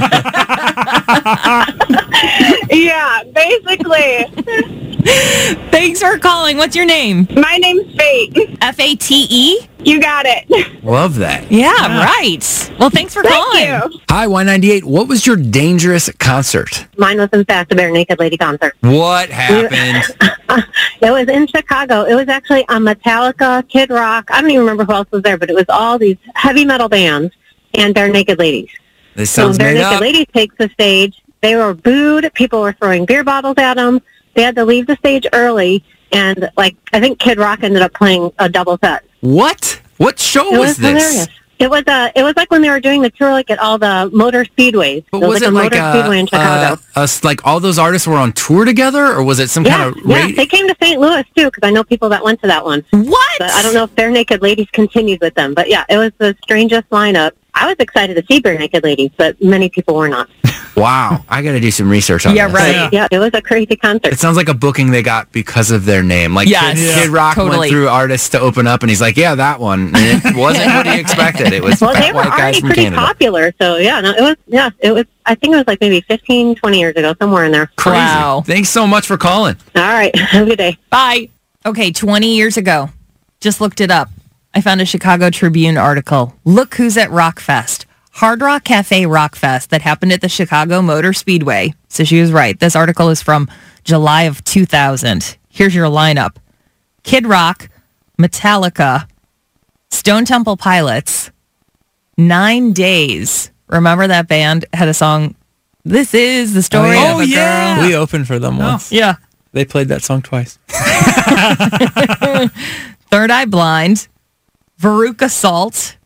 [SPEAKER 15] Yeah, basically.
[SPEAKER 8] Thanks for calling. What's your name?
[SPEAKER 15] My name's Fate.
[SPEAKER 8] F A T E?
[SPEAKER 15] You got it.
[SPEAKER 13] Love that.
[SPEAKER 8] Yeah, yeah. Right. Well, thanks for
[SPEAKER 15] Thank
[SPEAKER 8] calling.
[SPEAKER 15] You.
[SPEAKER 13] Hi, Y ninety-eight. What was your dangerous concert?
[SPEAKER 22] Mine was in fact a Bare Naked Lady concert.
[SPEAKER 13] What happened?
[SPEAKER 22] It was in Chicago. It was actually a Metallica, Kid Rock. I don't even remember who else was there, but it was all these heavy metal bands and Bare Naked Ladies.
[SPEAKER 13] This sounds
[SPEAKER 22] so Bare
[SPEAKER 13] made
[SPEAKER 22] Naked
[SPEAKER 13] up.
[SPEAKER 22] Ladies takes the stage. They were booed. People were throwing beer bottles at them. They had to leave the stage early, and like I think Kid Rock ended up playing a double set.
[SPEAKER 13] What? What show
[SPEAKER 22] It
[SPEAKER 13] was,
[SPEAKER 22] was
[SPEAKER 13] this?
[SPEAKER 22] hilarious. It was uh, it was like when they were doing the tour, like at all the motor speedways.
[SPEAKER 13] But
[SPEAKER 22] it
[SPEAKER 13] was,
[SPEAKER 22] was like
[SPEAKER 13] it
[SPEAKER 22] a
[SPEAKER 13] like
[SPEAKER 22] motor
[SPEAKER 13] a,
[SPEAKER 22] speedway in Chicago.
[SPEAKER 13] uh, us, like all those artists were on tour together, or was it some
[SPEAKER 22] yeah,
[SPEAKER 13] kind of
[SPEAKER 22] yeah,
[SPEAKER 13] rate?
[SPEAKER 22] they came to Saint Louis too, because I know people that went to that one.
[SPEAKER 8] What?
[SPEAKER 22] But I don't know if Bare Naked Ladies continued with them. But yeah, it was the strangest lineup. I was excited to see Bare Naked Ladies, but many people were not.
[SPEAKER 13] Wow, I got to do some research on
[SPEAKER 8] Yeah,
[SPEAKER 13] this.
[SPEAKER 8] right.
[SPEAKER 22] Yeah. yeah, it was a crazy concert.
[SPEAKER 13] It sounds like a booking they got because of their name. Like
[SPEAKER 8] Yes,
[SPEAKER 13] Kid,
[SPEAKER 8] yeah.
[SPEAKER 13] Kid Rock
[SPEAKER 8] Totally.
[SPEAKER 13] went through artists to open up, and he's like, "Yeah, that one." And it wasn't what he expected. It was
[SPEAKER 22] Well,
[SPEAKER 13] fat
[SPEAKER 22] they were
[SPEAKER 13] white guys
[SPEAKER 22] already
[SPEAKER 13] from
[SPEAKER 22] pretty
[SPEAKER 13] Canada.
[SPEAKER 22] popular, so yeah, no, it was. Yeah, it was. I think it was like maybe fifteen, twenty years ago, somewhere in there.
[SPEAKER 13] Crazy.
[SPEAKER 8] Wow.
[SPEAKER 13] Thanks so much for calling.
[SPEAKER 22] All right, have a good day.
[SPEAKER 8] Bye. Okay, twenty years ago. Just looked it up. I found a Chicago Tribune article. Look who's at Rockfest. Hard Rock Cafe Rockfest that happened at the Chicago Motor Speedway. So she was right. This article is from July of two thousand. Here's your lineup. Kid Rock, Metallica, Stone Temple Pilots, Nine Days. Remember that band had a song, This is the Story
[SPEAKER 10] Oh,
[SPEAKER 8] of a
[SPEAKER 10] yeah.
[SPEAKER 8] Girl.
[SPEAKER 13] We opened for them once.
[SPEAKER 8] Yeah.
[SPEAKER 13] They played that song twice.
[SPEAKER 8] Third Eye Blind, Veruca Salt,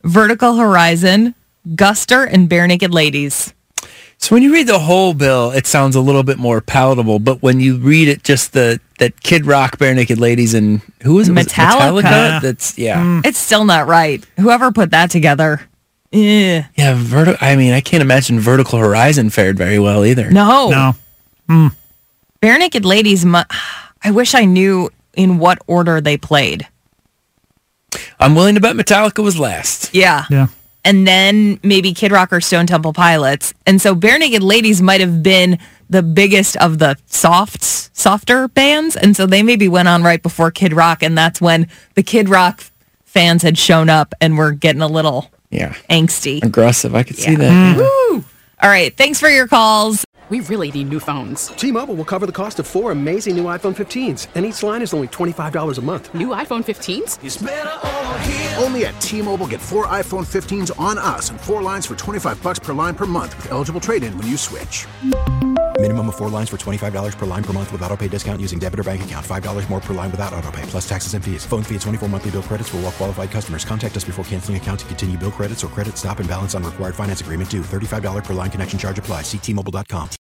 [SPEAKER 8] Vertical Horizon, Guster, and Bare Naked Ladies.
[SPEAKER 13] So when you read the whole bill, it sounds a little bit more palatable. But when you read it, just the that Kid Rock, Bare Naked Ladies, and who was it?
[SPEAKER 8] Metallica.
[SPEAKER 13] Was it Metallica? That's yeah.
[SPEAKER 8] Mm. It's still not right. Whoever put that together. Eh.
[SPEAKER 13] Yeah, verti- I mean, I can't imagine Vertical Horizon fared very well either.
[SPEAKER 8] No.
[SPEAKER 10] No. Mm.
[SPEAKER 8] Bare Naked Ladies, mu- I wish I knew in what order they played.
[SPEAKER 13] I'm willing to bet Metallica was last.
[SPEAKER 8] Yeah.
[SPEAKER 10] Yeah.
[SPEAKER 8] And then maybe Kid Rock or Stone Temple Pilots. And so Bare Naked Ladies might have been the biggest of the soft, softer bands. And so they maybe went on right before Kid Rock. And that's when the Kid Rock fans had shown up and were getting a little
[SPEAKER 13] yeah
[SPEAKER 8] angsty.
[SPEAKER 13] Aggressive. I could
[SPEAKER 8] yeah.
[SPEAKER 13] see that.
[SPEAKER 8] Mm. Woo! All right. Thanks for your calls.
[SPEAKER 4] We really need new phones.
[SPEAKER 5] T-Mobile will cover the cost of four amazing new iPhone fifteens, and each line is only twenty-five dollars a month.
[SPEAKER 4] New iPhone fifteens?
[SPEAKER 5] It's better over here.
[SPEAKER 23] Only at T-Mobile, get four iPhone fifteens on us and four lines for twenty-five bucks per line per month with eligible trade-in when you switch.
[SPEAKER 24] Minimum of four lines for twenty-five dollars per line per month with autopay discount using debit or bank account. five dollars more per line without autopay, plus taxes and fees. Phone fee at twenty-four monthly bill credits for well-qualified customers. Contact us before canceling account to continue bill credits or credit stop and balance on required finance agreement due. thirty-five dollars per line connection charge applies. See T Mobile dot com.